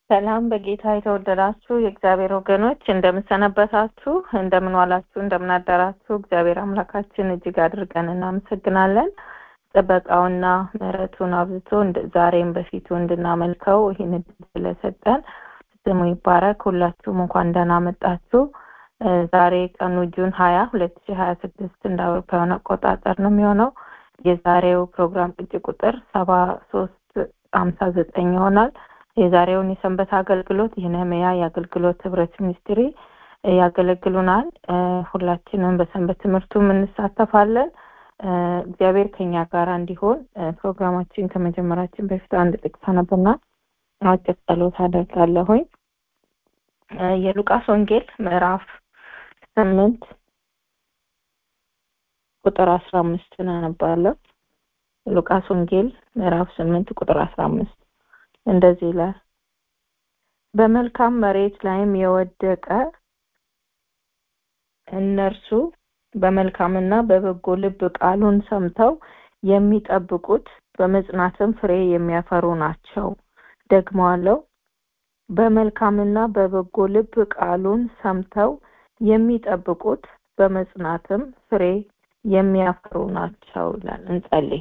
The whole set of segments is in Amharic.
ሰላም በጌታ የተወደዳችሁ የእግዚአብሔር ወገኖች እንደምን ሰነበታችሁ፣ እንደምን ዋላችሁ፣ እንደምን አደራችሁ። እግዚአብሔር አምላካችን እጅግ አድርገን እናመሰግናለን። ጥበቃውና ምሕረቱን አብዝቶ ዛሬም በፊቱ እንድናመልከው ይህን ዕድል ስለሰጠን ስሙ ይባረክ። ሁላችሁም እንኳን ደህና መጣችሁ። ዛሬ ቀኑ ጁን 20 2026 እንደ አውሮፓውያን አቆጣጠር ነው የሚሆነው። የዛሬው ፕሮግራም ቅጂ ቁጥር 7359 ይሆናል። የዛሬውን የሰንበት አገልግሎት የነህምያ የአገልግሎት ህብረት ሚኒስትሪ ያገለግሉናል። ሁላችንም በሰንበት ትምህርቱ እንሳተፋለን። እግዚአብሔር ከኛ ጋር እንዲሆን ፕሮግራማችን ከመጀመራችን በፊት አንድ ጥቅስ አነብና አጭር ጸሎት አደርጋለሁ። የሉቃስ ወንጌል ምዕራፍ 8 ቁጥር 15 አነባለሁ። ሉቃስ ወንጌል ምዕራፍ 8 ቁጥር 15 እንደዚህ ይላል። በመልካም መሬት ላይም የወደቀ እነርሱ በመልካምና በበጎ ልብ ቃሉን ሰምተው የሚጠብቁት በመጽናትም ፍሬ የሚያፈሩ ናቸው። ደግሞአለሁ፣ በመልካምና በበጎ ልብ ቃሉን ሰምተው የሚጠብቁት በመጽናትም ፍሬ የሚያፈሩ ናቸው ይላል። እንጸልይ።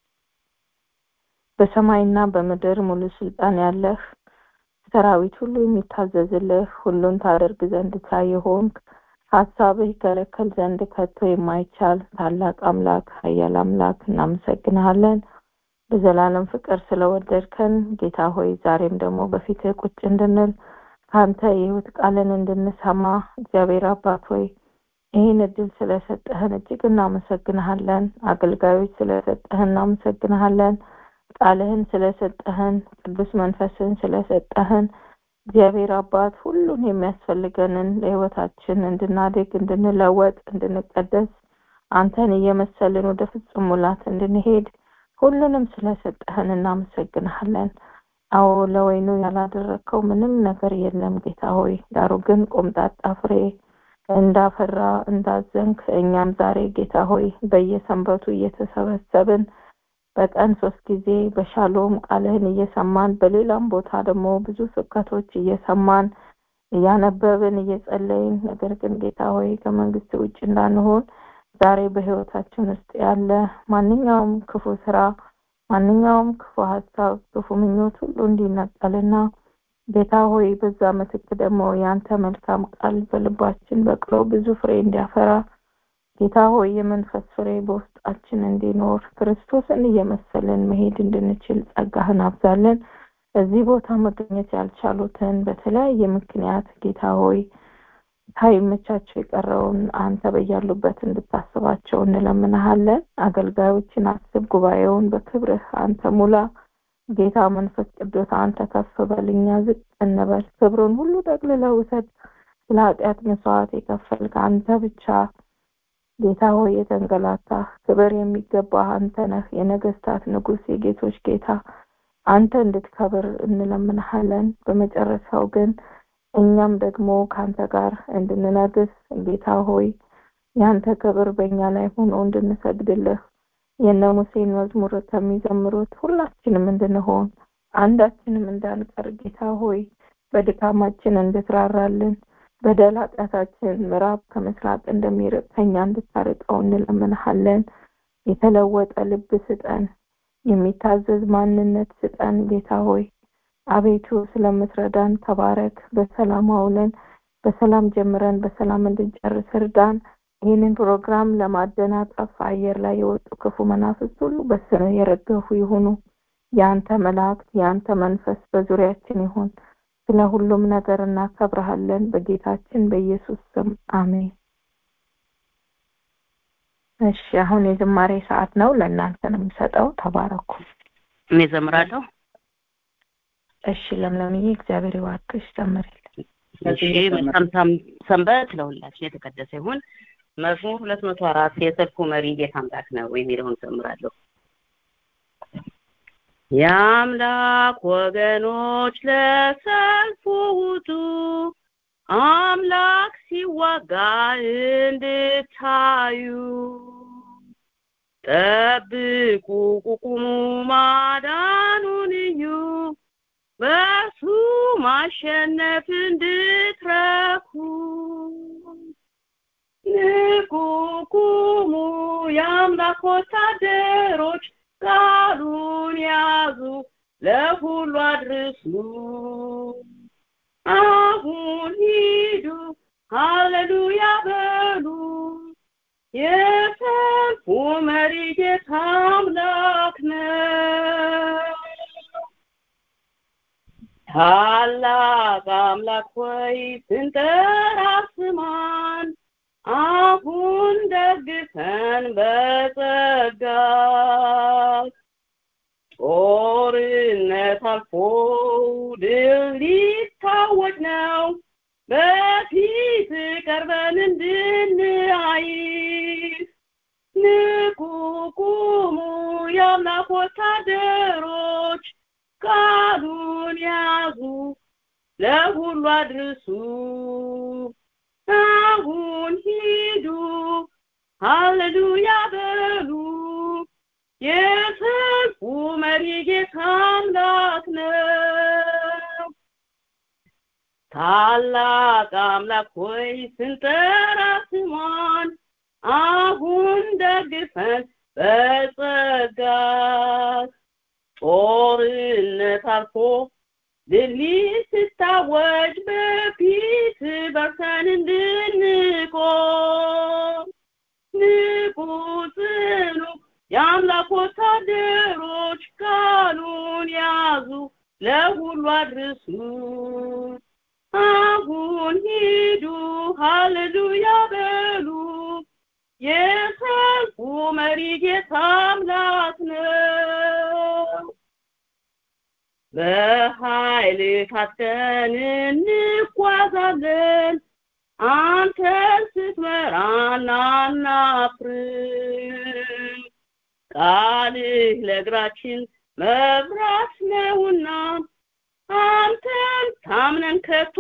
በሰማይና በምድር ሙሉ ስልጣን ያለህ፣ ሰራዊት ሁሉ የሚታዘዝልህ፣ ሁሉን ታደርግ ዘንድ ታየሆንክ፣ ሐሳብህ ይከለከል ዘንድ ከቶ የማይቻል ታላቅ አምላክ ኃያል አምላክ እናመሰግንሃለን። በዘላለም ፍቅር ስለወደድከን ጌታ ሆይ ዛሬም ደግሞ በፊትህ ቁጭ እንድንል ካንተ የሕይወት ቃልን እንድንሰማ እግዚአብሔር አባት ሆይ ይህን ዕድል ስለሰጠህን እጅግ እናመሰግንሃለን። አገልጋዮች ስለሰጠህን እናመሰግንሃለን። ቃልህን ስለሰጠህን፣ ቅዱስ መንፈስን ስለሰጠህን እግዚአብሔር አባት ሁሉን የሚያስፈልገንን ለሕይወታችን እንድናድግ፣ እንድንለወጥ፣ እንድንቀደስ አንተን እየመሰልን ወደ ፍጹም ሙላት እንድንሄድ ሁሉንም ስለሰጠህን እናመሰግንሃለን። አዎ ለወይኑ ያላደረከው ምንም ነገር የለም ጌታ ሆይ። ዳሩ ግን ቆምጣጣ ፍሬ እንዳፈራ እንዳዘንክ እኛም ዛሬ ጌታ ሆይ በየሰንበቱ እየተሰበሰብን በቀን 3 ጊዜ በሻሎም ቃልህን እየሰማን በሌላም ቦታ ደግሞ ብዙ ስብከቶች እየሰማን እያነበብን እየጸለይን ነገር ግን ጌታ ሆይ ከመንግስት ውጭ እንዳንሆን ዛሬ በህይወታችን ውስጥ ያለ ማንኛውም ክፉ ስራ፣ ማንኛውም ክፉ ሐሳብ፣ ክፉ ምኞት ሁሉ እንዲነቀልና ጌታ ሆይ በዛ ምትክ ደግሞ ያንተ መልካም ቃል በልባችን በቅሎ ብዙ ፍሬ እንዲያፈራ ጌታ ሆይ የመንፈስ ፍሬ በውስጣችን እንዲኖር ክርስቶስን እየመሰልን መሄድ እንድንችል ጸጋህን አብዛለን። እዚህ ቦታ መገኘት ያልቻሉትን በተለያየ ምክንያት ጌታ ሆይ ሳይመቻቸው የቀረውን አንተ በያሉበት እንድታስባቸው እንለምንሃለን። አገልጋዮችን አስብ፣ ጉባኤውን በክብርህ አንተ ሙላ። ጌታ መንፈስ ቅዱስ አንተ ከፍ በል፣ እኛ ዝቅ እንበል። ክብሩን ሁሉ ጠቅልለህ ውሰድ። ስለ ኃጢአት መስዋዕት የከፈልክ አንተ ብቻ ጌታ ሆይ የተንገላታህ ክብር የሚገባህ አንተ ነህ። የነገስታት ንጉስ፣ የጌቶች ጌታ አንተ እንድትከብር እንለምንሃለን። በመጨረሻው ግን እኛም ደግሞ ካንተ ጋር እንድንነግስ ጌታ ሆይ ያንተ ክብር በእኛ ላይ ሆኖ እንድንሰግድልህ የነ ሙሴን መዝሙር ከሚዘምሩት ሁላችንም እንድንሆን አንዳችንም እንዳንቀር ጌታ ሆይ በድካማችን እንድትራራልን በደል ኃጢአታችን ምዕራብ ከምስራቅ እንደሚርቅ ከእኛ እንድታርቀው እንለምንሃለን። የተለወጠ ልብ ስጠን፣ የሚታዘዝ ማንነት ስጠን ጌታ ሆይ። አቤቱ ስለምትረዳን ተባረክ። በሰላም አውለን በሰላም ጀምረን በሰላም እንድንጨርስ እርዳን። ይህንን ፕሮግራም ለማደናቀፍ አየር ላይ የወጡ ክፉ መናፍስት ሁሉ በስምህ የረገፉ ይሁኑ። የአንተ መላእክት የአንተ መንፈስ በዙሪያችን ይሁን። ስለ ሁሉም ነገር እናከብርሃለን በጌታችን በኢየሱስ ስም አሜን። እሺ አሁን የዝማሬ ሰዓት ነው። ለእናንተ ነው የምሰጠው። ተባረኩ። እኔ ዘምራለሁ። እሺ ለምለምዬ እግዚአብሔር ይባርክሽ። ዘምሪልኝ። እሺ መልካም ሰንበት ለሁላችን የተቀደሰ ይሁን። መዝሙር 204 የሰልፉ መሪ ጌታ አምላክ ነው የሚለውን ዘምራለሁ። የአምላክ ወገኖች ለሰልፉ ውጡ፣ አምላክ ሲዋጋ እንድታዩ፣ ጠብቁ ቁሙ ማዳኑን እዩ፣ በሱ በማሸነፍ እንድትረኩ ንቁ ቁሙ የአምላክ ወታደሮች ቃሉን ያዙ ለሁሉ አድርሱ አሁን ሂዱ ሃሌሉያ በሉ የሰልፉ መሪ ጌታ አምላክ ነው ታላቅ አምላክ ሆይ ስንጠራ ስማን አሁን ደግፈን በጸጋ ጦርነት አልፎ ድል ሊታወጅ ነው በፊት ቀርበን እንድናይ ንቁ ቁሙ የአምላክ ወታደሮች ቃሉን ያዙ ለሁሉ አድርሱ አሁን ሂዱ ሃሌሉያ በሉ የሰልፉ መሪ ጌታ አምላክ ነው ታላቅ አምላክ ሆይ ስንጠራ ስማን አሁን ደግፈን በጸጋ ጦርነት አልፎ ድል ሲታወጅ በፊት በርተን እንድንቆም ንቁ ጽኑ የአምላክ ወታደሮች ቃሉን ያዙ ለሁሉ አድርሱ አሁን ሂዱ ሃሌሉያ በሉ የሰልፉ መሪ ጌታ አምላክ ነው በኃይል ታጥቀን እንጓዛለን አንተን ስትመራን አናፍርም ቃልህ ለእግራችን መብራት ነውና አንተን ታምነን ከቶ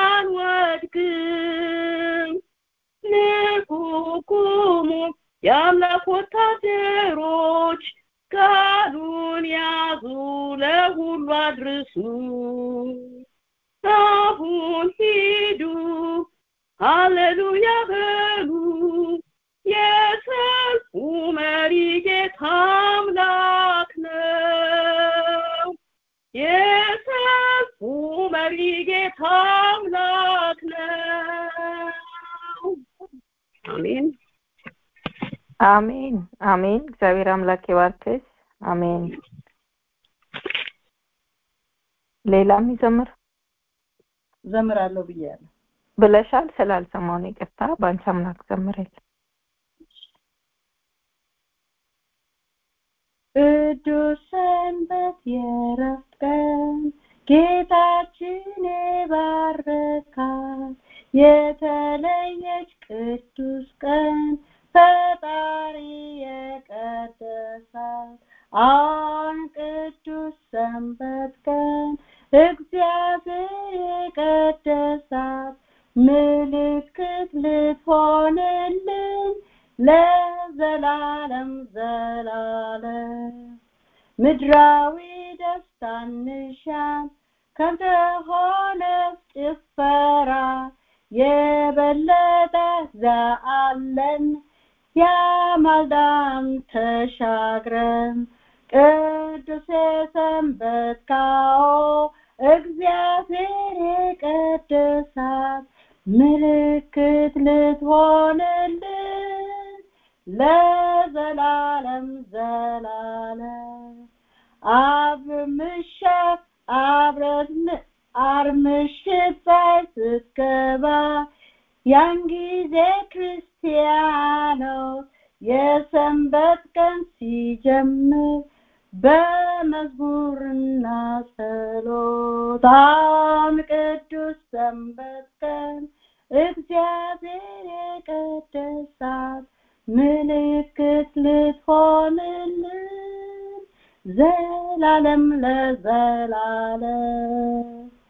አንወድቅም ንቁ ቁሙ የአምላክ ወታደሮች ቃሉን ያዙ ለሁሉ አድርሱ አሁን ሂዱ ሃሌሉያ በሉ የሰልፉ መሪ ጌታ አምላክ ነው የሰልፉ መሪ ጌታ አምላክ ነው አሜን አሜን አሜን እግዚአብሔር አምላክ ይባርክሽ አሜን ሌላም ይዘምር ዘምራለሁ ብያለሁ ብለሻል ስላልሰማሁ ነው ይቅርታ ባንቺ አምላክ ዘምረል ቅዱስ ሰንበት የዕረፍት ቀን ጌታችን የባረካት የተለየች ቅዱስ ቀን ፈጣሪ የቀደሳት አሁን ቅዱስ ሰንበት ቀን እግዚአብሔር የቀደሳት ምልክት ልትሆንልን ለዘላለም ዘላለም ምድራዊ ደስታን ንሻን ከንተሆነ ጭፈራ የበለጠ ዘአለን ያማልዳም ተሻግረን ቅዱስ ሰንበት ካኦ እግዚአብሔር የቀደሳት ምልክት ልትሆንልን ለዘላለም ዘላለም አብምሸት አብረን አርምሽት ስትገባ ያን ጊዜ ክርስቲያኖች የሰንበት ቀን ሲጀምር በመዝሙርና ጸሎት አሁን ቅዱስ ሰንበት ቀን እግዚአብሔር የቀደሳት ምልክት ልትሆንልን ዘላለም ለዘላለም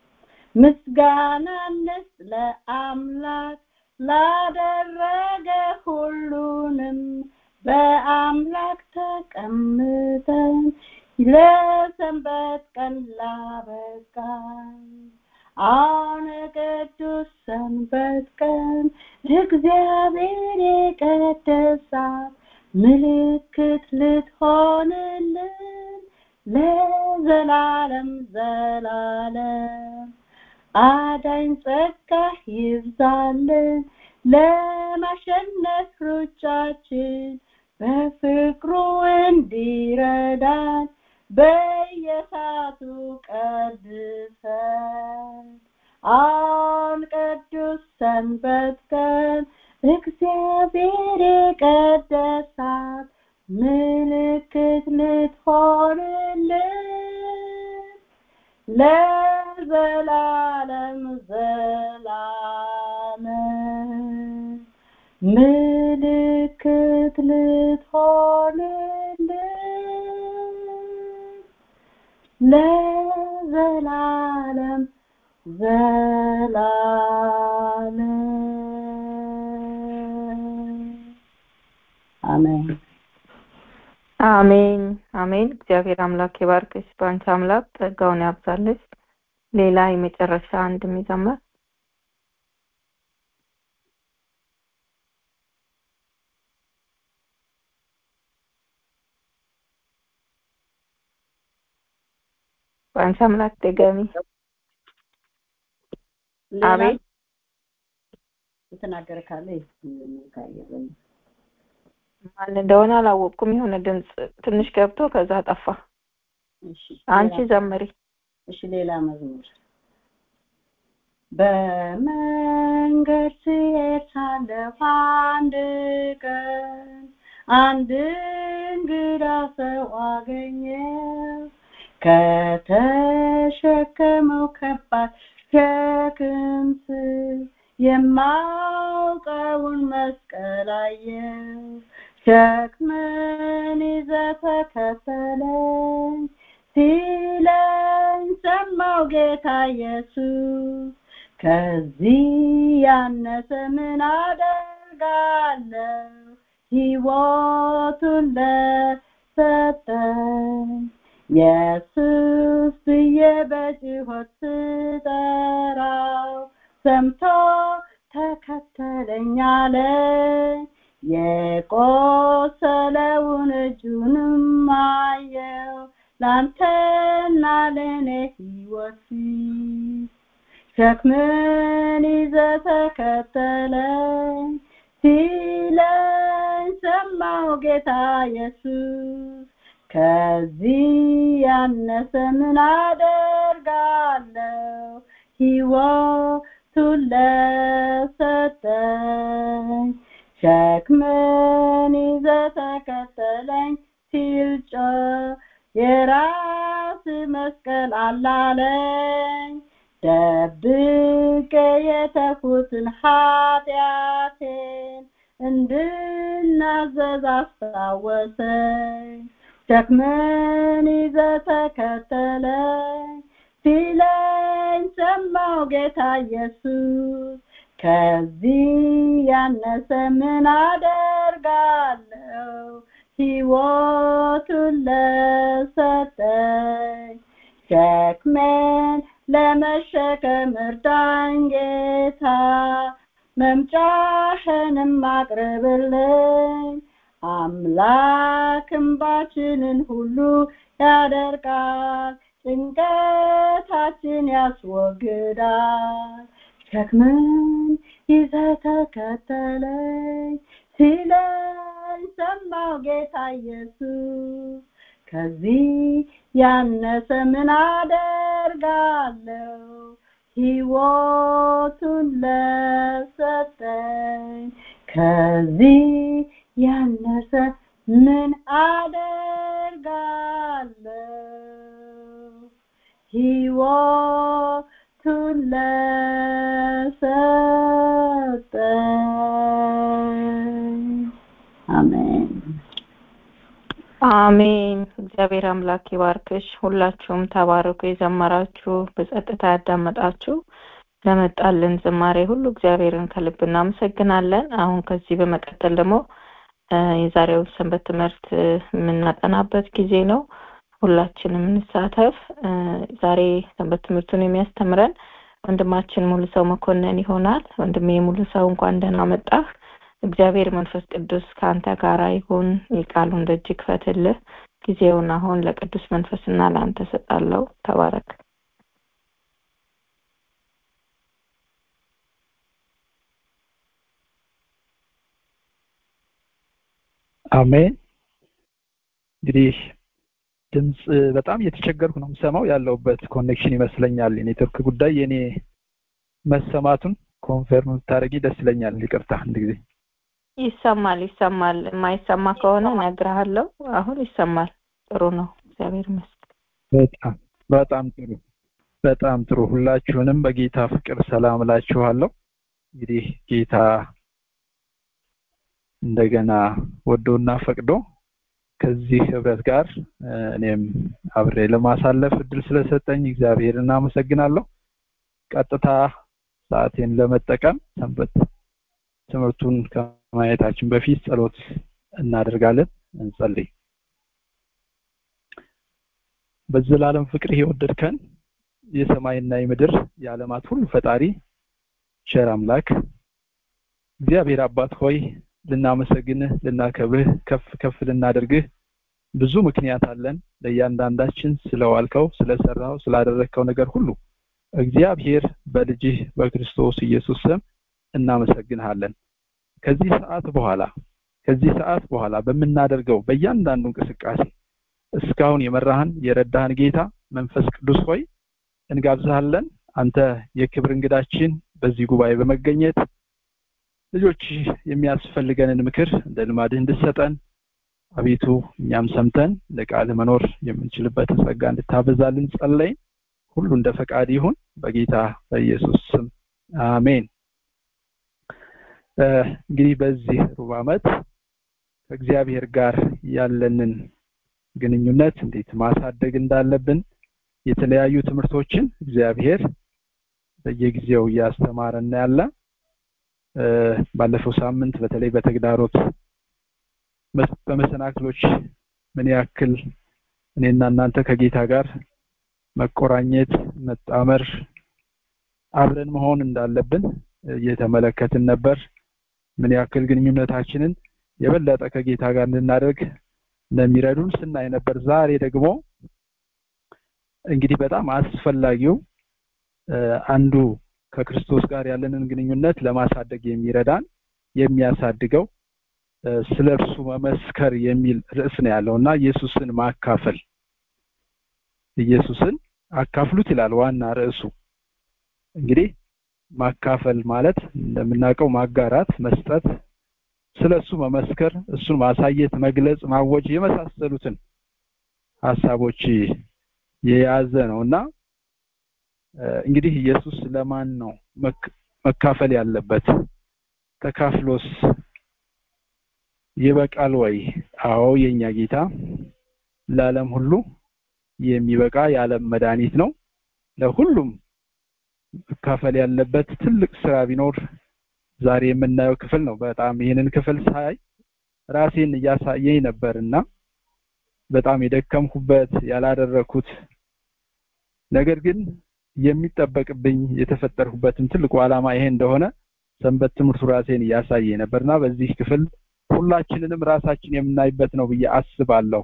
ምስጋናንስ ለአምላክ ላደረገ ሁሉንም በአምላክ ተቀምጠን ለሰንበት ቀን ላበቃን አሁን ቅዱስ ሰንበት ቀን እግዚአብሔር የቀደሳት ምልክት ልትሆንልን ለዘላለም ዘላለም አዳኝ ጸጋ ይብዛልን ለማሸነፍ ሩጫችን በፍቅሩ እንዲረዳን በየሰዓቱ ቀድሰን አሁን ቅዱስ ሰንበት ቀን እግዚአብሔር የቀደሳት ምልክት ልትሆንልን ለዘላለም ዘላለም ምልክት ልትሆንልን ለዘላለም ዘላለም አሜን አሜን አሜን። እግዚአብሔር አምላክ ይባርክሽ፣ በአንቺ አምላክ ጸጋውን ያብዛልሽ። ሌላ የመጨረሻ አንድ የሚዘመር በአንቺ አምላክ ደገሚ። አቤት የተናገረ ካለ ይካየኝ ማን እንደሆነ አላወቅኩም። የሆነ ድምጽ ትንሽ ገብቶ ከዛ ጠፋ። እሺ አንቺ ዘምሪ። እሺ ሌላ መዝሙር በመንገድ ስሄድ ሳለሁ አንድ ቀን አንድ እንግዳ ሰው አገኘሁ ከተሸከመው ከባድ ሸክም ስር የማውቀውን መስቀል አየሁ ሸክምን ይዘህ ተከተለኝ ሲለኝ ሰማሁ ጌታ ኢየሱስ ከዚህ ያነሰ ምን አደርጋለሁ ሕይወቱን ለሰጠኝ ኢየሱስ ብዬ በጩኸት ስጠራው ሰምቶ ተከተለኝ አለኝ የቆሰለውን እጁንም አየሁ ላንተና ለኔ ሕይወት ሸክምን ይዘህ ተከተለኝ ሲለኝ ሰማሁ ጌታ ኢየሱስ ከዚህ ያነሰ ምን አደርጋለሁ ሕይወቱን ለሰጠኝ ሸክምን ይዘህ ተከተለኝ ሲል ጮህ የራስ መስቀል አላለኝ ደብቄ የተኩትን ኃጢአቴን እንድናዘዝ አስታወሰኝ ሸክምን ይዘህ ተከተለኝ ሲለኝ ሰማሁ ጌታ ኢየሱስ ከዚህ ያነሰ ምን አደርጋለሁ ሕይወቱን ለሰጠኝ ሸክሜን ለመሸከም እርዳኝ ጌታ መምጫህንም አቅርብልኝ አምላክ እንባችንን ሁሉ ያደርቃል ጭንቀታችን ያስወግዳል ሸክምን ይዘህ ተከተለኝ ሲለኝ ሰማሁ ጌታ ኢየሱስ ከዚህ ያነሰ ምን አደርጋለሁ ሕይወቱን ለሰጠኝ ከዚህ ያነሰ ምን አደርጋለሁ ሕይወቱን ለሰጠኝ አሜን አሜን። እግዚአብሔር አምላክ ይባርክሽ። ሁላችሁም ተባረኩ። የዘመራችሁ በጸጥታ ያዳመጣችሁ ለመጣልን ዝማሬ ሁሉ እግዚአብሔርን ከልብ እናመሰግናለን። አሁን ከዚህ በመቀጠል ደግሞ የዛሬው ሰንበት ትምህርት የምናጠናበት ጊዜ ነው። ሁላችንም እንሳተፍ። ዛሬ ሰንበት ትምህርቱን የሚያስተምረን ወንድማችን ሙሉ ሰው መኮንን ይሆናል። ወንድሜ ሙሉ ሰው እንኳን ደህና መጣህ። እግዚአብሔር መንፈስ ቅዱስ ካንተ ጋር ይሁን። የቃሉን ደጅ ክፈትልህ። ጊዜውን አሁን ለቅዱስ መንፈስና ለአንተ ሰጣለሁ። ተባረክ። አሜን። እንግዲህ ድምጽ በጣም እየተቸገርኩ ነው የምሰማው። ያለውበት ኮኔክሽን ይመስለኛል የኔትወርክ ጉዳይ። የኔ መሰማቱን ኮንፈርም ታረጊ ደስ ይለኛል። ይቅርታ እንደዚህ ይሰማል። የማይሰማ ከሆነ እነግርሃለሁ። አሁን ይሰማል። ጥሩ ነው። እግዚአብሔር ይመስገን። በጣም ጥሩ። ሁላችሁንም በጌታ ፍቅር ሰላም እላችኋለሁ። እንግዲህ ጌታ እንደገና ወዶና ፈቅዶ ከዚህ ህብረት ጋር እኔም አብሬ ለማሳለፍ እድል ስለሰጠኝ እግዚአብሔርን አመሰግናለሁ። ቀጥታ ሰዓቴን ለመጠቀም ሰንበት ትምህርቱን ከማየታችን በፊት ጸሎት እናደርጋለን። እንጸልይ። በዘላለም ፍቅር የወደድከን የሰማይና የምድር የዓለማት ሁሉ ፈጣሪ ቸር አምላክ እግዚአብሔር አባት ሆይ ልናመሰግንህ፣ ልናከብርህ፣ ከፍ ልናደርግህ ብዙ ምክንያት አለን። ለእያንዳንዳችን ስለዋልከው፣ ስለሰራው፣ ስላደረግከው ነገር ሁሉ እግዚአብሔር በልጅህ በክርስቶስ ኢየሱስ ስም እናመሰግንሃለን። ከዚህ ሰዓት በኋላ በመናደርገው በእያንዳንዱ እንቅስቃሴ እስካሁን የመራህን የረዳህን ጌታ መንፈስ ቅዱስ ሆይ እንጋብዝሃለን። አንተ የክብር እንግዳችን በዚህ ጉባኤ በመገኘት ልጆች የሚያስፈልገንን ምክር እንደ ልማድህ እንድትሰጠን አቤቱ እኛም ሰምተን ለቃል መኖር የምንችልበትን ጸጋ እንድታበዛልን ጸለይን። ሁሉ እንደ ፈቃድ ይሁን በጌታ በኢየሱስ ስም አሜን። እንግዲህ በዚህ ሩብ ዓመት ከእግዚአብሔር ጋር ያለንን ግንኙነት እንዴት ማሳደግ እንዳለብን የተለያዩ ትምህርቶችን እግዚአብሔር በየጊዜው ያስተማረን ያለ ባለፈው ሳምንት በተለይ በተግዳሮት በመሰናክሎች ምን ያክል እኔና እናንተ ከጌታ ጋር መቆራኘት፣ መጣመር፣ አብረን መሆን እንዳለብን እየተመለከትን ነበር። ምን ያክል ግንኙነታችንን የበለጠ ከጌታ ጋር እንድናደርግ እንደሚረዱን ስናይ ነበር። ዛሬ ደግሞ እንግዲህ በጣም አስፈላጊው አንዱ ከክርስቶስ ጋር ያለንን ግንኙነት ለማሳደግ የሚረዳን የሚያሳድገው ስለርሱ መመስከር የሚል ርዕስ ነው ያለውና ኢየሱስን ማካፈል። ኢየሱስን አካፍሉት ይላል ዋና ርዕሱ። እንግዲህ ማካፈል ማለት እንደምናውቀው ማጋራት፣ መስጠት፣ ስለሱ መመስከር፣ እሱን ማሳየት፣ መግለጽ፣ ማወጅ የመሳሰሉትን ሐሳቦች የያዘ ነውና እንግዲህ ኢየሱስ ለማን ነው መካፈል ያለበት? ተካፍሎስ ይበቃል ወይ? አዎ የኛ ጌታ ለዓለም ሁሉ የሚበቃ የዓለም መድኃኒት ነው። ለሁሉም መካፈል ያለበት ትልቅ ስራ ቢኖር ዛሬ የምናየው ክፍል ነው። በጣም ይሄንን ክፍል ሳይ ራሴን እያሳየኝ ነበርና በጣም የደከምኩበት ያላደረኩት ነገር ግን የሚጠበቅብኝ የተፈጠርኩበትን ትልቁ ዓላማ ይሄ እንደሆነ ሰንበት ትምህርቱ ራሴን እያሳየኝ ነበርና በዚህ ክፍል ሁላችንንም ራሳችን የምናይበት ነው ብዬ አስባለሁ።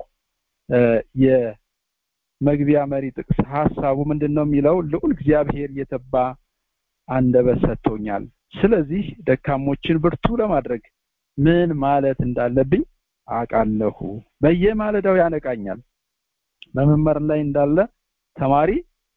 የመግቢያ መሪ ጥቅስ ሐሳቡ ምንድነው የሚለው? ልዑል እግዚአብሔር የተባ አንደበት ሰጥቶኛል። ስለዚህ ደካሞችን ብርቱ ለማድረግ ምን ማለት እንዳለብኝ አውቃለሁ። በየማለዳው ያነቃኛል። በመማር ላይ እንዳለ ተማሪ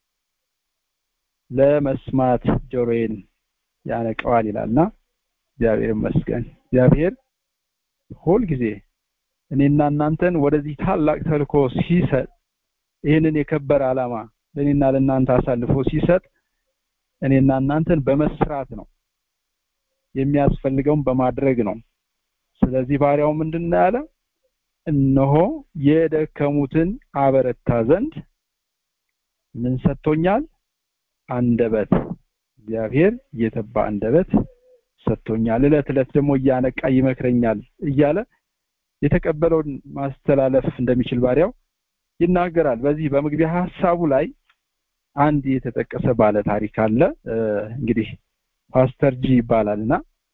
ለመስማት ጆሮዬን ያነቃዋል ይላልና እግዚአብሔር ይመስገን። እግዚአብሔር ሁል ጊዜ እኔና እናንተን ወደዚህ ታላቅ ተልኮ ሲሰጥ ይሄንን የከበረ ዓላማ ለኔና ለእናንተ አሳልፎ ሲሰጥ እኔና እናንተን በመስራት ነው፣ የሚያስፈልገውን በማድረግ ነው። ስለዚህ ባሪያው ምንድነው ያለ? እነሆ የደከሙትን አበረታ ዘንድ ምን ሰጥቶኛል? አንደበት። እግዚአብሔር የተባ አንደበት ሰጥቶኛል። እለት ደግሞ እያነቃ ይመክረኛል እያለ የተቀበለውን ማስተላለፍ እንደሚችል ባሪያው ይናገራል። በዚህ በመግቢያ ሐሳቡ ላይ አንድ የተጠቀሰ ባለ ታሪክ አለ። እንግዲህ ፓስተር ጂ ይባላልና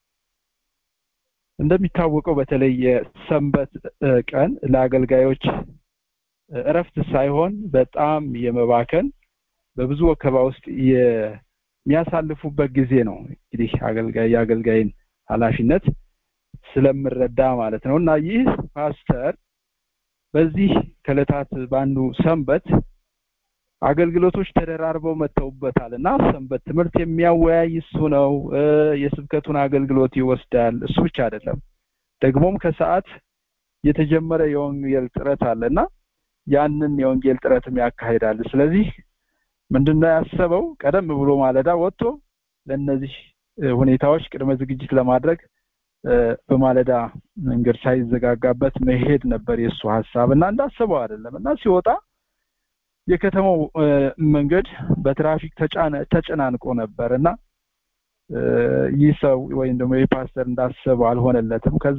እንደሚታወቀው በተለይ የሰንበት ቀን ለአገልጋዮች እረፍት ሳይሆን በጣም የመባከን በብዙ ወከባ ውስጥ የሚያሳልፉበት ጊዜ ነው። እንግዲህ የአገልጋይን ኃላፊነት ስለምረዳ ማለት ነውና ይህ ፓስተር በዚህ ከዕለታት ባንዱ ሰንበት አገልግሎቶች ተደራርበው መተውበታልና ሰንበት ትምህርት የሚያወያይ እሱ ነው። የስብከቱን አገልግሎት ይወስዳል። እሱ ብቻ አይደለም፣ ደግሞም ከሰዓት የተጀመረ የወንጌል ጥረት አለና ያንን የወንጌል ጥረትም ያካሂዳል። ስለዚህ ምንድነው ያሰበው? ቀደም ብሎ ማለዳ ወጥቶ ለነዚህ ሁኔታዎች ቅድመ ዝግጅት ለማድረግ በማለዳ መንገድ ሳይዘጋጋበት መሄድ ነበር የሱ ሐሳብና እንዳሰበው አይደለምና ሲወጣ የከተማው መንገድ በትራፊክ ተጨናንቆ ነበርና ይህ ሰው ወይም ደግሞ የፓስተር እንዳሰበው አልሆነለትም። ከዛ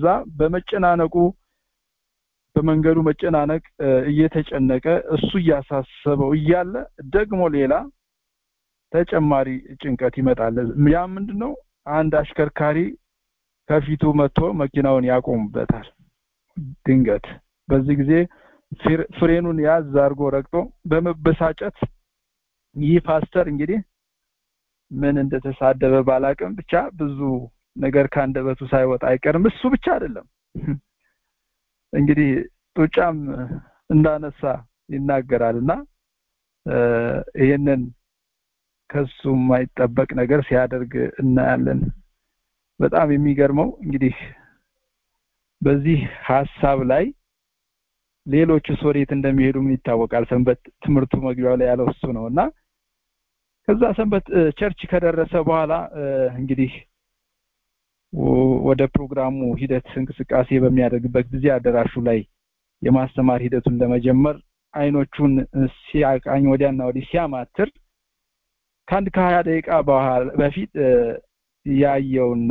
በመንገዱ መጨናነቅ እየተጨነቀ እሱ እያሳሰበው እያለ ደግሞ ሌላ ተጨማሪ ጭንቀት ይመጣል። ያ ምንድነው? አንድ አሽከርካሪ ከፊቱ መጥቶ መኪናውን ያቆምበታል ድንገት። በዚህ ጊዜ ፍሬኑን ያዝ አድርጎ ረግጦ በመበሳጨት ይህ ፓስተር እንግዲህ ምን እንደተሳደበ ባላቅም ብቻ ብዙ ነገር ካንደበቱ ሳይወጣ አይቀርም። እሱ ብቻ አይደለም እንግዲህ ጡጫም እንዳነሳ ይናገራልና ይሄንን ከሱ የማይጠበቅ ነገር ሲያደርግ እናያለን። በጣም የሚገርመው እንግዲህ በዚህ ሐሳብ ላይ ሌሎች ወዴት እንደሚሄዱ ምን ይታወቃል። ሰንበት ትምህርቱ መግቢያው ላይ ያለው እሱ ነውና ከዛ ሰንበት ቸርች ከደረሰ በኋላ እንግዲህ ወደ ፕሮግራሙ ሂደት እንቅስቃሴ በሚያደርግበት ጊዜ አዳራሹ ላይ የማስተማር ሂደቱን ለመጀመር አይኖቹን ሲያቃኝ ወዲያና ወዲህ ሲያማትር ከአንድ ከ20 ደቂቃ በፊት ያየውና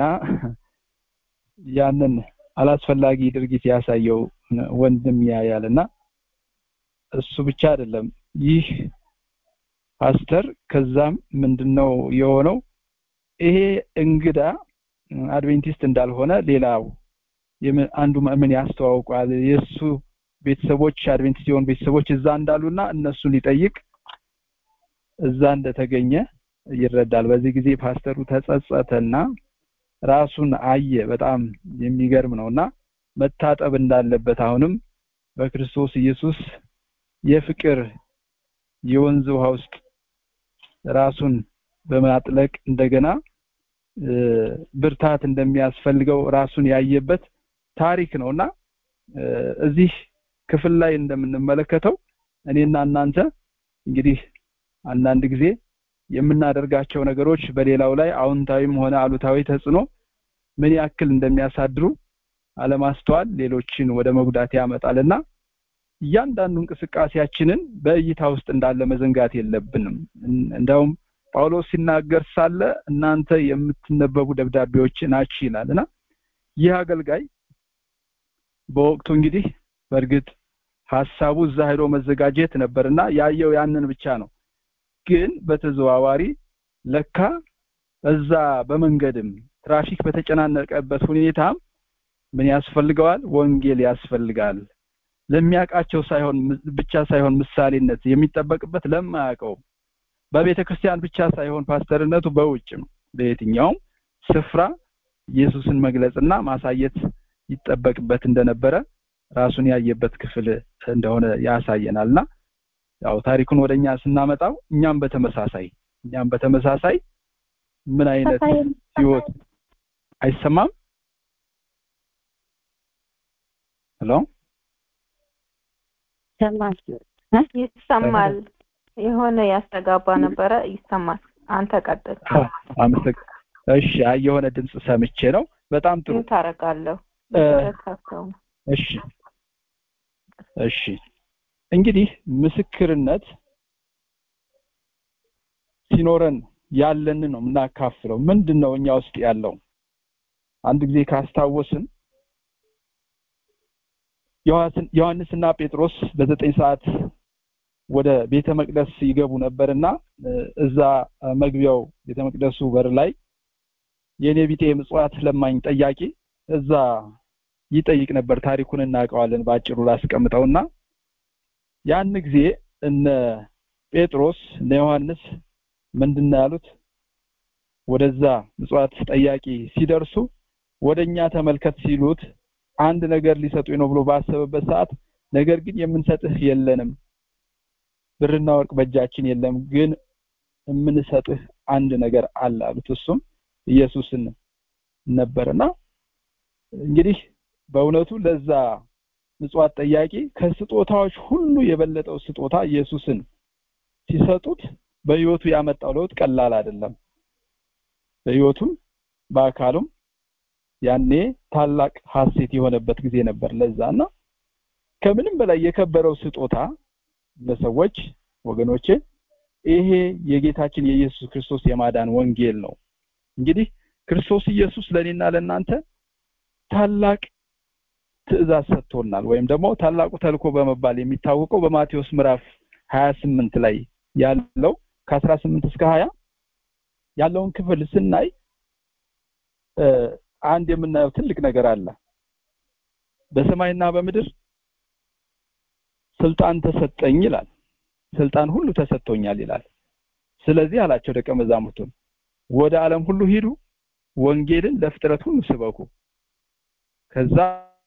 ያንን አላስፈላጊ ድርጊት ያሳየው ወንድም ያያልና እሱ ብቻ አይደለም ይህ ፓስተር ከዛም ምንድነው የሆነው? ይሄ እንግዳ አድቬንቲስት እንዳልሆነ ሌላው አንዱ ምን ያስተዋውቃል። የሱ ቤተሰቦች አድቬንቲስት የሆኑ ቤተሰቦች እዛ እንዳሉና እነሱን ሊጠይቅ እዛ እንደተገኘ ይረዳል። በዚህ ጊዜ ፓስተሩ ተጸጸተና ራሱን አየ። በጣም የሚገርም ነውና መታጠብ እንዳለበት አሁንም በክርስቶስ ኢየሱስ የፍቅር የወንዝ ውሃ ውስጥ ራሱን በማጥለቅ እንደገና ብርታት እንደሚያስፈልገው ራሱን ያየበት ታሪክ ነውና እዚህ ክፍል ላይ እንደምንመለከተው እኔና እናንተ እንግዲህ አንዳንድ ጊዜ የምናደርጋቸው ነገሮች በሌላው ላይ አዎንታዊም ሆነ አሉታዊ ተጽዕኖ ምን ያክል እንደሚያሳድሩ አለማስተዋል ሌሎችን ወደ መጉዳት ያመጣልና እያንዳንዱ እንቅስቃሴያችንን በእይታ ውስጥ እንዳለ መዘንጋት የለብንም። እንደውም ጳውሎስ ሲናገር ሳለ እናንተ የምትነበቡ ደብዳቤዎች ናችሁ ይላልና ይህ አገልጋይ በወቅቱ እንግዲህ በእርግጥ ሐሳቡ እዛ ሄዶ መዘጋጀት ነበርና ያየው ያንን ብቻ ነው። ግን በተዘዋዋሪ ለካ እዛ በመንገድም ትራፊክ በተጨናነቀበት ሁኔታ ምን ያስፈልጋል? ወንጌል ያስፈልጋል። ለሚያቃቸው ብቻ ሳይሆን ምሳሌነት የሚጠበቅበት ለማያቀው በቤተክርስቲያን ብቻ ሳይሆን ፓስተርነቱ በውጭም በየትኛውም ስፍራ ኢየሱስን መግለጽና ማሳየት ይጠበቅበት እንደነበረ ራሱን ያየበት ክፍል እንደሆነ ያሳየናልና ያው ታሪኩን ወደኛ ስናመጣው እኛም በተመሳሳይ ምን አይነት ህይወት አይሰማም? ሄሎ ይሰማል። የሆነ ያስተጋባ ነበረ። ይሰማል። አንተ ቀጥል። እሺ የሆነ ድምጽ ሰምቼ ነው። በጣም ጥሩ ታረጋለሁ። እሺ እንግዲህ ምስክርነት ሲኖረን ያለን ነው የምናካፍለው። ምንድነው እኛ ውስጥ ያለው? አንድ ጊዜ ካስታወስን ዮሐንስና ጴጥሮስ በ9 ሰዓት ወደ ቤተ መቅደስ ይገቡ ነበርና እዛ መግቢያው ቤተ መቅደሱ በር ላይ የኔ ቢጤ ምጽዋት ለማኝ ጠያቂ እዛ ይጠይቅ ነበር። ታሪኩን እናውቀዋለን። ባጭሩ ላስቀምጠውና ያን ጊዜ እነ ጴጥሮስ እነ ዮሐንስ ምንድነው ያሉት? ወደዛ ምጽዋት ጠያቂ ሲደርሱ ወደኛ ተመልከት ሲሉት አንድ ነገር ሊሰጡኝ ነው ብሎ ባሰበበት ሰዓት ነገር ግን የምንሰጥህ የለንም፣ ብርና ወርቅ በእጃችን የለም፣ ግን የምንሰጥህ አንድ ነገር አለ አሉት። እሱም ኢየሱስን ነበርና እንግዲህ በእውነቱ ለዛ ምጽዋት ጠያቂ ከስጦታዎች ሁሉ የበለጠው ስጦታ ኢየሱስን ሲሰጡት በህይወቱ ያመጣው ለውጥ ቀላል አይደለም። በህይወቱም በአካሉም ያኔ ታላቅ ሐሴት የሆነበት ጊዜ ነበር ለዛና ከምንም በላይ የከበረው ስጦታ ለሰዎች ወገኖቼ ይሄ የጌታችን የኢየሱስ ክርስቶስ የማዳን ወንጌል ነው። እንግዲህ ክርስቶስ ኢየሱስ ለኔና ለናንተ ታላቅ ትእዛዝ ሰጥቶናል ወይም ደግሞ ታላቁ ተልኮ በመባል የሚታወቀው በማቴዎስ ምዕራፍ 28 ላይ ያለው ከ18 እስከ 20 ያለውን ክፍል ስናይ አንድ የምናየው ትልቅ ነገር አለ። በሰማይና በምድር ስልጣን ተሰጠኝ ይላል። ስልጣን ሁሉ ተሰጥቶኛል ይላል። ስለዚህ አላቸው ደቀ መዛሙርቱን ወደ ዓለም ሁሉ ሂዱ፣ ወንጌልን ለፍጥረት ሁሉ ስበኩ። ከዛ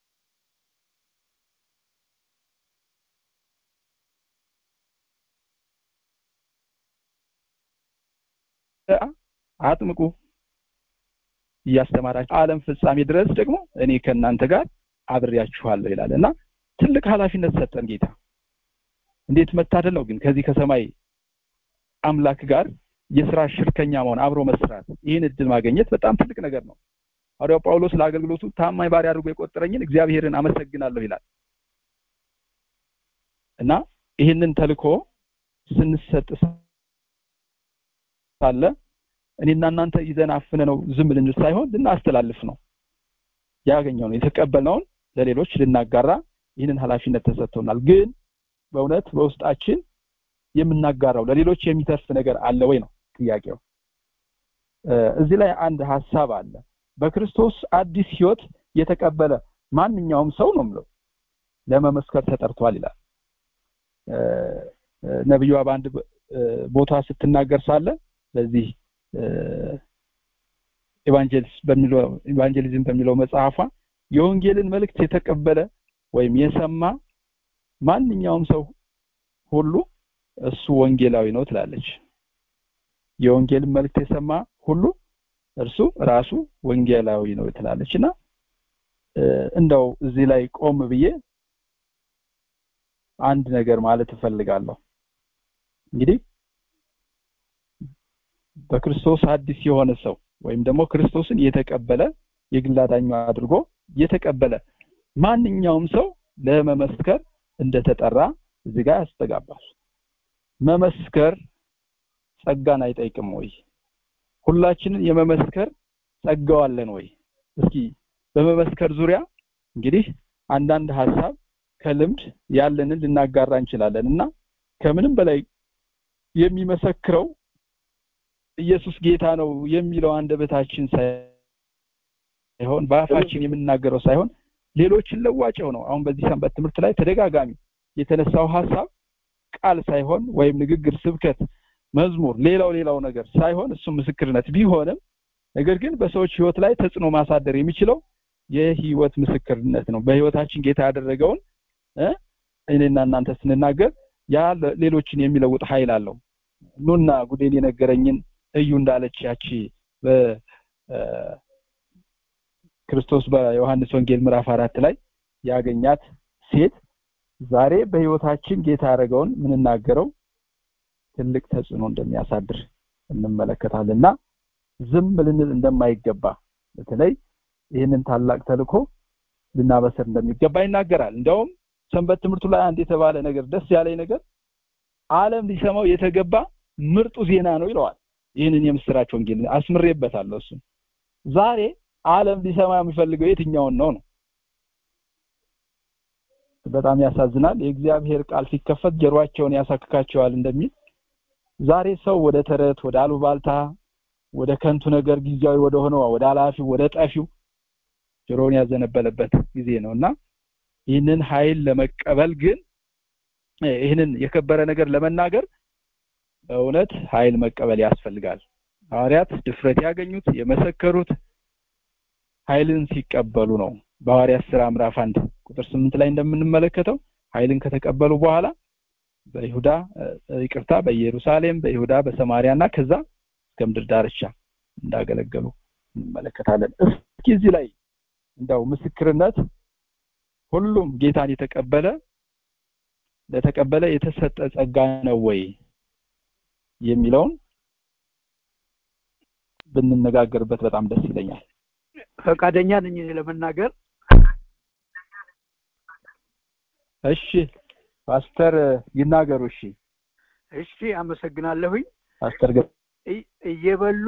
አጥምቁ ያስተማራችሁ ዓለም ፍጻሜ ድረስ ደግሞ እኔ ከናንተ ጋር አብሬያችኋለሁ ይላልና ትልቅ ኃላፊነት ሰጠን ጌታ። እንዴት መታደል ነው ግን ከዚህ ከሰማይ አምላክ ጋር የሥራ ሽርከኛ መሆን አብሮ መስራት ይህን እድል ማግኘት በጣም ትልቅ ነገር ነው። ሐዋርያው ጳውሎስ ለአገልግሎቱ ታማኝ ባሪያ አድርጎ የቆጠረኝን እግዚአብሔርን አመሰግናለሁ ይላል እና ይህንን ተልኮ ስንሰጥ ሳለ እኔና እናንተ ይዘን አፍነ ነው ዝም ልንል ሳይሆን ልናስተላልፍ ነው። ያገኘው የተቀበልነውን ለሌሎች ልናጋራ ይህንን ኃላፊነት ተሰጥቶናል። ግን በእውነት በውስጣችን የምናጋራው ለሌሎች የሚተርፍ ነገር አለ ወይ ነው ጥያቄው። እዚህ ላይ አንድ ሐሳብ አለ። በክርስቶስ አዲስ ሕይወት የተቀበለ ማንኛውም ሰው ነው ማለት ለመመስከር ተጠርቷል ይላል። ነብዩ በአንድ ቦታ ስትናገር ሳለ ለዚህ ኢቫንጀሊዝም በሚለው መጽሐፏ የወንጌልን መልእክት የተቀበለ ወይም የሰማ ማንኛውም ሰው ሁሉ እሱ ወንጌላዊ ነው ትላለች። የወንጌልን መልእክት የሰማ ሁሉ እርሱ ራሱ ወንጌላዊ ነው ትላለችና እንደው እዚህ ላይ ቆም ብዬ አንድ ነገር ማለት እፈልጋለሁ። እንግዲህ በክርስቶስ አዲስ የሆነ ሰው ወይም ደግሞ ክርስቶስን የተቀበለ የግል አዳኙ አድርጎ የተቀበለ ማንኛውም ሰው ለመመስከር እንደተጠራ እዚህ ጋር ያስተጋባል። መመስከር ጸጋን አይጠይቅም ወይ? ሁላችንን የመመስከር ጸጋው አለን ወይ? እስኪ በመመስከር ዙሪያ እንግዲህ አንዳንድ ሐሳብ ከልምድ ያለንን ልናጋራ እንችላለንና ከምንም በላይ የሚመሰክረው ኢየሱስ ጌታ ነው የሚለው አንደበታችን ሳይሆን በአፋችን የምንናገረው ሳይሆን ሌሎችን ለዋጭው ነው። አሁን በዚህ ሰንበት ትምህርት ላይ ተደጋጋሚ የተነሳው ሐሳብ ቃል ሳይሆን ወይም ንግግር፣ ስብከት፣ መዝሙር ሌላው ነገር ሳይሆን እሱ ምስክርነት ቢሆንም ነገር ግን በሰዎች ህይወት ላይ ተጽዕኖ ማሳደር የሚችለው የህይወት ምስክርነት ነው። በህይወታችን ጌታ ያደረገውን እኔና እናንተ ስንናገር ያ ሌሎችን የሚለውጥ ኃይል አለው። ኑና ጉዴን የነገረኝን እዩ እንዳለች ያቺ በክርስቶስ በዮሐንስ ወንጌል ምዕራፍ 4 ላይ ያገኛት ሴት ዛሬ በህይወታችን ጌታ ያደረገውን ምንናገረው ትልቅ ተጽዕኖ እንደሚያሳድር እንመለከታለንና ዝም ልንል እንደማይገባ በተለይ ይህንን ታላቅ ተልኮ ልናበሰር እንደሚገባ ይናገራል። እንደውም ሰንበት ትምህርቱ ላይ አንድ የተባለ ነገር ደስ ያለኝ ነገር ዓለም ሊሰማው የተገባ ምርጡ ዜና ነው ይለዋል። ይህንን የምስራች ወንጌል አስምሬበታለሁ። እሱ ዛሬ ዓለም ሊሰማ የሚፈልገው የትኛውን ነው? በጣም ያሳዝናል። የእግዚአብሔር ቃል ሲከፈት ጀርባቸውን ያሳክካቸዋል እንደሚል ዛሬ ሰው ወደ ተረት ወደ አሉባልታ ወደ ከንቱ ነገር ጊዜያዊ ወደ ሆነው ወደ አላፊው ወደ ጣፊው ጆሮውን ያዘነበለበት ጊዜ ነውና ይህንን ኃይል ለመቀበል ግን ይህንን የከበረ ነገር ለመናገር እውነት ኃይል መቀበል ያስፈልጋል። ሐዋርያት ድፍረት ያገኙት የመሰከሩት ኃይልን ሲቀበሉ ነው። በሐዋርያት ሥራ ምዕራፍ 1 ቁጥር 8 ላይ እንደምንመለከተው ኃይልን ከተቀበሉ በኋላ በኢየሩሳሌም በይሁዳ በሰማርያና ከዛ እስከ ምድር ዳርቻ እንዳገለገሉ እንመለከታለን። እስኪ እዚህ ላይ እንደው ምስክርነት ሁሉም ጌታን ለተቀበለ የተሰጠ ጸጋ ነው ወይ የሚለውን ብንነጋገርበት በጣም ደስ ይለኛል። ፈቃደኛ ነኝ ለመናገር። እሺ ፓስተር ይናገሩ። እሺ አመሰግናለሁኝ። ፓስተር እየበሉ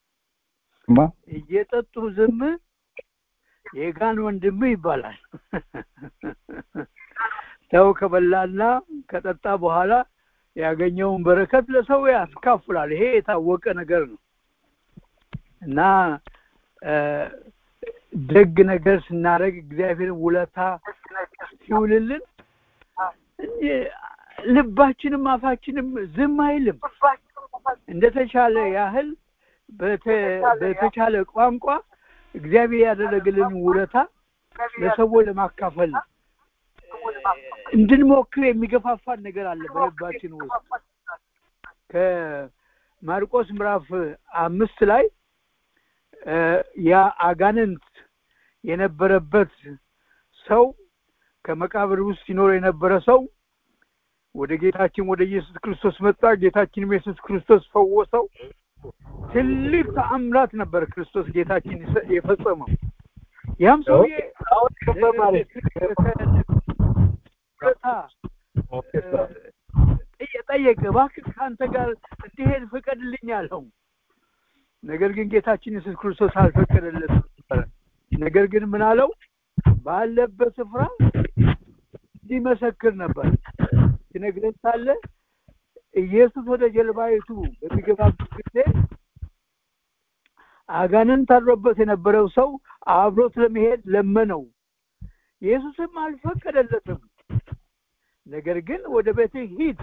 እየጠጡ ዝም የጋን ወንድም ይባላል። ሰው ከበላና ከጠጣ በኋላ ያገኘውን በረከት ለሰው ያስካፍላል። ይሄ የታወቀ ነገር ነው እና ደግ ነገር ስናደርግ እግዚአብሔርን ውለታ ሲውልልን ልባችንም አፋችንም ዝም አይልም። እንደተቻለ ያህል በተቻለ ቋንቋ እግዚአብሔር ያደረገልን ውለታ ለሰዎች ለማካፈል እንድንሞክር የሚገፋፋን ነገር አለ በልባችን ውስጥ። ከማርቆስ ምዕራፍ 5 ላይ ያ አጋንንት የነበረበት ሰው ከመቃብር ውስጥ ሲኖር የነበረ ሰው ወደ ጌታችን ወደ ኢየሱስ ክርስቶስ መጣ። ጌታችንም ኢየሱስ ክርስቶስ ፈወሰው። ትልቅ ተአምራት ነበር ክርስቶስ ጌታችን የፈጸመው። ያም ሰውዬ ጠየቀ፣ እባክህ ከአንተ ጋር እንድሄድ ፍቀድልኝ አለው። ነገር ግን ጌታችን ኢየሱስ ክርስቶስ አልፈቀደለትም። ነገር ግን ምን አለው? ባለበት ስፍራ ሊመሰክር ነበር። ሲነግረን ሳለ ኢየሱስ ወደ ጀልባይቱ በሚገባበት ጊዜ አጋንንት አድሮበት የነበረው ሰው አብሮት ለመሄድ ለመነው። ኢየሱስም አልፈቀደለትም። ነገር ግን ወደ ቤትህ ሂድ፣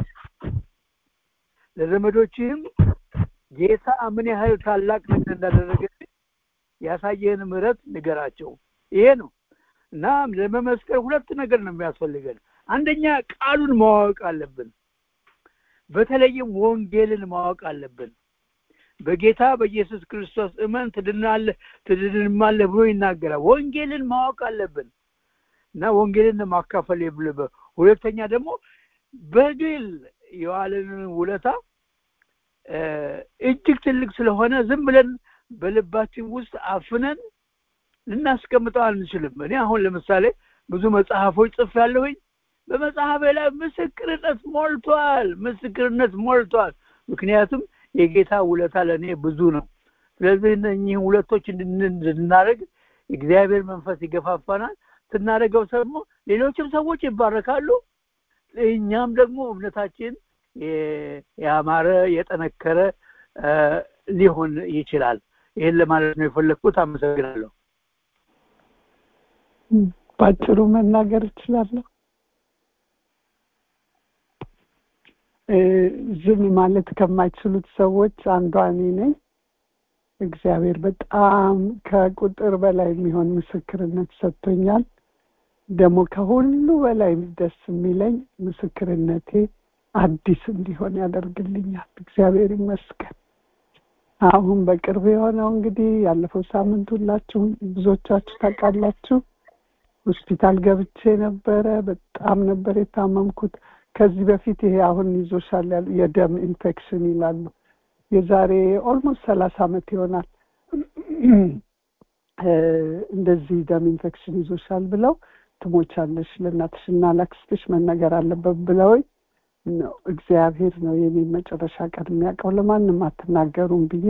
ለዘመዶችህም ጌታ ምን ያህል ታላቅ ነገር እንዳደረገልህ ያሳየህን ምሕረት ንገራቸው። ይሄ ነው እና ለመመስከር ሁለት ነገር ነው የሚያስፈልገን። አንደኛ ቃሉን ማወቅ አለብን። በተለይም ወንጌልን ማወቅ አለብን። በጌታ በኢየሱስ ክርስቶስ እመን ትድናለህ ብሎ ይናገራል። ወንጌልን ማወቅ አለብን እና ወንጌልን ማካፈል ይብልበ። ሁለተኛ ደግሞ በግል የዋለንን ውለታ እጅግ ትልቅ ስለሆነ ዝም ብለን በልባችን ውስጥ አፍነን ልናስቀምጠው አንችልም። እኔ አሁን ለምሳሌ ብዙ መጽሐፎች ጽፌያለሁኝ። በመጽሐፌ ላይ ምስክርነት ሞልቷል። ምክንያቱም የጌታ ውለታ ለኔ ብዙ ነው። ስለዚህ እነኚህ ሁለቶች እንድናደርግ እግዚአብሔር መንፈስ ይገፋፋናል። ስናደርገው ደግሞ ሌሎችም ሰዎች ይባረካሉ። እኛም ደግሞ እምነታችን ያማረ የጠነከረ ሊሆን ይችላል። ይሄን ለማለት ነው የፈለኩት። አመሰግናለሁ። ባጭሩ መናገር እችላለሁ። ዝም ማለት ከማይችሉት ሰዎች አንዷ እኔ ነኝ። እግዚአብሔር በጣም ከቁጥር በላይ የሚሆን ምስክርነት ሰጥቶኛል። ደግሞ ከሁሉ በላይ ደስ የሚለኝ ምስክርነቴ አዲስ እንዲሆን ያደርግልኛል። እግዚአብሔር ይመስገን። አሁን በቅርብ የሆነው እንግዲህ ያለፈው ሳምንት ሁላችሁም ብዙዎቻችሁ ታውቃላችሁ። ሆስፒታል ገብቼ ነበረ። በጣም ነበር የታመምኩት። ከዚህ በፊት ይሄ አሁን ይዞሻል የደም ኢንፌክሽን ይላሉ። የዛሬ ኦልሞስት 30 ዓመት ይሆናል እንደዚህ ደም ኢንፌክሽን ይዞሻል ብለው ትሞቻለሽ፣ ለእናትሽና ለአክስትሽ መነገር አለበት ብለውኝ ነው። እግዚአብሔር ነው የኔን መጨረሻ ቀን የሚያውቀው። ለማንም አትናገሩም ብዬ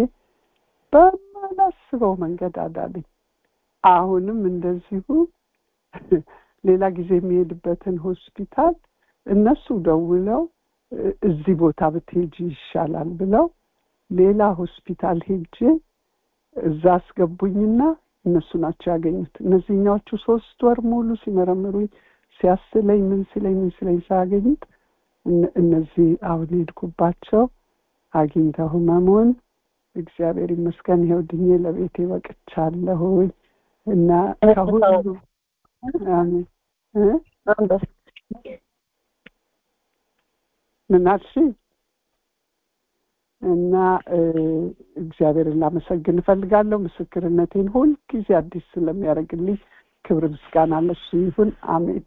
በማላስበው መንገድ አዳነኝ። አሁንም እንደዚሁ ሌላ ጊዜ የሚሄድበትን ሆስፒታል እነሱ ደውለው እዚህ ቦታ ብትሄጂ ይሻላል ብለው ሌላ ሆስፒታል ሄጄ እዛ አስገቡኝና እነሱ ናቸው ያገኙት። እነዚህኛዎቹ 3 ወር ሙሉ ሲመረምሩኝ ሲያስለኝ ምን ሲለኝ ሳያገኙት እነዚህ አሁን ሄድኩባቸው አግኝተው ህመሙን እግዚአብሔር ይመስገን ይኸው ድኜ ለቤቴ በቅቻለሁ። እና ከሁሉ አሜን ምናልሽ እና እግዚአብሔርን ላመሰግን እፈልጋለሁ። ምስክርነቴን ሁልጊዜ አዲስ ስለሚያደርግልኝ ክብር ምስጋና ለእሱ ይሁን። አሜን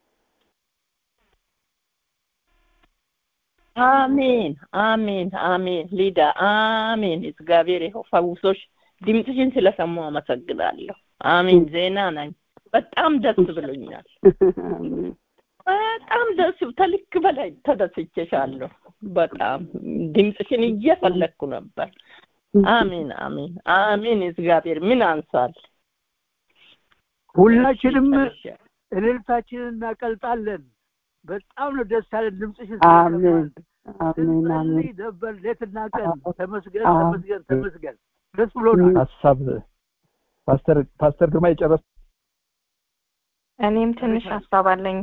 አሜን አሜን አሜን። ሊዳ አሜን። እግዚአብሔር ይኸው ፈውሶሽ ድምፅሽን ስለሰማሁ አመሰግናለሁ። አሜን። ዜና ነኝ። በጣም ደስ ብሎኛል። በጣም ደስ ከልክ በላይ ተደስቼሻለሁ። በጣም ድምፅሽን እየፈለኩ ነበር። አሜን አሜን አሜን። እግዚአብሔር ምን አንሳል። ሁላችንም እልልታችንን እናቀልጣለን። በጣም ነው ደስ ያለን ድምፅሽን አሜን አሜን አሜን። ነበር ሌትና ቀን ተመስገን ተመስገን ተመስገን። ደስ ብሎናል። ሐሳብ ፓስተር ግርማ ይጨርስ። እኔም ትንሽ ሐሳብ አለኝ።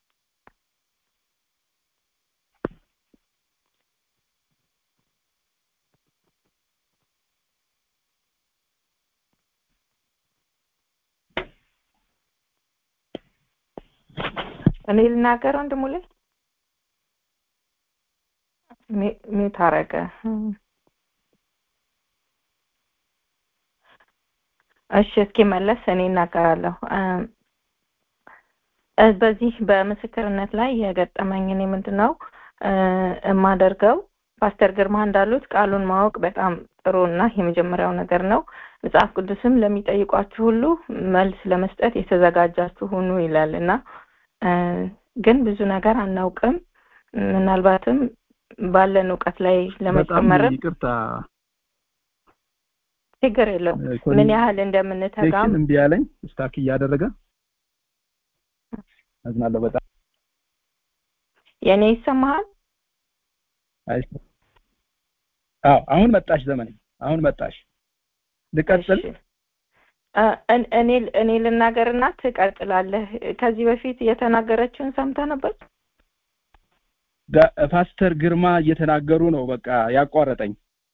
እኔ ልናገር ወንድሙ ላይ ሚውት አደረገ። እሺ እስኪ መለስ እኔ እናገራለሁ። በዚህ በምስክርነት ላይ የገጠመኝ እኔ ምንድነው የማደርገው ፓስተር ግርማ እንዳሉት ቃሉን ማወቅ በጣም ጥሩና የመጀመሪያው ነገር ነው። መጽሐፍ ቅዱስም ለሚጠይቋችሁ ሁሉ መልስ ለመስጠት የተዘጋጃችሁ ሁኑ ይላልና ግን ብዙ ነገር አናውቅም። ምናልባትም ባለን ዕውቀት ላይ ለመጨመር ይቅርታ ችግር የለውም። ምን ያህል እንደምንተጋም እምቢ ያለኝ ስታክ እያደረገ አዝናለሁ በጣም። የኔ ይሰማሃል? አሁን መጣሽ ዘመን አሁን መጣሽ። ልቀጥል? እኔ ልናገርና ትቀጥላለህ። ከዚህ በፊት የተናገረችውን ሰምተህ ነበር? ፓስተር ግርማ እየተናገሩ ነው በቃ ያቋረጠኝ።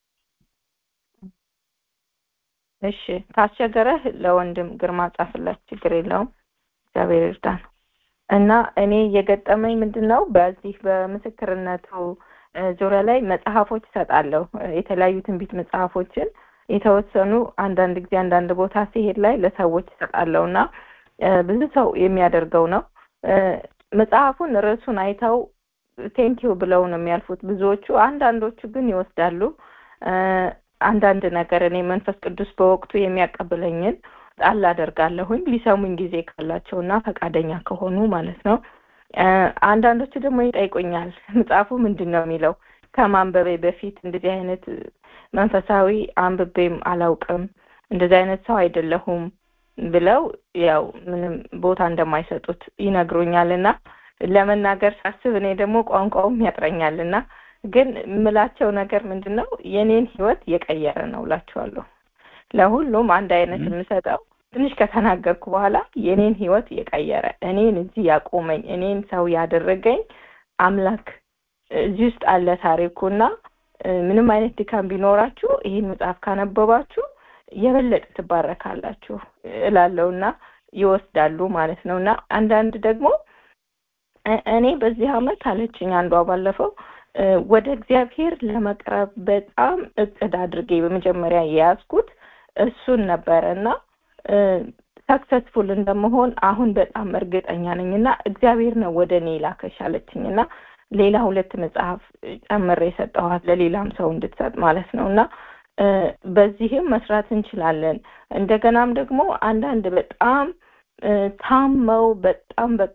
እሺ ካስቸገረህ ለወንድም ግርማ ጻፍለት፣ ችግር የለውም። እግዚአብሔር ይርዳን። እና እኔ የገጠመኝ ምንድነው በዚህ በምስክርነቱ ዙሪያ ላይ መጽሐፎች እሰጣለሁ። የተለያዩ ትንቢት መጽሐፎችን የተወሰኑ አንዳንድ ጊዜ አንዳንድ ቦታ ሲሄድ ላይ ለሰዎች እሰጣለሁና ብዙ ሰው የሚያደርገው ነው። መጽሐፉን ርዕሱን አይተው ቴንኪው ብለው ነው የሚያልፉት ብዙዎቹ። አንዳንዶቹ ግን ይወስዳሉ። አንዳንድ ነገር እኔ መንፈስ ቅዱስ በወቅቱ የሚያቀብለኝን ጣል አደርጋለሁኝ ሊሰሙኝ ጊዜ ካላቸውና ፈቃደኛ ከሆኑ ማለት ነው። አንዳንዶቹ ደግሞ ይጠይቁኛል መጽሐፉ ምንድነው የሚለው ከማንበቤ በፊት እንደዚህ አይነት መንፈሳዊ አንብቤም አላውቅም እንደዚህ አይነት ሰው አይደለሁም ብለው ያው ምንም ቦታ እንደማይሰጡት ይነግሩኛልና ለመናገር ሳስብ እኔ ደግሞ ቋንቋውም ያጥረኛልና ግን ምላቸው ነገር ምንድነው የኔን ህይወት የቀየረ ነው እላችኋለሁ። ለሁሉም አንድ አይነት የምሰጠው ትንሽ ከተናገርኩ በኋላ የኔን ህይወት የቀየረ እኔን እዚህ ያቆመኝ እኔን ሰው ያደረገኝ አምላክ እዚህ ውስጥ አለ ታሪኩና ምንም አይነት ድካም ቢኖራችሁ ይሄን መጽሐፍ ካነበባችሁ የበለጠ ትባረካላችሁ እላለሁና ይወስዳሉ ማለት ነውና አንዳንድ ደግሞ እኔ በዚህ አመት አለችኝ አንዷ ባለፈው ወደ እግዚአብሔር ለመቅረብ በጣም እቅድ አድርጌ በመጀመሪያ ያስኩት እሱን ነበርና ሰክሰስፉል እንደመሆን አሁን በጣም እርግጠኛ ነኝና እግዚአብሔር ነው ወደኔ ላከሻለችኝና ሌላ 2 መጽሐፍ ጨምሬ ሰጠኋት ለሌላም ሰው እንድትሰጥ ማለት ነውና በዚህም መስራት እንችላለን። እንደገናም ደግሞ አንዳንድ በጣም ታመው በጣም በቃ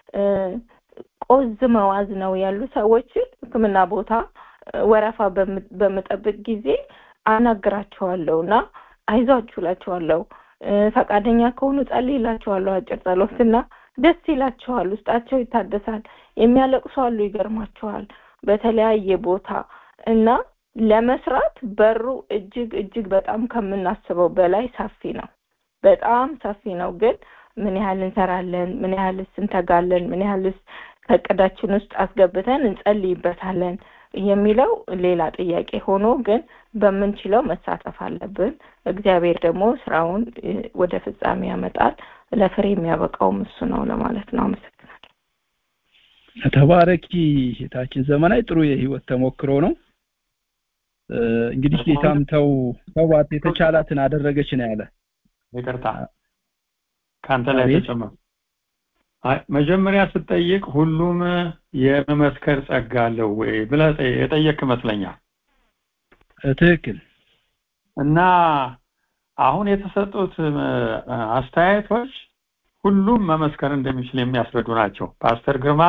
ቆዝመው አዝነው ያሉ ሰዎች ሕክምና ቦታ ወረፋ በመጠበቅ ጊዜ አናግራቸዋለሁና አይዟችሁ እላቸዋለሁ። ፈቃደኛ ከሆኑ ጸልይላቸዋለሁ አጭር ጸሎትና ደስ ይላቸዋል፣ ውስጣቸው ይታደሳል። የሚያለቅሱ አሉ፣ ይገርማቸዋል በተለያየ ቦታ እና ለመስራት በሩ እጅግ በጣም ከምናስበው በላይ ሰፊ ነው፣ በጣም ሰፊ ነው። ግን ምን ያህል እንሰራለን፣ ምን ያህልስ እንተጋለን፣ ምን ያህልስ ከዕቅዳችን ውስጥ አስገብተን እንጸልይበታለን የሚለው ሌላ ጥያቄ ሆኖ ግን በምንችለው መሳተፍ አለብን። እግዚአብሔር ደግሞ ስራውን ወደ ፍጻሜ ያመጣል። ለፍሬ የሚያበቃውም እሱ ነው ለማለት ነው። አመሰግናለሁ። ተባረኪ እህታችን ዘመናዊ፣ ጥሩ የህይወት ተሞክሮ ነው። እንግዲህ ጌታም ተዋት የተቻላትን አደረገች ነው ያለ። ይቅርታ ካንተ ላይ ተጨመረ። መጀመሪያ ስትጠይቅ ሁሉም የመመስከር ጸጋ አለው ወይ ብለህ የጠየቅ ይመስለኛል። ትክክል። እና አሁን የተሰጡት አስተያየቶች ሁሉም መመስከር እንደሚችል የሚያስረዱ ናቸው። ፓስተር ግርማ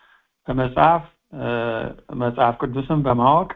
መጽሐፍ ቅዱስን በማወቅ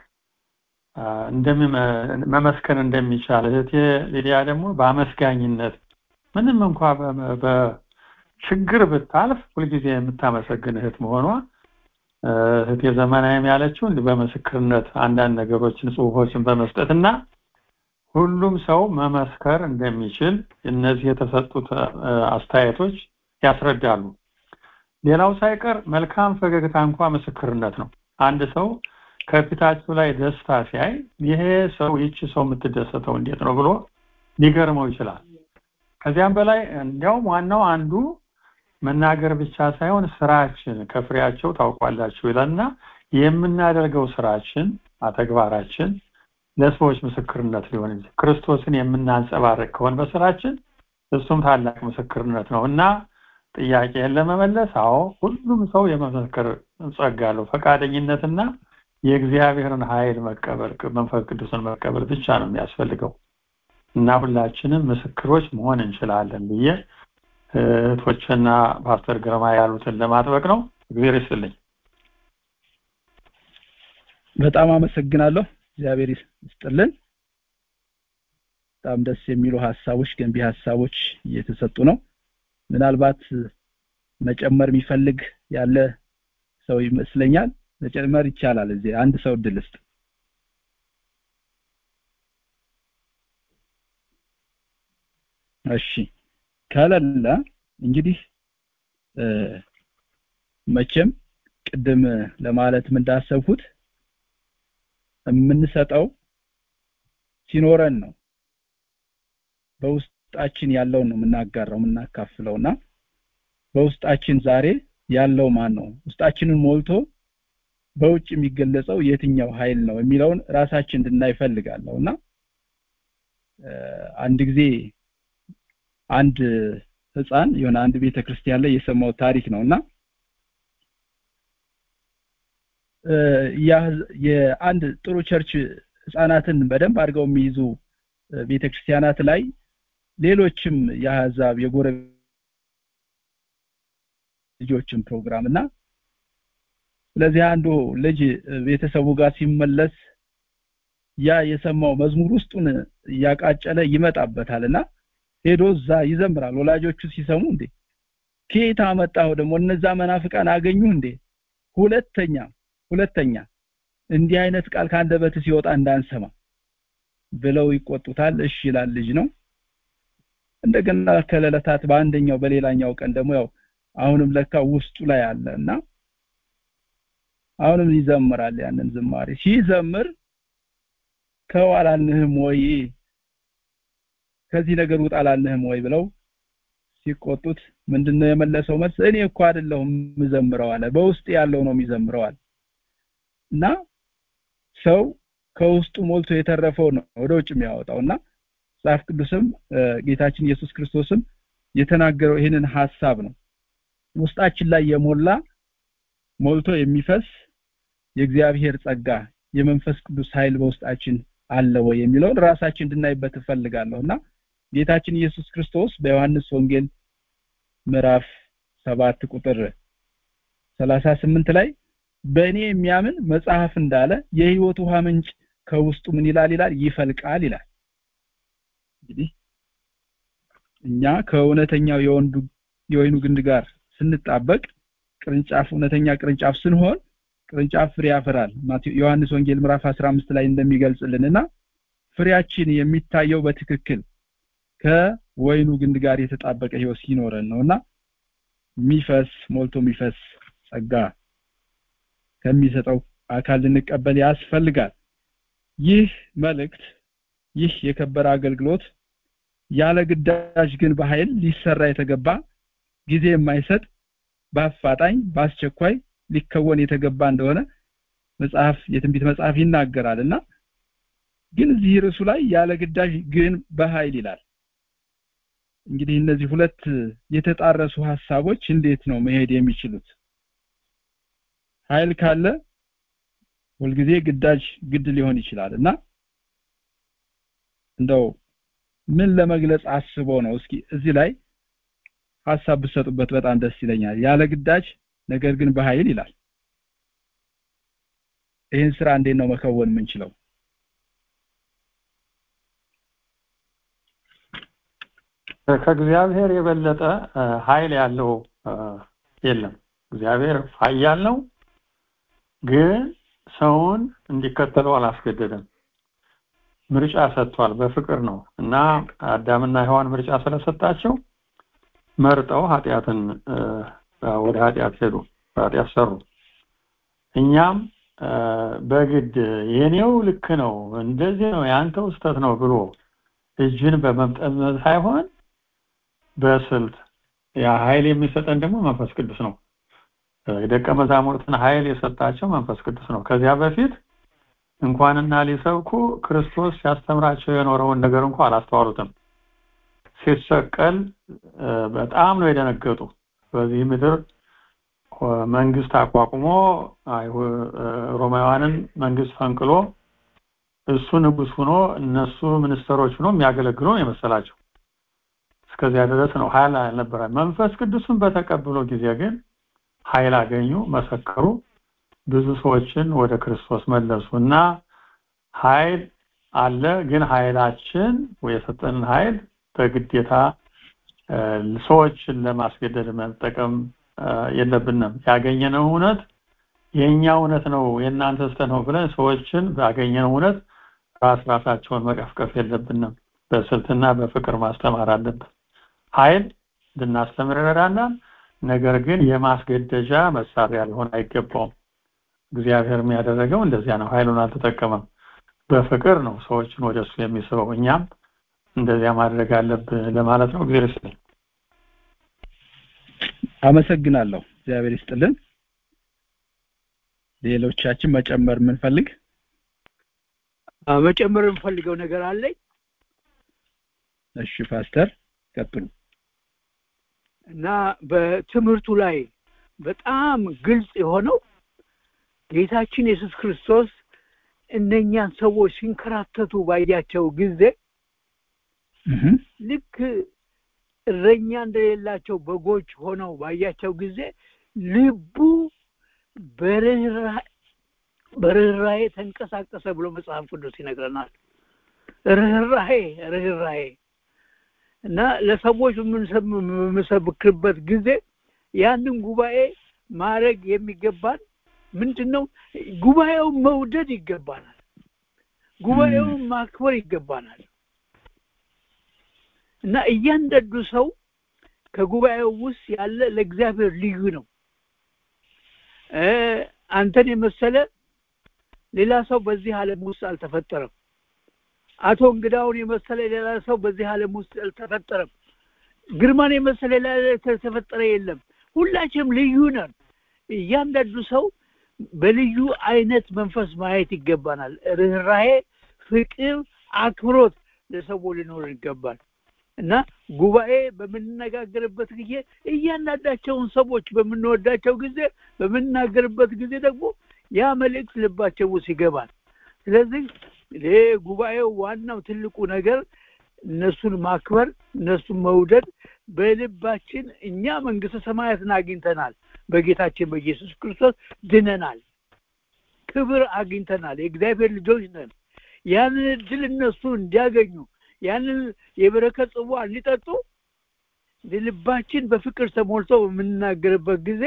መመስከር እንደሚቻል፣ እህቴ ሊዲያ ደግሞ በአመስጋኝነት ምንም እንኳን በችግር ብታልፍ ሁልጊዜ የምታመሰግን እህት መሆኗ፣ እህቴ ዘመናዊም ያለችው እንዲህ በምስክርነት አንዳንድ ነገሮችን ጽሁፎችን በመስጠትና ሁሉም ሰው መመስከር እንደሚችል እነዚህ የተሰጡት አስተያየቶች ያስረዳሉ። ሌላው ሳይቀር መልካም ፈገግታ እንኳን ምስክርነት ነው። አንድ ሰው ከፊታችሁ ላይ ደስታ ሲያይ ይሄ ሰው ይቺ ሰው የምትደሰተው እንዴት ነው ብሎ ሊገርመው ይችላል። ከዚያም በላይ እንዲያውም ዋናው አንዱ መናገር ብቻ ሳይሆን ስራችን ከፍሬያቸው ታውቋላችሁ ይላልና የምናደርገው ስራችን ተግባራችን ለሰዎች ምስክርነት ሊሆን ይችላል። ክርስቶስን የምናንጸባርቅ ከሆነ በስራችን እሱም ታላቅ ምስክርነት ነውና ጥያቄን ለመመለስ ሁሉም ሰው የመመስከር ጸጋ አለው። ፈቃደኝነትና የእግዚአብሔርን ኃይል መቀበል፣ መንፈስ ቅዱስን መቀበል ብቻ ነው የሚያስፈልገው እና ሁላችንም ምስክሮች መሆን እንችላለን ብዬ እህቶችና ፓስተር ግርማ ያሉትን ለማጥበቅ ነው። እግዚአብሔር ይስጥልኝ። በጣም አመሰግናለሁ። እግዚአብሔር ይስጥልን። በጣም ደስ የሚሉ ሐሳቦች፣ ገንቢ ሐሳቦች እየተሰጡ ነው። ምናልባት መጨመር የሚፈልግ ያለ ሰው ይመስለኛል። መጨመር ይቻላል። እዚህ አንድ ሰው እድል ስጥ። እሺ ከሌለ እንግዲህ መቼም ቅድም ለማለት እንዳሰብኩት የምንሰጠው ሲኖረን ነው። በውስጣችን ያለው ነው የምናጋራው የምናካፍለውና በውስጣችን ዛሬ ያለው ማን ነው? ውስጣችንን ሞልቶ በውጭ የሚገለጸው የትኛው ኃይል ነው የሚለውን ራሳችን እንድናይ ፈልጋለሁና አንድ ጊዜ አንድ ህፃን የሆነ አንድ ቤተክርስቲያን ላይ የሰማው ታሪክ ነውና የአንድ ጥሩ ቸርች ህፃናትን በደንብ አድርገው የሚይዙ ቤተክርስቲያናት ላይ ሌሎችም የአሕዛብ የጎረቤት ልጆችን ፕሮግራምና ስለዚህ አንዱ ልጅ ቤተሰቡ ጋር ሲመለስ ያ የሰማው መዝሙር ውስጡን ያቃጨለ ይመጣበታልና ሄዶ እዛ ይዘምራል። ወላጆቹ ሲሰሙ እንዴ ከየት አመጣው ደግሞ እነዛ መናፍቃን አገኙ እንዴ ሁለተኛ እንዲህ አይነት ቃል ካንደበት ሲወጣ እንዳንሰማ ብለው ይቆጡታል። እሺ ይላል ልጅ ነው። እንደገና ከለለታት በአንደኛው በሌላኛው ቀን ደግሞ ያው አሁንም ለካ ውስጡ ላይ አለና አሁንም ይዘምራል። ያንን ዝማሬ ሲዘምር ከዋላልህም ወይ ከዚህ ነገር ውጣላልህም ወይ ብለው ሲቆጡት ምንድነው የመለሰው መልስ? እኔ እኮ አይደለሁም ምዘምረው አለ፣ በውስጥ ያለው ነው የሚዘምረው አለ። እና ሰው ከውስጡ ሞልቶ የተረፈው ነው ወደ ውጭ የሚያወጣውና መጽሐፍ ቅዱስም ጌታችን ኢየሱስ ክርስቶስም የተናገረው ይሄንን ሐሳብ ነው። ውስጣችን ላይ የሞላ ሞልቶ የሚፈስ የእግዚአብሔር ጸጋ የመንፈስ ቅዱስ ኃይል በውስጣችን አለ ወይ የሚለውን ራሳችን እንድናይበት ፈልጋለሁና ጌታችን ኢየሱስ ክርስቶስ በዮሐንስ ወንጌል ምዕራፍ 7 ቁጥር 38 ላይ በእኔ የሚያምን መጽሐፍ እንዳለ የሕይወት ውሃ ምንጭ ከውስጡ ምን ይላል ይፈልቃል ይላል። እንግዲህ እኛ ከእውነተኛው የወይኑ ግንድ ጋር ስንጣበቅ ቅርንጫፍ እውነተኛ ቅርንጫፍ ስንሆን ቅርንጫፍ ፍሬ ያፈራል። ዮሐንስ ወንጌል ምዕራፍ 15 ላይ እንደሚገልጽልንና ፍሬያችን የሚታየው በትክክል ከወይኑ ግንድ ጋር የተጣበቀ ህይወት ሲኖረን ነውና ሞልቶ የሚፈስ ጸጋ ከሚሰጠው አካል ልንቀበል ያስፈልጋል። ይህ መልእክት ይህ የከበረ አገልግሎት ያለ ግዳጅ ግን በኃይል ሊሰራ የተገባ ጊዜ የማይሰጥ በአፋጣኝ በአስቸኳይ ሊከወን የተገባ እንደሆነ የትንቢት መጽሐፍ ይናገራልና ግን እዚህ ርዕሱ ላይ ያለ ግዳጅ ግን በኃይል ይላል። እንግዲህ እነዚህ ሁለት የተጣረሱ ሐሳቦች እንዴት ነው መሄድ የሚችሉት? ኃይል ካለ ሁልጊዜ ግዳጅ ግድ ሊሆን ይችላልና እንደው ምን ለመግለጽ አስቦ ነው? እስኪ እዚህ ላይ ሐሳብ ብትሰጡበት በጣም ደስ ይለኛል። ያለ ግዳጅ ነገር ግን በኃይል ይላል። ይህን ስራ እንዴት ነው መከወን የምንችለው? ከእግዚአብሔር የበለጠ ኃይል ያለው የለም። እግዚአብሔር ኃያል ነው፣ ግን ሰውን እንዲከተለው አላስገደደም። ምርጫ ሰጥቷል፣ በፍቅር ነው እና አዳምና ሔዋን ምርጫ ስለሰጣቸው መርጠው ወደ ኃጢአት ሄዱ፣ ኃጢአት ሰሩ። እኛም በግድ የኔው ልክ ነው እንደዚህ ነው ያንተው ስተት ነው ብሎ እጅን በመምጠመዝ ሳይሆን በስልት ያ ኃይል የሚሰጠን ደግሞ መንፈስ ቅዱስ ነው። የደቀ መዛሙርትን ኃይል የሰጣቸው መንፈስ ቅዱስ ነው። ከዚያ በፊት እንኳንና ሊሰብኩ ክርስቶስ ሲያስተምራቸው የኖረውን ነገር እንኳን አላስተዋሉትም። ሲሰቀል በጣም ነው የደነገጡ። በዚህ ምድር መንግስት አቋቁሞ ሮማውያንን መንግስት ፈንቅሎ እሱ ንጉስ ሆኖ እነሱ ሚኒስተሮች ሆኖ የሚያገለግሉ ነው የመሰላቸው። እስከዚያ ድረስ ነው ኃይል አልነበረ። መንፈስ ቅዱስን በተቀበሉ ጊዜ ግን ኃይል አገኙ፣ መሰከሩ፣ ብዙ ሰዎችን ወደ ክርስቶስ መለሱና ኃይል አለ። ግን ኃይላችን የሰጠንን ኃይል በግዴታ ሰዎችን ለማስገደድ መጠቀም የለብንም። ያገኘነው እውነት የኛ እውነት ነው የእናንተ ስተት ነው ብለን ሰዎችን ባገኘነው እውነት ራሳቸውን መቀፍቀፍ የለብንም። በስልትና በፍቅር ማስተማር አለብን። ኃይል እንድናስተምር ይረዳናል፣ ነገር ግን የማስገደጃ መሳሪያ ሊሆን አይገባውም። እግዚአብሔር የሚያደርገው እንደዚያ ነው። ኃይሉን አልተጠቀመም፣ በፍቅር ነው ሰዎችን ወደሱ የሚስበው። እኛም እንደዚያ ማድረግ አለብን ለማለት ነው። እግዚአብሔር ይስጥልን። አመሰግናለሁ። እግዚአብሔር ይስጥልን። ሌሎቻችን መጨመር የምንፈልግ መጨመር የምፈልገው ነገር አለኝ። እሺ ፓስተር ቀጥሉ። እና በትምህርቱ ላይ በጣም ግልጽ የሆነው ጌታችን ኢየሱስ ክርስቶስ እነኛን ሰዎች ሲንከራተቱ ባያቸው ጊዜ ልክ እረኛ እንደሌላቸው በጎች ሆነው ባያቸው ጊዜ ልቡ በርህራሄ ተንቀሳቀሰ ብሎ መጽሐፍ ቅዱስ ይነግረናል። ርህራሄ እና ለሰዎች የምንሰብክበት ጊዜ ያንን ጉባኤ ማድረግ የሚገባን ምንድነው? ጉባኤውን መውደድ ይገባናል። ጉባኤውን ማክበር ይገባናል። እና እያንዳንዱ ሰው ከጉባኤው ውስጥ ያለ ለእግዚአብሔር ልዩ ነው። አንተን የመሰለ ሌላ ሰው በዚህ ዓለም ውስጥ አልተፈጠረም። አቶ እንግዳውን የመሰለ ሌላ ሰው በዚህ ዓለም ውስጥ አልተፈጠረም። ግርማን የመሰለ ሌላ ተፈጠረ የለም። ሁላችንም ልዩ ነን። እያንዳንዱ ሰው በልዩ አይነት መንፈስ ማየት ይገባናል። ርህራሄ፣ ፍቅር፣ አክብሮት ለሰው ሊኖር ይገባል። እና ጉባኤ በመነጋገርበት ጊዜ እያንዳንዳቸውን ሰዎች በመንወዳቸው ጊዜ በመናገርበት ጊዜ ደግሞ ያ መልእክት ልባቸው ውስጥ ይገባል። ስለዚህ ጉባኤው ዋናው ትልቁ ነገር እነሱን ማክበር፣ እነሱን መውደድ፣ በልባችን እኛ መንግስተ ሰማያትን አግኝተናል፣ በጌታችን በኢየሱስ ክርስቶስ ድነናል፣ ክብር አግኝተናል፣ የእግዚአብሔር ልጆች ነን። ያንን ድል እነሱ እንዲያገኙ ያንን የበረከት ጽዋ እንዲጠጡ ልባችን በፍቅር ተሞልቶ በምንናገርበት ጊዜ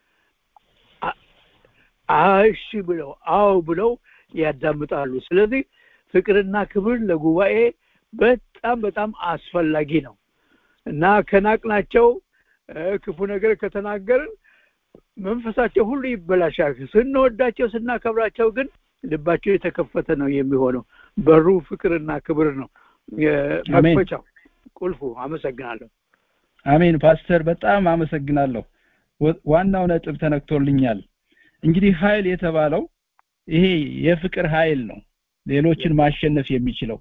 እሺ ብለው አዎ ብለው ያዳምጣሉ። ስለዚህ ፍቅርና ክብር ለጉባኤ በጣም በጣም አስፈላጊ ነው እና ከናቅናቸው ክፉ ነገር ከተናገርን መንፈሳቸው ሁሉ ይበላሻል። ስንወዳቸው ስናከብራቸው ግን ልባቸው የተከፈተ ነው የሚሆነው። በሩ ፍቅርና ክብር ነው መክፈቻው ቁልፉ። አመሰግናለሁ። አሜን ፓስተር፣ በጣም አመሰግናለሁ። ዋናው ነጥብ ተነክቶልኛል። እንግዲህ ኃይል የተባለው ይሄ የፍቅር ኃይል ነው ሌሎችን ማሸነፍ የሚችለው።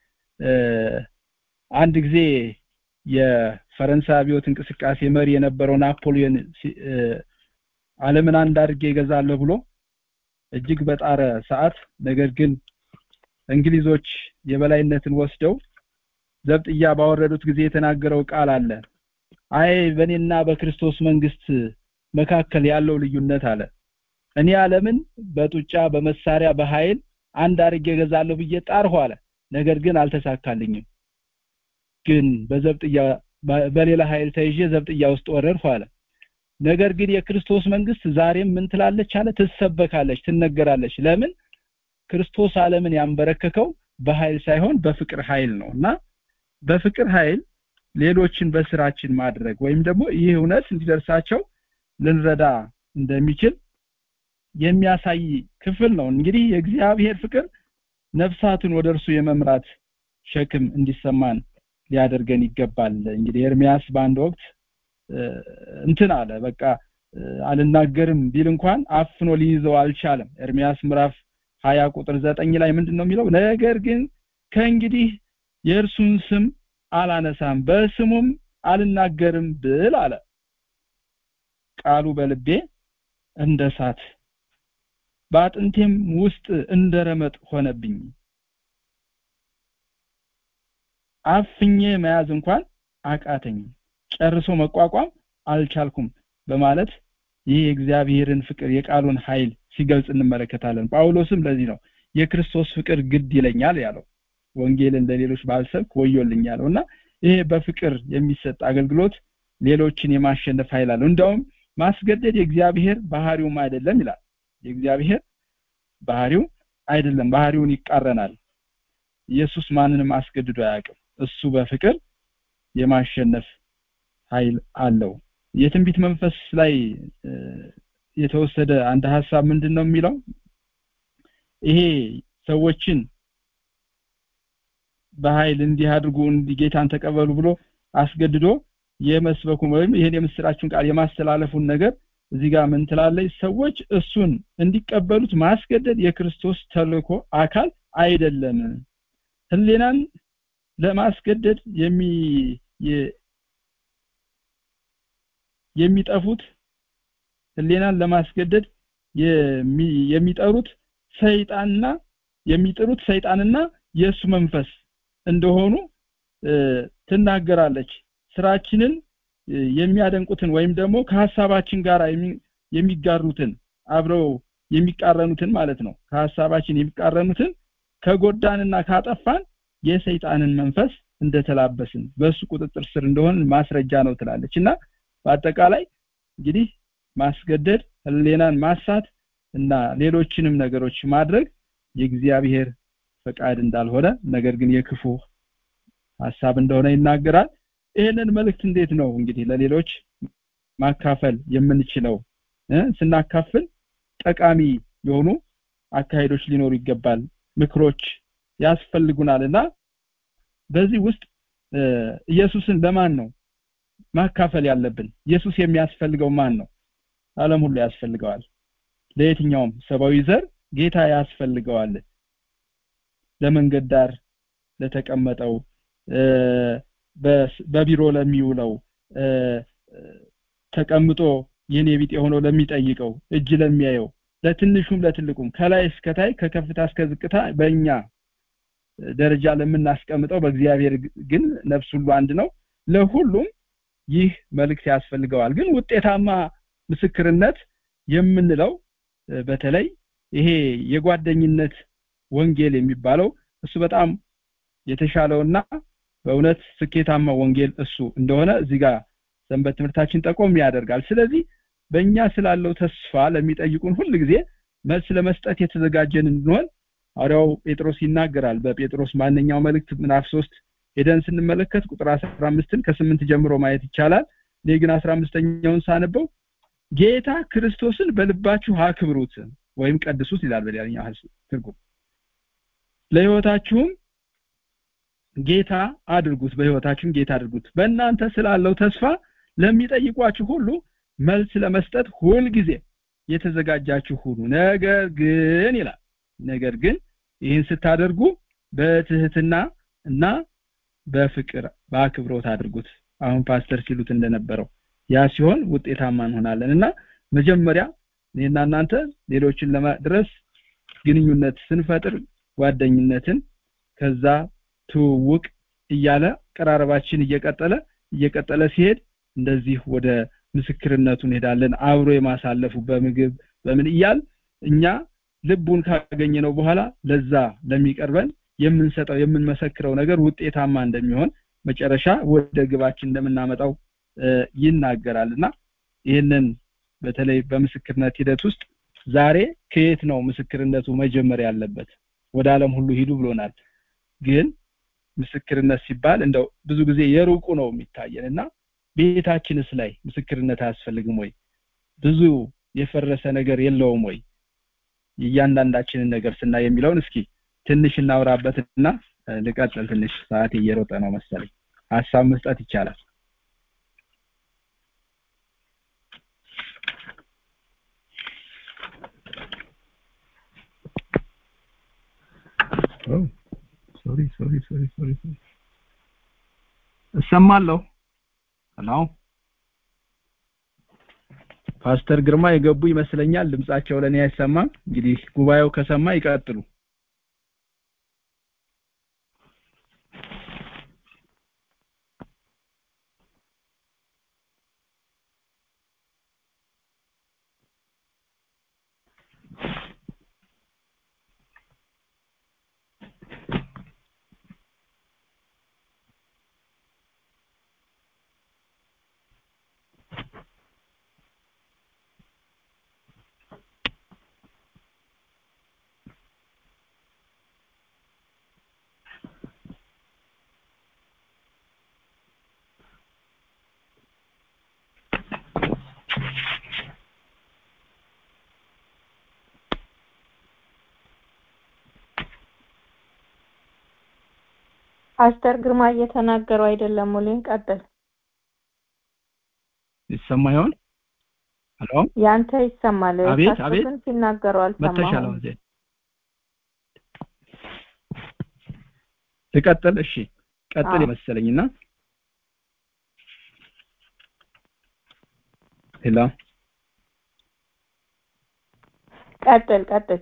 አንድ ጊዜ የፈረንሳይ አብዮት እንቅስቃሴ መሪ የነበረው ናፖሊዮን ዓለምን አንድ አድርጌ እገዛለሁ ብሎ እጅግ በጣረ ሰዓት፣ ነገር ግን እንግሊዞች የበላይነትን ወስደው ዘብጥያ ባወረዱት ጊዜ የተናገረው ቃል አለ። አይ በእኔና በክርስቶስ መንግስት መካከል ያለው ልዩነት አለ፣ እኔ ዓለምን በጡጫ በመሳሪያ በኃይል አንድ አድርጌ እገዛለሁ ብዬ ጣርሁ አለ፣ ነገር ግን አልተሳካልኝም። ግን በዘብጥያ በሌላ ኃይል ተይዤ ዘብጥያ ውስጥ ወረድሁ አለ። ነገር ግን የክርስቶስ መንግስት ዛሬም ምን ትላለች አለ? ትሰበካለች፣ ትነገራለች። ለምን? ክርስቶስ ዓለምን ያንበረከከው በኃይል ሳይሆን በፍቅር ኃይል ነውና በፍቅር ኃይል ሌሎችን በስራችን ማድረግ ወይም ደግሞ ይህ እውነት እንዲደርሳቸው ልንረዳ እንደሚችል የሚያሳይ ክፍል ነው። እንግዲህ የእግዚአብሔር ፍቅር ነፍሳትን ወደርሱ የመምራት ሸክም እንዲሰማን ሊያደርገን ይገባል። እንግዲህ ኤርሚያስ በአንድ ወቅት እንትን አለ፣ በቃ አልናገርም ቢል እንኳን አፍኖ ሊይዘው አልቻለም። ኤርሚያስ ምዕራፍ 20 ቁጥር 9 ላይ ምንድነው የሚለው? ነገር ግን ከእንግዲህ የእርሱን ስም አላነሳም በስሙም አልናገርም ብል አለ። ቃሉ በልቤ እንደ እሳት በአጥንቴም ውስጥ እንደረመጥ ሆነብኝ፣ አፍኜ መያዝ እንኳን አቃተኝ፣ ጨርሶ መቋቋም አልቻልኩም በማለት ይህ የእግዚአብሔርን ፍቅር የቃሉን ኃይል ሲገልጽ እንመለከታለን። ጳውሎስም ለዚህ ነው የክርስቶስ ፍቅር ግድ ይለኛል ያለው፣ ወንጌልን ለሌሎች ባልሰብክ ወዮልኝ ያለውና ይሄ በፍቅር የሚሰጥ አገልግሎት ሌሎችን የማሸነፍ ኃይል አለው። እንደውም ማስገደድ የእግዚአብሔር ባህሪውም አይደለም ይላል። የእግዚአብሔር ባህሪው አይደለም፣ ባህሪውን ይቃረናል። ኢየሱስ ማንንም አስገድዶ አያውቅም። እሱ በፍቅር የማሸነፍ ኃይል አለው። የትንቢት መንፈስ ላይ የተወሰደ አንድ ሐሳብ ምንድነው የሚለው? ይሄ ሰዎችን በኃይል እንዲያድርጉ ጌታን ተቀበሉ ብሎ አስገድዶ የመስበኩ ወይም ይሄን የምስራቹን ቃል የማስተላለፉን ነገር እዚህ ጋር ምን ትላለች? ሰዎች እሱን እንዲቀበሉት ማስገደድ የክርስቶስ ተልእኮ አካል አይደለም። ህሊናን ለማስገደድ የሚጠፉት ህሊናን ለማስገደድ የሚጠሩት ሰይጣንና የእሱ መንፈስ እንደሆኑ ትናገራለች። ስራችንን የሚያደንቁትን ወይም ደግሞ ከሐሳባችን ጋር የሚጋሩትን አብረው የሚቃረኑትን ማለት ነው፣ ከሐሳባችን የሚቃረኑትን ከጎዳንና ካጠፋን የሰይጣንን መንፈስ እንደተላበስን በሱ ቁጥጥር ስር እንደሆን ማስረጃ ነው ትላለችና በአጠቃላይ እንግዲህ ማስገደድ፣ ህሊናን ማሳት እና ሌሎችንም ነገሮች ማድረግ የእግዚአብሔር ፈቃድ እንዳልሆነ ነገር ግን የክፉ ሐሳብ እንደሆነ ይናገራል። ይሄንን መልእክት እንዴት ነው እንግዲህ ለሌሎች ማካፈል የምንችለው? ስናካፍል ጠቃሚ የሆኑ አካሄዶች ሊኖሩ ይገባል፣ ምክሮች ያስፈልጉናልና በዚህ ውስጥ ኢየሱስን ለማን ነው ማካፈል ያለብን? ኢየሱስ የሚያስፈልገው ማን ነው? ዓለም ሁሉ ያስፈልገዋል። ለየትኛውም ሰብአዊ ዘር ጌታ ያስፈልገዋል። ለመንገድ ዳር ለተቀመጠው፣ በቢሮ ለሚውለው፣ ተቀምጦ የኔ ቢጤ ሆኖ ለሚጠይቀው፣ እጅ ለሚያየው፣ ለትንሹም ለትልቁም፣ ከላይ እስከ ታይ ከከፍታ እስከ ዝቅታ በእኛ ደረጃ ለምናስቀምጠው በእግዚአብሔር ግን ነፍስ ሁሉ አንድ ነው። ለሁሉም ይህ መልእክት ያስፈልገዋል። ግን ውጤታማ ምስክርነት የምንለው በተለይ ይሄ የጓደኝነት ወንጌል የሚባለው እሱ በጣም የተሻለውና በእውነት ስኬታማ ወንጌል እሱ እንደሆነ እዚህ ጋር ሰንበት ትምህርታችን ጠቆም ያደርጋል። ስለዚህ በእኛ ስላለው ተስፋ ለሚጠይቁን ሁሉ ጊዜ መልስ ለመስጠት የተዘጋጀን እንድንሆን ሐዋርያው ጴጥሮስ ይናገራል። በጴጥሮስ ማንኛው መልእክት ምዕራፍ 3 ሄደን ስንመለከት ቁጥር 15ን ከ8 ጀምሮ ማየት ይቻላል። እኔ ግን 15ኛውን ሳነበው ጌታ ክርስቶስን በልባችሁ አክብሩት ወይም ቀድሱት ይላል በሌላኛው ትርጉም። ለሕይወታችሁም ጌታ አድርጉት፣ በሕይወታችሁም ጌታ አድርጉት። በእናንተ ስላለው ተስፋ ለሚጠይቋችሁ ሁሉ መልስ ለመስጠት ሁሉ ጊዜ የተዘጋጃችሁ ሁኑ። ነገር ግን ይላል ነገር ግን ይህን ስታደርጉ በትህትና እና በፍቅር በአክብሮት አድርጉት። አሁን ፓስተር ሲሉት እንደነበረው ያ ሲሆን ውጤታማ እንሆናለንና መጀመሪያ እኔና እናንተ ሌሎችን ለማድረስ ግንኙነት ስንፈጥር ጓደኝነትን ከዛ ትውውቅ እያለ ቀራረባችን እየቀጠለ ሲሄድ እንደዚህ ወደ ምስክርነቱ እንሄዳለን። አብሮ የማሳለፉ በምግብ በምን እያል እኛ ልቡን ካገኘነው በኋላ ለዛ ለሚቀርበን የምንሰጠው የምንመሰክረው ነገር ውጤታማ እንደሚሆን መጨረሻ ወደ ግባችን እንደምናመጣው ይናገራልና ይሄንን በተለይ በምስክርነት ሂደት ውስጥ ዛሬ ከየት ነው ምስክርነቱ መጀመር ያለበት? ወደ ዓለም ሁሉ ሂዱ ብሎናል። ግን ምስክርነት ሲባል እንደው ብዙ ጊዜ የሩቁ ነው የሚታየንና ቤታችንስ ላይ ምስክርነት አያስፈልግም ወይ? ብዙ የፈረሰ ነገር የለውም ወይ? እያንዳንዳችንን ነገር ስናይ የሚለውን እስኪ ትንሽ እናውራበትና ልቀጥል። ትንሽ ሰዓት እየሮጠ ነው መሰለኝ። ሐሳብ መስጠት ይቻላል። ሶሪ እሰማለሁ። ሄሎ ፓስተር ግርማ የገቡ ይመስለኛል። ድምጻቸው ለኔ አይሰማም። እንግዲህ ጉባኤው ከሰማ ይቀጥሉ። ፓስተር ግርማ እየተናገሩ አይደለም። ሙሉን ቀጥል። ይሰማ ይሆን? ሄሎ ያንተ ይሰማል። አቤት ፓስተርን ሲናገሩ አልሰማሁም። መተሻለው እንዴ? ልቀጥል? እሺ ቀጥል መሰለኝና ሄሎ ቀጥል።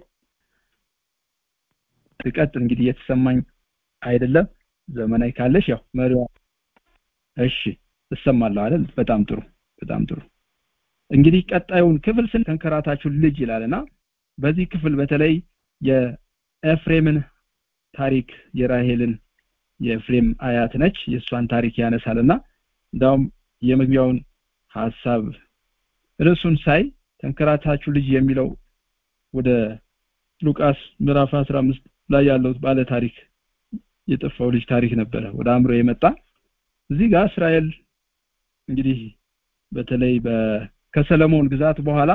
ልቀጥል እንግዲህ የተሰማኝ አይደለም። ዘመናዊ ካለሽ ያው መሪዋ እሺ እሰማለሁ አይደል? በጣም ጥሩ። እንግዲህ ቀጣዩን ክፍል ተንከራታችሁ ልጅ ይላልና በዚህ ክፍል በተለይ የኤፍሬምን ታሪክ የራሄልን የኤፍሬም አያት ነች የሷን ታሪክ ያነሳልና እንዳውም የመግቢያውን ሐሳብ ርዕሱን ሳይ ተንከራታችሁ ልጅ የሚለው ወደ ሉቃስ ምዕራፍ 15 ላይ ያለው ባለ ታሪክ የጠፋው ልጅ ታሪክ ነበረ ወደ አእምሮ የመጣ። እዚህ ጋር እስራኤል እንግዲህ በተለይ ከሰለሞን ግዛት በኋላ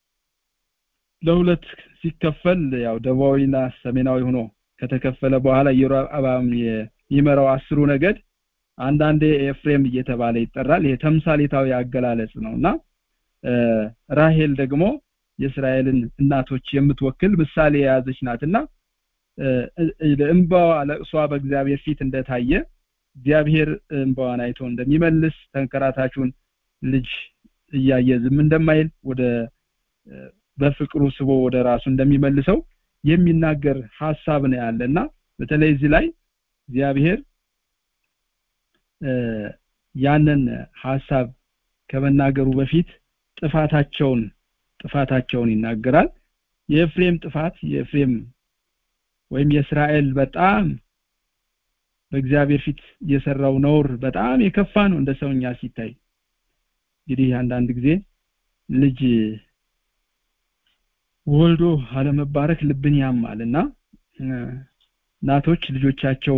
ለሁለት ሲከፈል ያው ደቡባዊና ሰሜናዊ ሆኖ ከተከፈለ በኋላ ኢዮራብዓም የሚመራው 10ሩ ነገድ አንዳንዴ ኤፍሬም እየተባለ ይጠራል። ይሄ ተምሳሌታዊ አገላለጽ ነውና ራሄል ደግሞ የእስራኤልን እናቶች የምትወክል ምሳሌ የያዘች ናትና እንባዋ ለቅሷ በእግዚአብሔር ፊት እንደታየ እግዚአብሔር እንባዋን አይቶ እንደሚመልስ ተንከራታችሁን ልጅ እያየ ዝም እንደማይል ወደ በፍቅሩ ስቦ ወደ ራሱ እንደሚመልሰው የሚናገር ሐሳብ ነው ያለና በተለይ እዚህ ላይ እግዚአብሔር ያንን ሐሳብ ከመናገሩ በፊት ጥፋታቸውን ይናገራል። የኤፍሬም ጥፋት የኤፍሬም ወይም የእስራኤል በጣም በእግዚአብሔር ፊት የሰራው ነውር በጣም የከፋ ነው እንደ ሰውኛ ሲታይ። እንግዲህ አንዳንድ ጊዜ ልጅ ወልዶ አለመባረክ ልብን ያማልና እናቶች ልጆቻቸው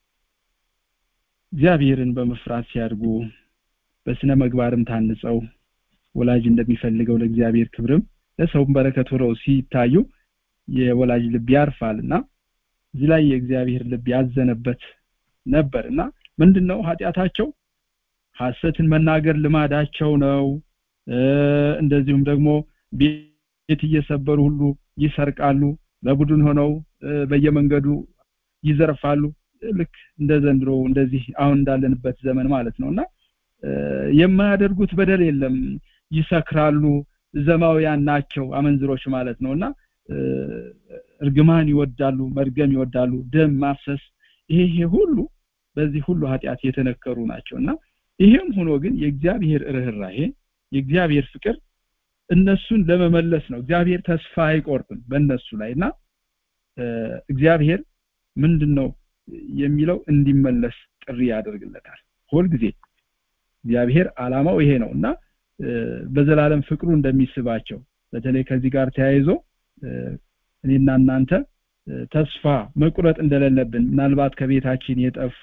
እግዚአብሔርን በመፍራት ሲያድጉ በስነ ምግባርም ታንጸው ወላጅ እንደሚፈልገው ለእግዚአብሔር ክብርም ለሰውም በረከት ሆነው ሲታዩ የወላጅ ልብ ያርፋልና እዚህ ላይ የእግዚአብሔር ልብ ያዘነበት ነበርና ምንድነው ኃጢያታቸው? ሐሰትን መናገር ልማዳቸው ነው። እንደዚሁም ደግሞ ቤት እየሰበሩ ሁሉ ይሰርቃሉ፣ በቡድን ሆነው በየመንገዱ ይዘርፋሉ። ልክ እንደ ዘንድሮ እንደዚህ አሁን እንዳለንበት ዘመን ማለት ነውና የማያደርጉት በደል የለም። ይሰክራሉ፣ ዘማውያን ናቸው፣ አመንዝሮች ማለት ነውና እርግማን ይወዳሉ፣ መርገም ይወዳሉ፣ ደም ማፍሰስ፣ ይሄ ሁሉ በዚህ ሁሉ ኃጢያት የተነከሩ ናቸውና ይሄም ሆኖ ግን የእግዚአብሔር ርህራሄ የእግዚአብሔር ፍቅር እነሱን ለመመለስ ነው። እግዚአብሔር ተስፋ አይቆርጥም በእነሱ ላይና እግዚአብሔር ምንድነው የሚለው እንዲመለስ ጥሪ ያደርግለታል። ሁሉ ጊዜ እግዚአብሔር ዓላማው ይሄ ነውና በዘላለም ፍቅሩ እንደሚስባቸው በተለይ ከዚህ ጋር ተያይዞ እኔና እናንተ ተስፋ መቁረጥ እንደሌለብን ምናልባት ከቤታችን የጠፉ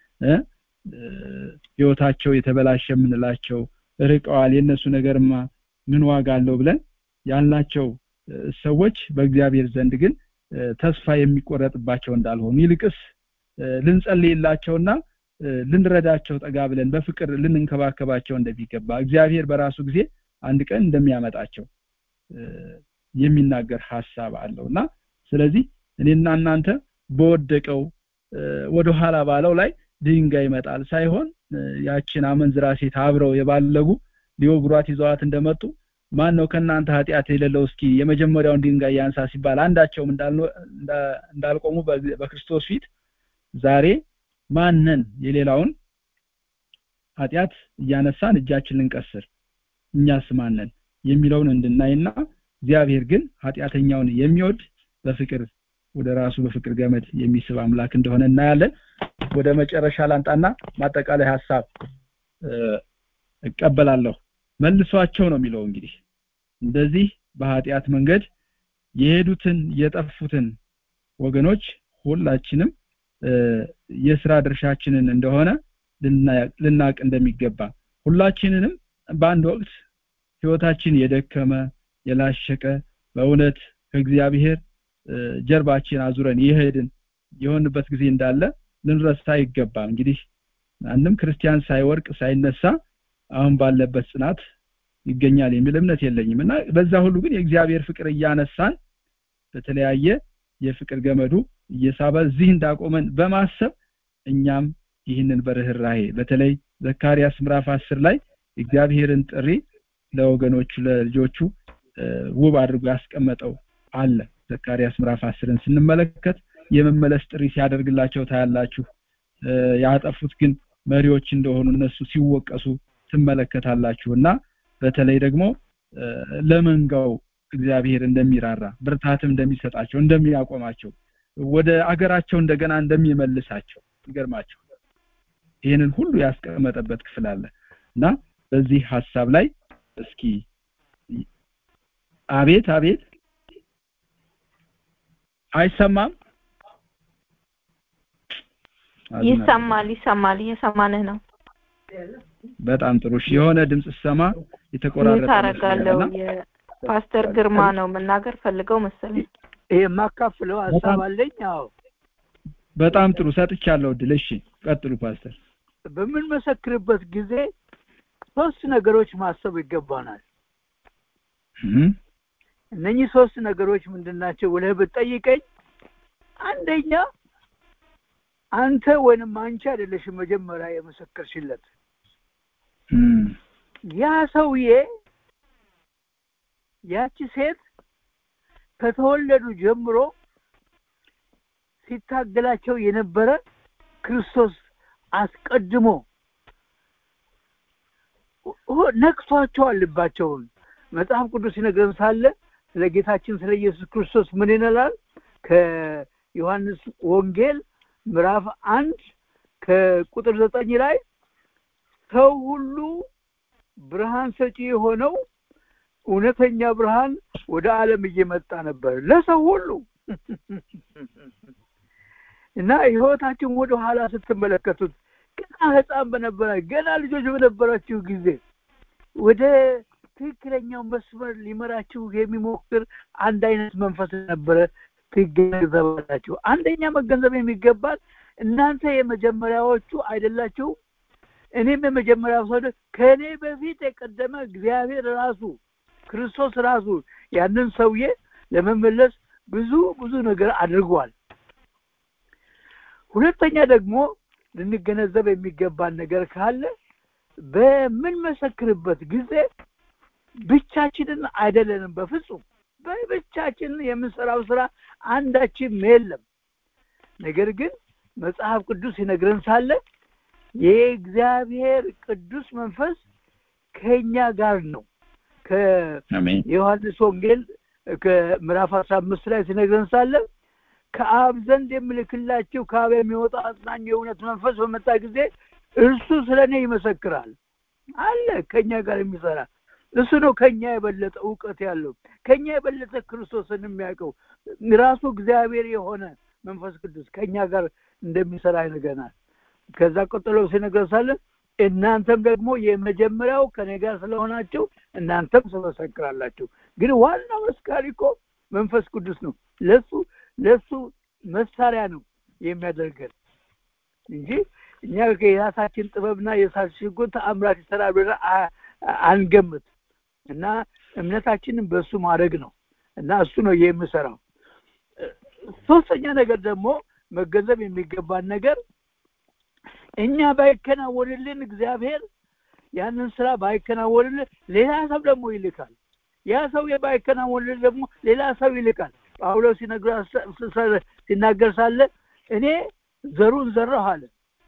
ህይወታቸው የተበላሸ ምንላቸው ርቀዋል የነሱ ነገርማ ምን ዋጋ አለው ብለን ያላቸው ሰዎች በእግዚአብሔር ዘንድ ግን ተስፋ የሚቆረጥባቸው እንዳልሆኑ ይልቅስ ልንጸልይላቸውና ልንረዳቸው ጠጋ ብለን በፍቅር ልንንከባከባቸው እንደሚገባ እግዚአብሔር በራሱ ጊዜ አንድ ቀን እንደሚያመጣቸው የሚናገር ሐሳብ አለውና ስለዚህ እኔና እናንተ በወደቀው ወደ ኋላ ባለው ላይ ድንጋይ ይመጣል ሳይሆን ያችን አመንዝራ ሴት አብረው የባለጉ ሊወግሯት ይዘዋት እንደመጡ ማን ነው ከናንተ ኃጢያት የሌለው እስኪ የመጀመሪያውን ድንጋይ ያንሳ ሲባል አንዳቸውም እንዳልቆሙ በክርስቶስ ፊት ዛሬ ማንን የሌላውን ኃጢያት ያነሳን እጃችንን ልንቀስር እኛስ ማንን የሚለውን እንድናይና እግዚአብሔር ግን ኃጢያተኛውን የሚወድ በፍቅር ወደ ራሱ በፍቅር ገመድ የሚስብ አምላክ እንደሆነ እናያለን። ወደ መጨረሻ ላንጣና ማጠቃለያ ሐሳብ እቀበላለሁ። መልሷቸው ነው የሚለው እንግዲህ እንደዚህ በኃጢያት መንገድ የሄዱትን የጠፉትን ወገኖች ሁላችንም የሥራ ድርሻችንን እንደሆነ ልናቅ እንደሚገባ ሁላችንንም በአንድ ወቅት ህይወታችን የደከመ የላሸቀ በእውነት ከእግዚአብሔር ጀርባችን አዙረን የሄድን የሆንበት ጊዜ እንዳለ ልንረሳ አይገባም። እንግዲህ አንድም ክርስቲያን ሳይወርቅ ሳይነሳ አሁን ባለበት ጽናት ይገኛል የሚል እምነት የለኝምና በዛ ሁሉ ግን የእግዚአብሔር ፍቅር እያነሳን በተለያየ የፍቅር ገመዱ እየሳበ እዚህ እንዳቆመን በማሰብ እኛም ይህንን በርህራሄ በተለይ ዘካርያስ ምዕራፍ 10 ላይ እግዚአብሔርን ጥሪ ለወገኖቹ ለልጆቹ ውብ አድርጎ ያስቀመጠው አለ። ዘካርያስ ምዕራፍ 10ን ስንመለከት የመመለስ ጥሪ ሲያደርግላቸው ታያላችሁ። ያጠፉት ግን መሪዎች እንደሆኑ እነሱ ሲወቀሱ ትመለከታላችሁና በተለይ ደግሞ ለመንጋው እግዚአብሔር እንደሚራራ ብርታትም እንደሚሰጣቸው እንደሚያቆማቸው ወደ አገራቸው እንደገና እንደሚመልሳቸው ይገርማቸው ይሄንን ሁሉ ያስቀመጠበት ክፍል አለና በዚህ ሐሳብ ላይ እስኪ አቤት አይሰማም? ይሰማል እየሰማንህ ነው። በጣም ጥሩ የሆነ ድምጽ ሰማ የተቆራረጠ ታረጋለው የፓስተር ግርማ ነው መናገር ፈልገው መሰለኝ። ይሄ ማካፍለው ሐሳብ አለኝ። አዎ በጣም ጥሩ ሰጥቻለሁ ድል። እሺ ቀጥሉ ፓስተር። በምን መሰክርበት ጊዜ ሶስት ነገሮች ማሰብ ይገባናል። እነኚህ ሶስት ነገሮች ምንድናቸው ብለህ ብትጠይቀኝ አንደኛ አንተ ወይንም አንቺ አይደለሽም መጀመሪያ የመሰከርሽለት ያ ሰውዬ ያቺ ሴት ከተወለዱ ጀምሮ ሲታገላቸው የነበረ ክርስቶስ አስቀድሞ ነክቷቸዋል ልባቸውን። መጽሐፍ ቅዱስ ይነግረን ሳለ ስለ ጌታችን ስለ ኢየሱስ ክርስቶስ ምን ይላል? ከዮሐንስ ወንጌል ምዕራፍ 1 ከቁጥር 9 ላይ ሰው ሁሉ ብርሃን ሰጪ የሆነው እውነተኛ ብርሃን ወደ ዓለም እየመጣ ነበር ለሰው ሁሉ እና ህይወታችን ወደ ኋላ ስትመለከቱት ገና ህፃን ገና ልጆች በነበራችሁ ጊዜ ወደ ትክክለኛው መስመር ሊመራችሁ የሚሞክር አንድ አይነት መንፈስ ነበረ ትገነዘባላችሁ። አንደኛ መገንዘብ የሚገባል እናንተ የመጀመሪያዎቹ አይደላችሁ። እኔም የመጀመሪያው ሰው ከኔ በፊት የቀደመ እግዚአብሔር ራሱ ክርስቶስ ራሱ ያንን ሰውዬ ለመመለስ ብዙ ነገር አድርጓል። ሁለተኛ ደግሞ ልንገነዘብ የሚገባን ነገር ካለ በምን መሰክርበት ጊዜ ብቻችንን አይደለንም። በፍጹም በብቻችን የምንሰራው ስራ አንዳችም የለም። ነገር ግን መጽሐፍ ቅዱስ ይነግረን ሳለ የእግዚአብሔር ቅዱስ መንፈስ ከኛ ጋር ነው። ከዮሐንስ ወንጌል ከምዕራፍ 15 ላይ ሲነግረን ሳለ ከአብ ዘንድ የምልክላችሁ ከአብ የሚወጣ አጽናኝ የእውነት መንፈስ በመጣ ጊዜ እርሱ ስለኔ ይመሰክራል አለ። ከኛ ጋር የሚሰራ እሱ ነው። ከኛ የበለጠ ዕውቀት ያለው ከኛ የበለጠ ክርስቶስን የሚያውቀው ራሱ እግዚአብሔር የሆነ መንፈስ ቅዱስ ከኛ ጋር እንደሚሰራ ይነግረናል። ከዛ ቀጥሎ ሲነግረን ሳለ እናንተም ደግሞ የመጀመሪያው ከኔ ጋር ስለሆናችሁ እናንተም ትመሰክራላችሁ። ግን ዋናው መስካሪ እኮ መንፈስ ቅዱስ ነው። ለሱ መሳሪያ ነው የሚያደርገን እንጂ እኛ የራሳችን ጥበብና የራሳችን ተአምራት ይሰራል ብለን አንገምት እና እምነታችንን በሱ ማድረግ ነው እና እሱ ነው የሚሰራው። ሶስተኛ ነገር ደግሞ መገንዘብ የሚገባን ነገር እኛ ባይከናወንልን እግዚአብሔር ያንን ስራ ባይከናወንልን ሌላ ሰው ደግሞ ይልካል። ያ ሰው ባይከናወንልን ደግሞ ሌላ ሰው ይልካል። ጳውሎስ ሲናገር ሳለ እኔ ዘሩን ዘራሁ አለ፣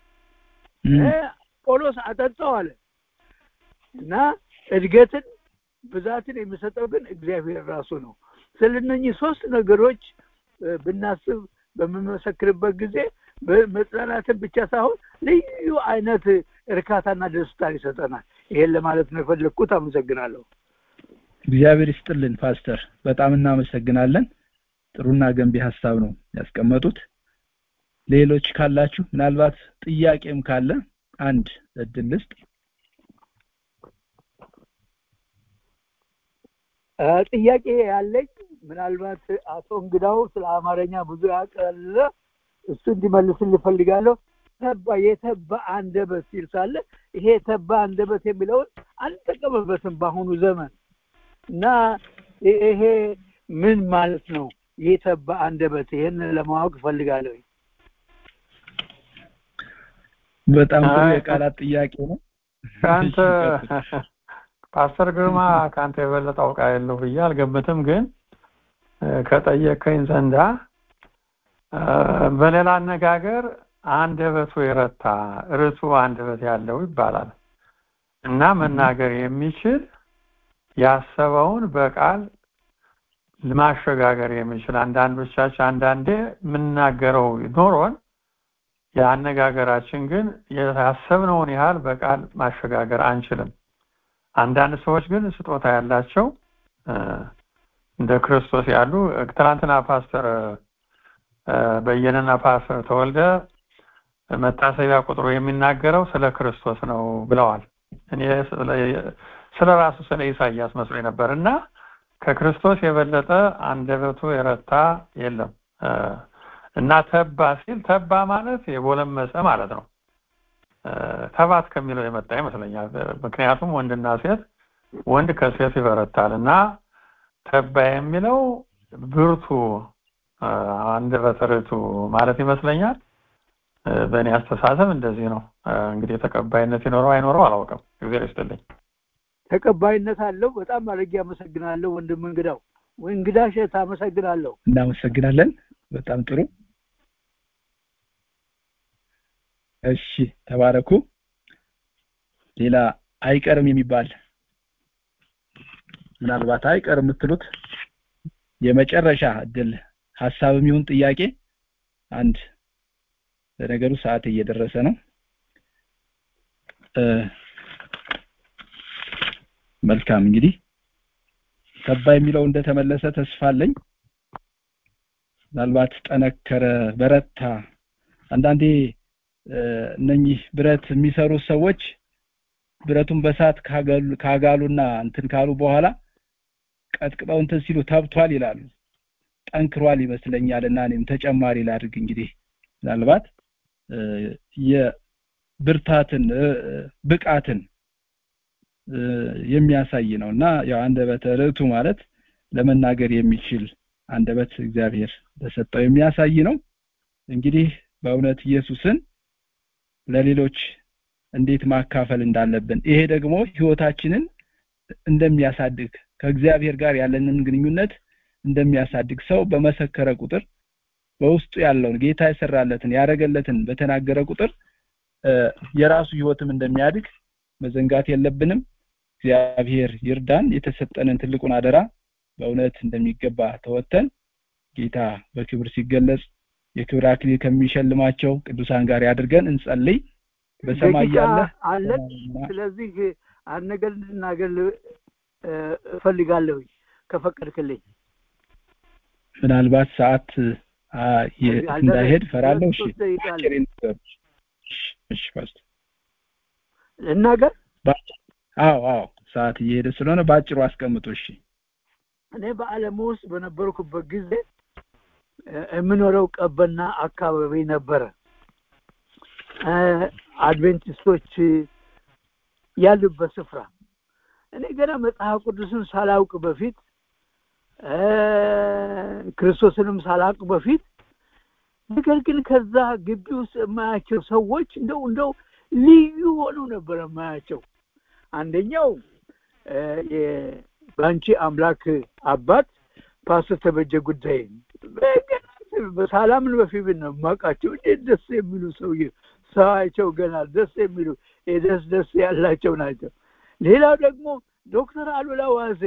ጳውሎስ አጠጣው አለ እና እድገትን ብዛትን የሚሰጠው ግን እግዚአብሔር ራሱ ነው። ስለነኚህ ሶስት ነገሮች ብናስብ በመመሰክርበት ጊዜ በመጽናናትን ብቻ ሳይሆን ልዩ አይነት እርካታና ደስታ ይሰጠናል። ይሄን ለማለት ነው የፈለኩት። አመሰግናለሁ። እግዚአብሔር ይስጥልን ፓስተር፣ በጣም እናመሰግናለን። ጥሩና ገንቢ ሐሳብ ነው ያስቀመጡት። ሌሎች ካላችሁ ምናልባት ጥያቄም ካለ አንድ እድል ልስጥ። ጥያቄ ያለኝ ምናልባት አቶ እንግዳው ስለ አማርኛ ብዙ ያውቃል፣ እሱ እንዲመልስልኝ እፈልጋለሁ። የተባ አንደበት ሲል ሳለ ይሄ ተባ አንደበት የሚለውን አንጠቀምበትም በአሁኑ ዘመን እና ይሄ ምን ማለት ነው? የተባ አንደበት ይሄን ለማወቅ እፈልጋለሁ። በጣም ጥሩ የቃላት ጥያቄ ነው። ካንተ ፓስተር ግርማ ካንተ የበለጠ አውቃለሁ ብዬ አልገምትም፣ ግን ከጠየቀኝ ዘንዳ በሌላ አነጋገር አንደበቱ የረታ ርቱ አንደበት ያለው ይባላል እና መናገር የሚችል ያሰበውን በቃል ለማሸጋገር የሚችል አንዳንዶቻችን አንዳንዴ የምናገረው ኖሮን የአነጋገራችን ግን ያሰብነውን ያህል በቃል ማሸጋገር አንችልም። አንዳንድ ሰዎች ግን ስጦታ ያላቸው እንደ ክርስቶስ ያሉ ትናንትና ፓስተር በየነና ፓስተር ተወልደ መታሰቢያ ቁጥሩ የሚናገረው ስለ ክርስቶስ ነው ብለዋል። እኔ ስለ ራሱ ስለ ኢሳይያስ መስሎኝ ነበርና ከክርስቶስ የበለጠ አንደበቱ የረታ የለም እና ተባ ሲል ተባ ማለት የጎለመሰ ማለት ነው። ተባት ከሚለው የመጣ ይመስለኛል። ምክንያቱም ወንድና ሴት ወንድ ከሴት ይበረታልና ተባ የሚለው ብርቱ አንደበተ ርቱ ማለት ይመስለኛል። በእኔ አስተሳሰብ እንደዚህ ነው። እንግዲህ ተቀባይነት ይኖረው አይኖረው አላውቅም። እግዚአብሔር ይስጥልኝ። ተቀባይነት አለው። በጣም አድርጌ አመሰግናለሁ ወንድም እንግዳው። እንግዳሽ ታመሰግናለሁ። እናመሰግናለን። በጣም ጥሩ። እሺ ተባረኩ። ሌላ አይቀርም የሚባል ምናልባት አይቀርም የምትሉት የመጨረሻ እድል ሐሳብም ይሁን ጥያቄ አንድ ለነገሩ ሰዓት እየደረሰ ነው። መልካም እንግዲህ ከባ የሚለው እንደተመለሰ ተስፋ አለኝ። ምናልባት ጠነከረ በረታ። አንዳንዴ እነኚህ ብረት የሚሰሩ ሰዎች ብረቱን በሳት ካጋሉና እንትን ካሉ በኋላ ቀጥቅጠው እንትን ሲሉ ተብቷል ይላሉ። ጠንክሯል ይመስለኛልና እኔም ተጨማሪ ላድርግ እንግዲህ ምናልባት የብርታትን ብቃትን የሚያሳይ ነውና ያው አንደበተ ርቱዕ ማለት ለመናገር የሚችል አንደበት እግዚአብሔር ተሰጠው የሚያሳይ ነው። እንግዲህ በእውነት ኢየሱስን ለሌሎች እንዴት ማካፈል እንዳለብን ይሄ ደግሞ ህይወታችንን እንደሚያሳድግ ከእግዚአብሔር ጋር ያለንን ግንኙነት እንደሚያሳድግ ሰው በመሰከረ ቁጥር በውስጡ ያለውን ጌታ የሰራለትን ያረገለትን በተናገረ ቁጥር የራሱ ህይወትም እንደሚያድግ መዘንጋት የለብንም። እግዚአብሔር ይርዳን። የተሰጠንን ትልቁን አደራ በእውነት እንደሚገባ ተወተን ጌታ በክብር ሲገለጽ የክብር አክሊል ከሚሸልማቸው ቅዱሳን ጋር ያድርገን። እንጸልይ። በሰማይ ያለ አለን። ስለዚህ አንድ ነገር እንድናገር እፈልጋለሁ ከፈቀድክልኝ። ምናልባት ሰዓት እንዳይሄድ ፈራለሁ። እሺ ፓስት እናገር። አዎ ሰዓት እየሄደ ስለሆነ ባጭሩ አስቀምጡ። እሺ እኔ በዓለም ውስጥ በነበርኩበት ጊዜ የምኖረው ቀበና አካባቢ ነበረ። አድቬንቲስቶች ያሉበት ስፍራ። እኔ ገና መጽሐፍ ቅዱስን ሳላውቅ በፊት ክርስቶስንም ሳላውቅ በፊት ነገር ግን ከዛ ግቢ ውስጥ የማያቸው ሰዎች እንደው ልዩ ሆነው ነበር የማያቸው። አንደኛው የባንቺ አምላክ አባት ፓስተር ተበጀ ጉዳይ በሰላምን በፊት ነው የማውቃቸው። እንዴት ደስ የሚሉ ሰውዬ ሰዋቸው ገና ደስ የሚሉ ደስ ያላቸው ናቸው። ሌላው ደግሞ ዶክተር አሉላ ዋዜ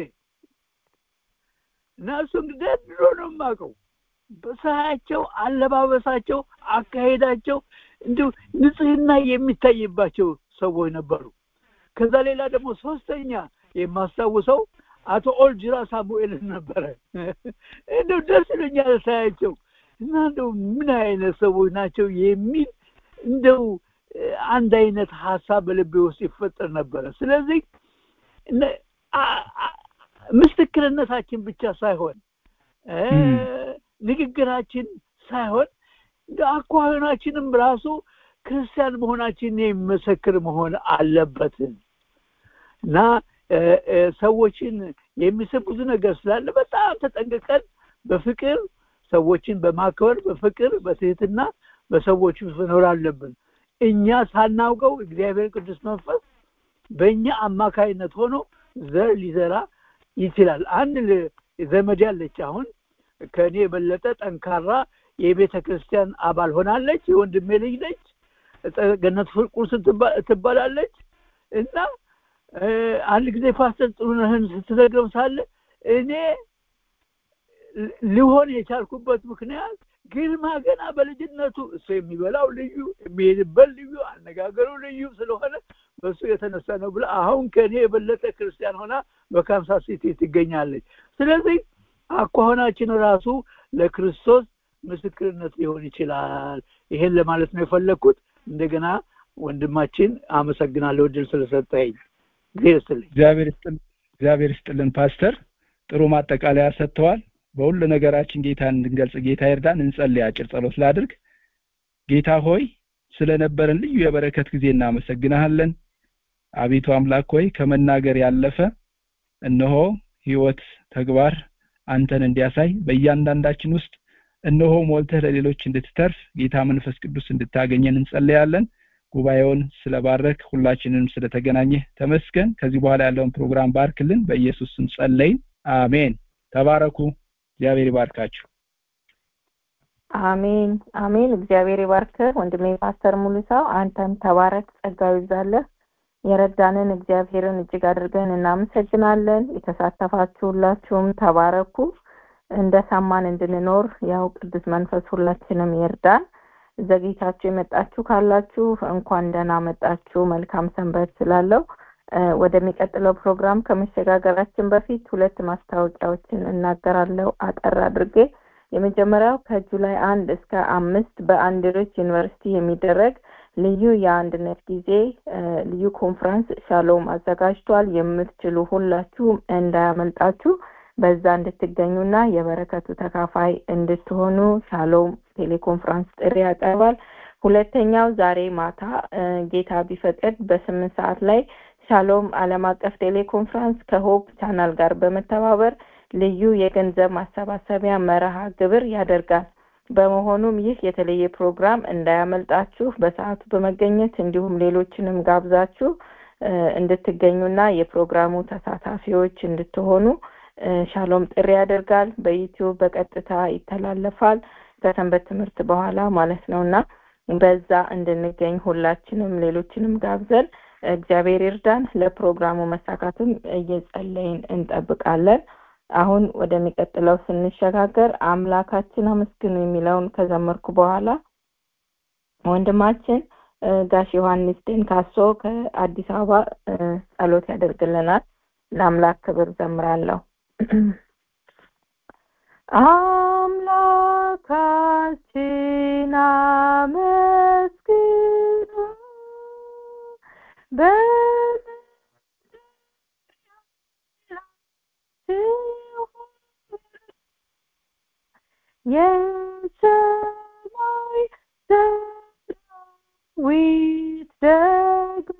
እና እሱ እንግዲህ ድሮ ነው የማውቀው። በሰዓቸው አለባበሳቸው፣ አካሄዳቸው እንዲሁ ንጽህና የሚታይባቸው ሰዎች ነበሩ። ከዛ ሌላ ደግሞ ሶስተኛ የማስታውሰው አቶ ኦልጅራ ሳሙኤል ነበረ። እንደው ደስ ይለኛል ሳያቸው እና እንደው ምን አይነት ሰዎች ናቸው የሚል እንደው አንድ አይነት ሐሳብ በልቤ ውስጥ ይፈጠር ነበረ። ስለዚህ ምስክርነታችን ብቻ ሳይሆን ንግግራችን ሳይሆን አኳኋናችንም ራሱ ክርስቲያን መሆናችንን የሚመሰክር መሆን አለበት እና ሰዎችን የሚስብ ብዙ ነገር ስላለ በጣም ተጠንቅቀን በፍቅር ሰዎችን በማክበር በፍቅር በትህትና በሰዎች መኖር አለብን። እኛ ሳናውቀው እግዚአብሔር ቅዱስ መንፈስ በእኛ አማካይነት ሆኖ ዘር ሊዘራ ይችላል። አንድ ዘመድ ያለች አሁን ከኔ የበለጠ ጠንካራ የቤተ ክርስቲያን አባል ሆናለች። የወንድሜ ልጅ ነች። ገነት ፍቅር ትባላለች እና አንድ ጊዜ ፓስተር ጥሩነህን ስትነግረው ሳለ እኔ ሊሆን የቻልኩበት ምክንያት ግርማ ገና በልጅነቱ እሱ የሚበላው ልዩ የሚሄድበት ልዩ አነጋገሩ ልዩ ስለሆነ በሱ የተነሳ ነው ብላ አሁን ከኔ የበለጠ ክርስቲያን ሆና በካንሳስ ሲቲ ትገኛለች። ስለዚህ አኳኋናችን ራሱ ለክርስቶስ ምስክርነት ሊሆን ይችላል። ይሄን ለማለት ነው የፈለኩት። እንደገና ወንድማችን አመሰግናለሁ እድል ስለሰጠኝ። እግዚአብሔር ይስጥልን ፓስተር። ጥሩ ማጠቃለያ ሰጥተዋል። በሁሉ ነገራችን ጌታን እንድንገልጽ ጌታ ይርዳን። እንጸልይ። አጭር ጸሎት ላድርግ። ጌታ ሆይ ስለነበረን ልዩ የበረከት ጊዜ እናመሰግናለን። አቤቱ አምላክ ሆይ ከመናገር ያለፈ እነሆ ህይወት ተግባር አንተን እንዲያሳይ በእያንዳንዳችን ውስጥ እነሆ ሞልተህ ለሌሎች እንድትተርፍ ጌታ መንፈስ ቅዱስ እንድታገኘን እንጸልያለን። ጉባኤውን ስለባረክ ሁላችንንም ስለተገናኘህ ተመስገን። ከዚህ በኋላ ያለውን ፕሮግራም ባርክልን። በኢየሱስ ስም ጸለይን። አሜን። ተባረኩ። እግዚአብሔር ይባርካችሁ። አሜን አሜን። እግዚአብሔር ይባርክህ ወንድሜ ፓስተር ሙሉሳው። አንተም ተባረክ፣ ጸጋው ይብዛልህ። የረዳንን እግዚአብሔርን እጅግ አድርገን እናመሰግናለን። የተሳተፋችሁ ሁላችሁም ተባረኩ። እንደሰማን እንድንኖር ያው ቅዱስ መንፈስ ሁላችንም ይርዳን። ዘግይታችሁ የመጣችሁ ካላችሁ እንኳን ደህና መጣችሁ። መልካም ሰንበት ስላለው ወደሚቀጥለው ፕሮግራም ከመሸጋገራችን በፊት ሁለት ማስታወቂያዎችን እናገራለሁ አጠር አድርጌ። የመጀመሪያው ከጁላይ 1 እስከ 5 በአንድሪች ዩኒቨርሲቲ የሚደረግ ልዩ የአንድነት ጊዜ ልዩ ኮንፈረንስ ሻሎም አዘጋጅቷል። የምትችሉ ሁላችሁም እንዳያመልጣችሁ በዛ እንድትገኙና የበረከቱ ተካፋይ እንድትሆኑ ሻሎም ቴሌኮንፈረንስ ጥሪ ያቀርባል። ሁለተኛው ዛሬ ማታ ጌታ ቢፈቅድ በ8 ሰዓት ላይ ሻሎም ዓለም አቀፍ ቴሌኮንፈረንስ ከሆፕ ቻናል ጋር በመተባበር ልዩ የገንዘብ ማሰባሰቢያ መርሃ ግብር ያደርጋል። በመሆኑም ይህ የተለየ ፕሮግራም እንዳያመልጣችሁ በሰዓቱ በመገኘት እንዲሁም ሌሎችንም ጋብዛችሁ እንድትገኙና የፕሮግራሙ ተሳታፊዎች እንድትሆኑ ሻሎም ጥሪ ያደርጋል። በዩቲዩብ በቀጥታ ይተላለፋል ከሰንበት ትምህርት በኋላ ማለት ነውና በዛ እንድንገኝ ሁላችንም ሌሎችንም ጋብዘን እግዚአብሔር ይርዳን። ለፕሮግራሙ መሳካትም እየጸለይን እንጠብቃለን። አሁን ወደሚቀጥለው ስንሸጋገር አምላካችን አመስግኑ የሚለውን ከዘመርኩ በኋላ ወንድማችን ጋሽ ዮሐንስ ደንካሶ ከአዲስ አበባ ጸሎት ያደርግልናል። ለአምላክ ክብር ዘምራለሁ። አምላካችን አመስግኑ የሰማይ ሰራዊት ደግሞ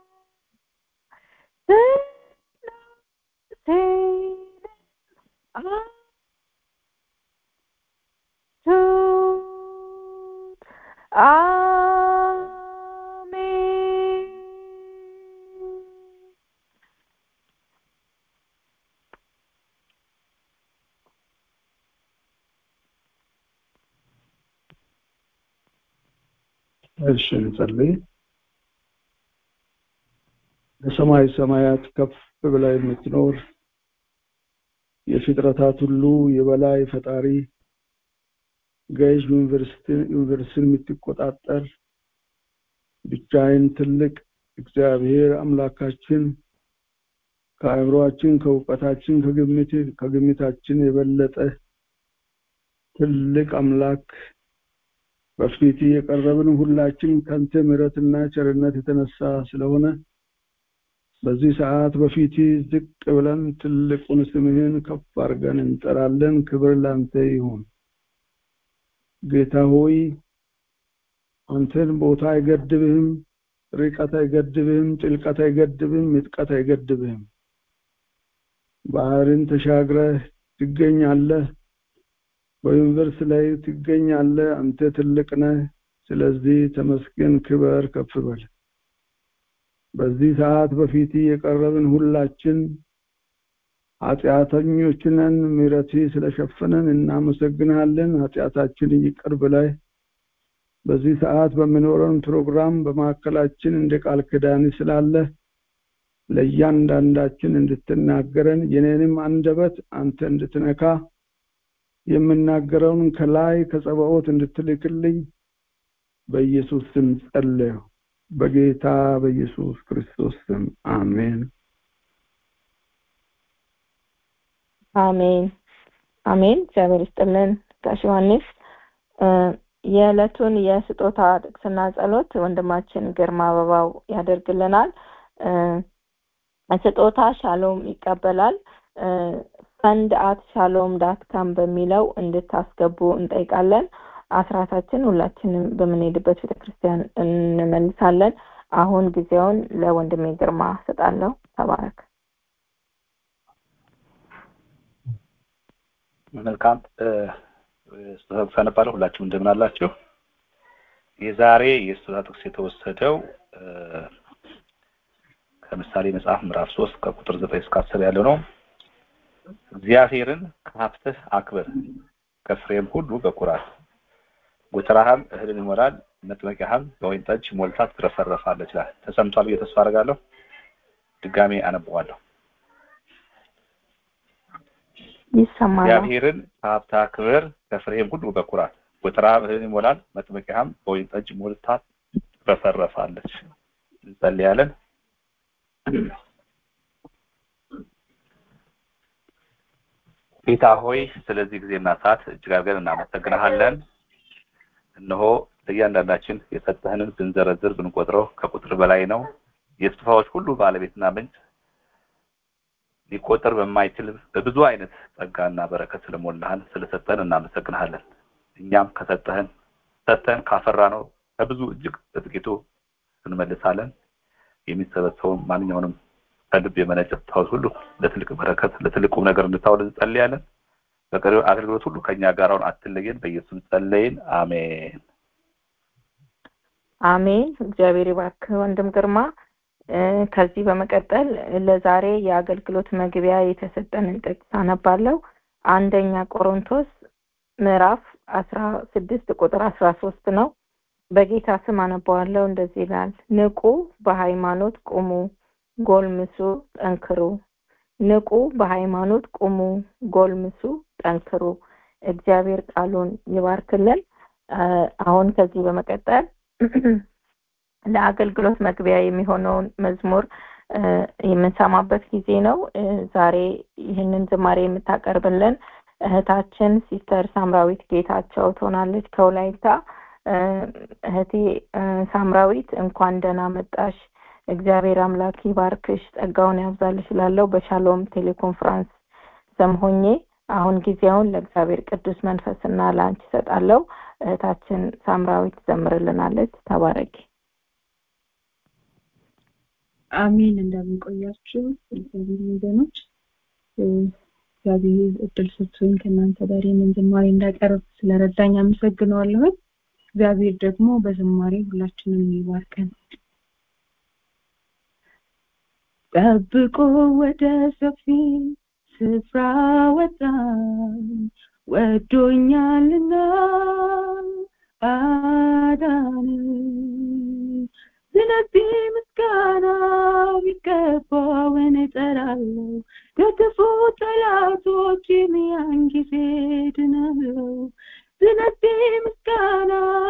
አሜን። እሺ እንጸልይ። በሰማይ ሰማያት ከፍ ብላ የምትኖር የፍጥረታት ሁሉ የበላይ ፈጣሪ ገዥ ዩኒቨርሲቲን የምትቆጣጠር ብቻዬን ትልቅ እግዚአብሔር አምላካችን ከአእምሮአችን ከእውቀታችን ከግምታችን የበለጠ ትልቅ አምላክ በፊት የቀረብን ሁላችን ካንተ ምሕረትና ቸርነት የተነሳ ስለሆነ በዚህ ሰዓት በፊት ዝቅ ብለን ትልቁን ስምህን ከፍ አድርገን እንጠራለን። ክብር ላንተ ይሁን። ጌታ ሆይ አንተን ቦታ አይገድብህም፣ ርቀት አይገድብህም፣ ጥልቀት አይገድብህም፣ ምጥቀት አይገድብህም። ባህርን ተሻግረህ ትገኛለህ፣ በዩኒቨርስ ላይ ትገኛለህ። አንተ ትልቅ ነህ። ስለዚህ ተመስገን፣ ክብር ከፍ በል። በዚህ ሰዓት በፊት የቀረብን ሁላችን ኃጢአተኞች ነን። ምሕረትህ ስለሸፈነን እናመሰግናለን። ኃጢአታችን ይቅር በላይ በዚህ ሰዓት በሚኖረን ፕሮግራም በማዕከላችን እንደ ቃል ኪዳን ስላለ ለእያንዳንዳችን እንድትናገረን የኔንም አንደበት አንተ እንድትነካ የምናገረውን ከላይ ከጸባኦት እንድትልክልኝ በኢየሱስ ስም ጸልዩ። በጌታ በኢየሱስ ክርስቶስ ስም አሜን። አሜን አሜን። እግዚአብሔር ይስጥልን። ጋሽ ዮሐንስ የዕለቱን የስጦታ ጥቅስና ጸሎት ወንድማችን ግርማ አበባው ያደርግልናል። ስጦታ ሻሎም ይቀበላል። fund@shalom.com በሚለው እንድታስገቡ እንጠይቃለን። አስራታችን ሁላችንም በምንሄድበት ቤተክርስቲያን እንመልሳለን። አሁን ጊዜውን ለወንድሜ ግርማ ሰጣለሁ። ተባረክ። መልካም ሰነበታችሁ። ሁላችሁም እንደምን አላችሁ? የዛሬ የስጦታ ጥቅስ የተወሰደው ከምሳሌ መጽሐፍ ምዕራፍ 3 ከቁጥር 9 እስከ 10 ያለው ነው። እግዚአብሔርን ከሀብትህ አክብር፣ ከፍሬም ሁሉ በኩራት ጎተራህም እህልን ይሞላል፣ መጥመቂያህም በወይን ጠጅ ሞልታ ትረፈረፋለች ይላል። ተሰምቷል ብዬ ተስፋ አደርጋለሁ። ድጋሜ አነበዋለሁ። ይሰማል። እግዚአብሔርን ከሀብትህ አክብር፣ ከፍሬም ሁሉ በኩራት ጎተራህም እህልን ይሞላል፣ መጥመቂያህም በወይን ጠጅ ሞልታ ትረፈረፋለች። እንጸልያለን። ጌታ ሆይ ስለዚህ ጊዜና ሰዓት እጅግ አድርገን እናመሰግናለን። እነሆ ለእያንዳንዳችን የሰጠህንን ብንዘረዝር ብንቆጥረው ከቁጥር በላይ ነው። የስጦታዎች ሁሉ ባለቤትና ምንጭ ሊቆጠር በማይችል በብዙ አይነት ጸጋና በረከት ስለሞላህን ስለሰጠን እናመሰግናለን። እኛም ከሰጠህን ሰጠን ካፈራነው ከብዙ እጅግ በጥቂቱ እንመልሳለን። የሚሰበሰበው ማንኛውንም ከልብ የመነጨ ስጦታዎች ሁሉ ለትልቅ በረከት ለትልቁ ነገር እንድታውል እንጸልያለን። በቀሪው አገልግሎት ሁሉ ከኛ ጋር አሁን አትለየን። በኢየሱስ ጸለይን፣ አሜን አሜን። እግዚአብሔር ይባርክ ወንድም ግርማ። ከዚህ በመቀጠል ለዛሬ የአገልግሎት መግቢያ የተሰጠንን ጥቅስ አነባለሁ። አንደኛ ቆሮንቶስ ምዕራፍ 16 ቁጥር 13 ነው። በጌታ ስም አነባዋለሁ። እንደዚህ ይላል፣ ንቁ፣ በሃይማኖት ቁሙ፣ ጎልምሱ፣ ጠንክሩ። ንቁ፣ በሃይማኖት ቁሙ፣ ጎልምሱ፣ ጠንክሩ። እግዚአብሔር ቃሉን ይባርክልን። አሁን ከዚህ በመቀጠል ለአገልግሎት መግቢያ የሚሆነውን መዝሙር የምንሰማበት ጊዜ ነው። ዛሬ ይህንን ዝማሬ የምታቀርብልን እህታችን ሲስተር ሳምራዊት ጌታቸው ትሆናለች ከወላይታ። እህቴ ሳምራዊት እንኳን ደህና መጣሽ። እግዚአብሔር አምላክ ይባርክሽ፣ ጸጋውን ያብዛልሽ እላለሁ በሻሎም ቴሌኮንፈረንስ ሰምሆኜ። አሁን ጊዜውን ለእግዚአብሔር ቅዱስ መንፈስና ለአንቺ እሰጣለሁ። እህታችን ሳምራዊት ዘምርልናለች። ተባረኪ። አሜን። እንደምን ቆያችሁ እግዚአብሔር ወገኖች? እግዚአብሔር እድል ሰጥቶኝ ከእናንተ ጋር ይህንን ዝማሬ እንዳቀርብ ስለረዳኝ አመሰግነዋለሁ። እግዚአብሔር ደግሞ በዝማሬ ሁላችንም ይባርከን። ጠብቆ ወደ ሰፊ ስፍራ ወጣኝ፣ ወዶኛልና አዳነኝ። ስለዚህ ምስጋና ቢገባውን እጠራለሁ፣ ከክፉ ጠላቶቼም ያን ጊዜ ድናለሁ። ስለዚህ ምስጋና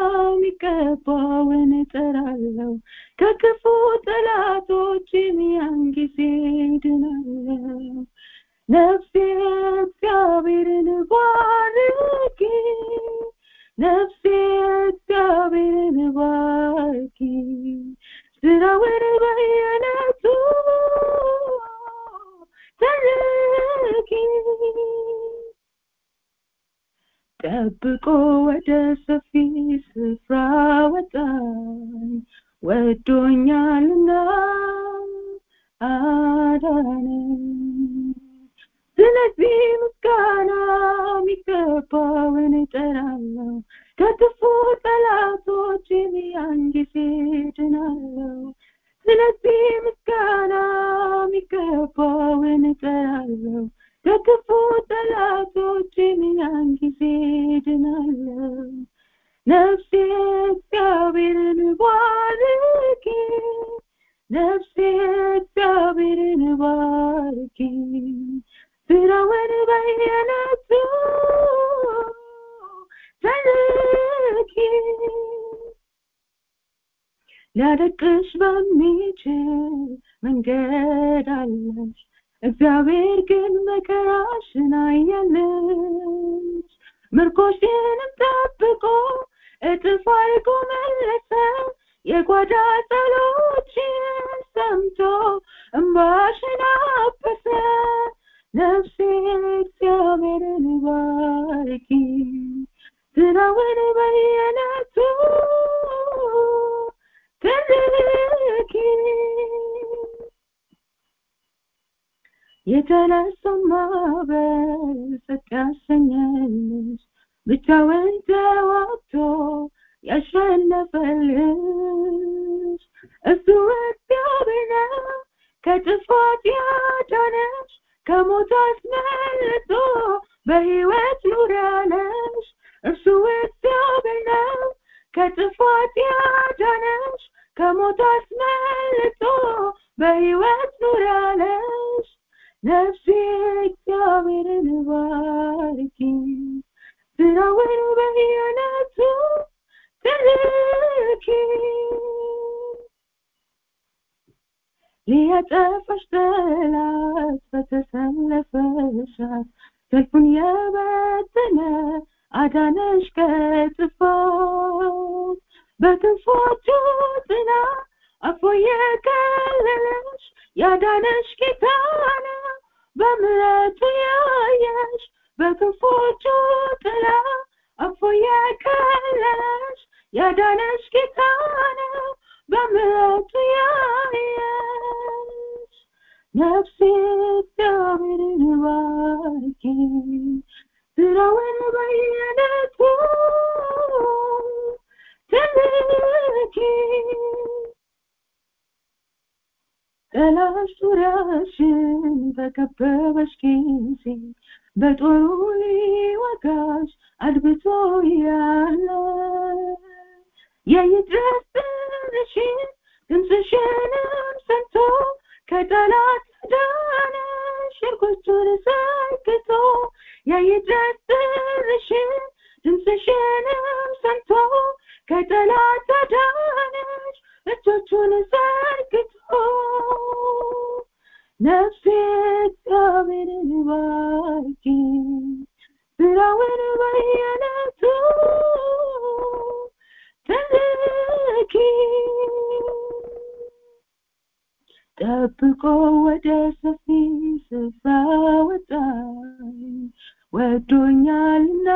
ቢገባውን እጠራለሁ፣ ከክፉ ጠላቶቼም ያን ጊዜ ድናለሁ። ነፍሴ እግዚአብሔርን ባርኪ፣ ነፍሴ እግዚአብሔርን ባርኪ፣ ስራውን በየዕለቱ ተርኪ። ጠብቆ ወደ ሰፊ ስፍራ ወጣኝ፣ ወዶኛልና አዳነኝ። ስለዚህ ምስጋና የሚገባውን እጠራለሁ፣ ከክፉ ጠላቶቼም ያን ጊዜ ድናለሁ። ስለዚህ ምስጋና የሚገባውን እጠራለሁ፣ ከክፉ ጠላቶቼም ያን ጊዜ ድናለሁ። ነፍሴ እግዚአብሔርን ባርኪ፣ ነፍሴ እግዚአብሔርን ባርኪ፣ ስራውን በየዕለቱ ተርኪ። ሊያደቅሽ በሚችል መንገድ አለሽ፣ እግዚአብሔር ግን መከራሽን አየልሽ። ምርኮሽንም ጠብቆ እጥፍ አድርጎ መለሰ፣ የጓዳ ጸሎትሽን ሰምቶ እንባሽን አበሰ። ነፍሴ እግዚአብሔርን ባርኪ፣ ስራውን በየዕለቱ ተርኪ። የተነሳው ማዕበል ጸጥ ያሰኘልሽ፣ ብቻውን ተዋግቶ ያሸነፈልሽ እሱ እግዚአብሔር ነው። ከጥፋት ያዳነሽ፣ ከሞት አስመልጦ በሕይወት ኑሪያለሽ። እርሱ እግዚአብሔር ነው። ከጥፋት ያዳነሽ፣ ከሞት አስመልጦ በሕይወት ኑሪያለሽ። ነፍሴ እግዚአብሔርን ባርኪ፣ ስራውን በየነቱ ትልኪ ሊያጠፋሽ ጠላት በተሰለፈሻት ሰልፉን የበተነ አዳነሽ ከጥፋት በክንፎቹ ጥላ አፎ የከለለሽ ያዳነሽ ጌታ ነው በምሕረቱ ያየሽ በክንፎቹ ጥላ አፎ የከለለሽ ያዳነሽ ጌታ ነው በምሕረቱ ያየሽ ነፍሴ እግዚአብሔርን ባርኪ ስራውን በየነቱ ትልኪ ጠላትሽ ዙሪያሽን በከበበሽ ጊዜ በጦሩ ሊወጋሽ አድብቶ ያለ የይድረስ ጥሪሽን ድምፅሽንም ሰምቶ ከጠላት አዳነሽ እርጎቹን ዘርግቶ የይድረስ ጥሪሽን ድምፅሽንም ሰምቶ ከጠላት አዳነሽ እጆቹን ዘርግቶ ነፍሴ እግዚአብሔርን ባርኪ ስራውን በየነቱ ትልኪ ጠብቆ ወደ ሰፊ ስፍራ ወጣኝ ወዶኛልና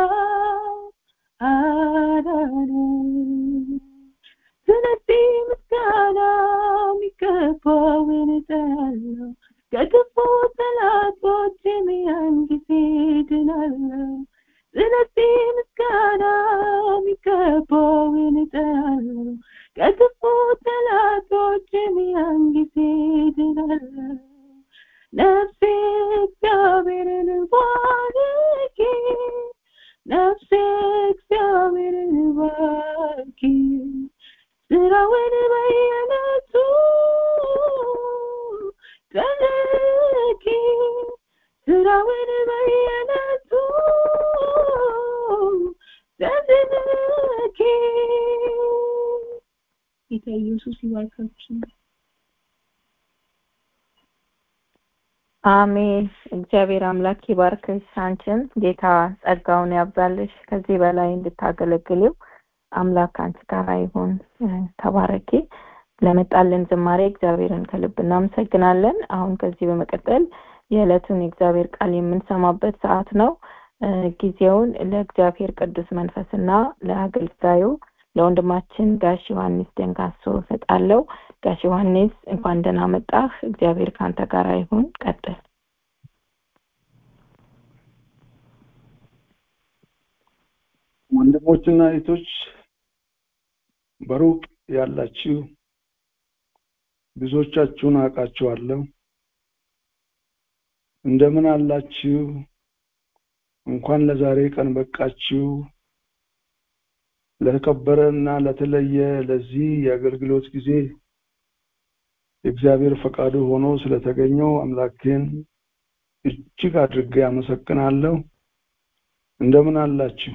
አዳነኝ ስለዚህ ምስጋና የሚገባውን እጠራለሁ ከክፉ ጠላቶቼ ያን ጊዜ ድናለሁ ስለዚህ ምስጋና የሚገባውን እጠራለሁ ከክፉ ጠላቶቼ ያን ጊዜ ድናለሁ ነፍሴ እግዚአብሔርን ባርኪ ነፍሴ እግዚአብሔርን ባርኪ ስራውን በየነቱ ትልኪ ስራውን በየነቱ ትልኪ ጌታ ኢየሱስ ይባርካችሁ። አሜን። እግዚአብሔር አምላክ ይባርክሽ። አንቺን ጌታ ጸጋውን ያብዛልሽ። ከዚህ በላይ እንድታገለግሊው አምላክ አንቺ ጋር ይሁን። ተባረኪ። ለመጣልን ዝማሬ እግዚአብሔርን ከልብ እናመሰግናለን። አሁን ከዚህ በመቀጠል የዕለቱን የእግዚአብሔር ቃል የምንሰማበት ሰዓት ነው። ጊዜውን ለእግዚአብሔር ቅዱስ መንፈስና ለአገልጋዩ ለወንድማችን ጋሽ ዮሐንስ ደንጋሶ ሰጣለው። ጋሽ ዮሐንስ እንኳን ደህና መጣህ። እግዚአብሔር ካንተ ጋር ይሁን። ቀጥል። ወንድሞችና እህቶች በሩቅ ያላችሁ ብዙዎቻችሁን አውቃችኋለሁ። እንደምን አላችሁ? እንኳን ለዛሬ ቀን በቃችሁ። ለተከበረና ለተለየ ለዚህ የአገልግሎት ጊዜ እግዚአብሔር ፈቃዱ ሆኖ ስለተገኘው አምላኬን እጅግ አድርጌ አመሰግናለሁ። እንደምን አላችሁ?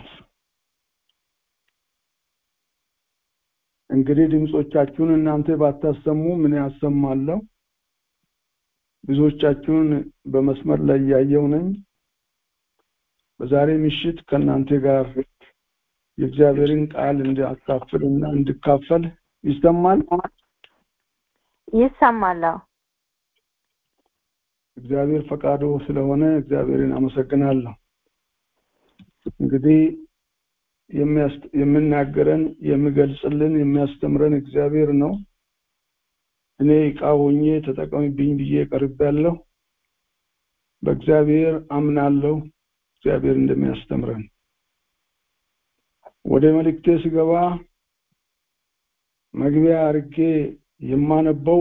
እንግዲህ ድምጾቻችሁን እናንተ ባታሰሙ ምን ያሰማለሁ? ብዙዎቻችሁን በመስመር ላይ ያየው ነኝ። በዛሬ ምሽት ከናንተ ጋር የእግዚአብሔርን ቃል እንድአካፍልና እንድካፈል ይሰማል? ይሰማል። እግዚአብሔር ፈቃዱ ስለሆነ እግዚአብሔርን አመሰግናለሁ። እንግዲህ የሚናገረን የሚገልጽልን የሚያስተምረን እግዚአብሔር ነው። እኔ ቃውኜ ተጠቀምብኝ ብዬ ቀርቤያለሁ። በእግዚአብሔር አምናለሁ። እግዚአብሔር እንደሚያስተምረን ወደ መልእክቴ ስገባ መግቢያ አድርጌ የማነበው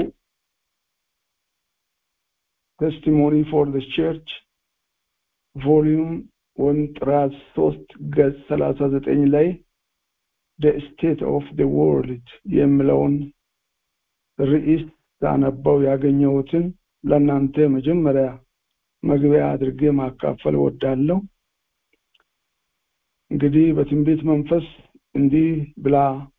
testimony for the church volume 1 ጥራት 3 ገጽ 39 ላይ the state of the world የሚለውን ርዕስ ሳነበው ያገኘሁትን ለእናንተ መጀመሪያ መግቢያ አድርጌ ማካፈል ወዳለሁ። እንግዲህ በትንቢት መንፈስ እንዲህ ብላ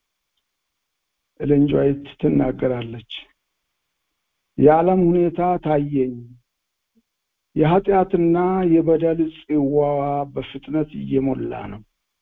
ኤለን ዋይት ትናገራለች። የዓለም ሁኔታ ታየኝ፣ የኃጢአትና የበደል ጽዋዋ በፍጥነት እየሞላ ነው።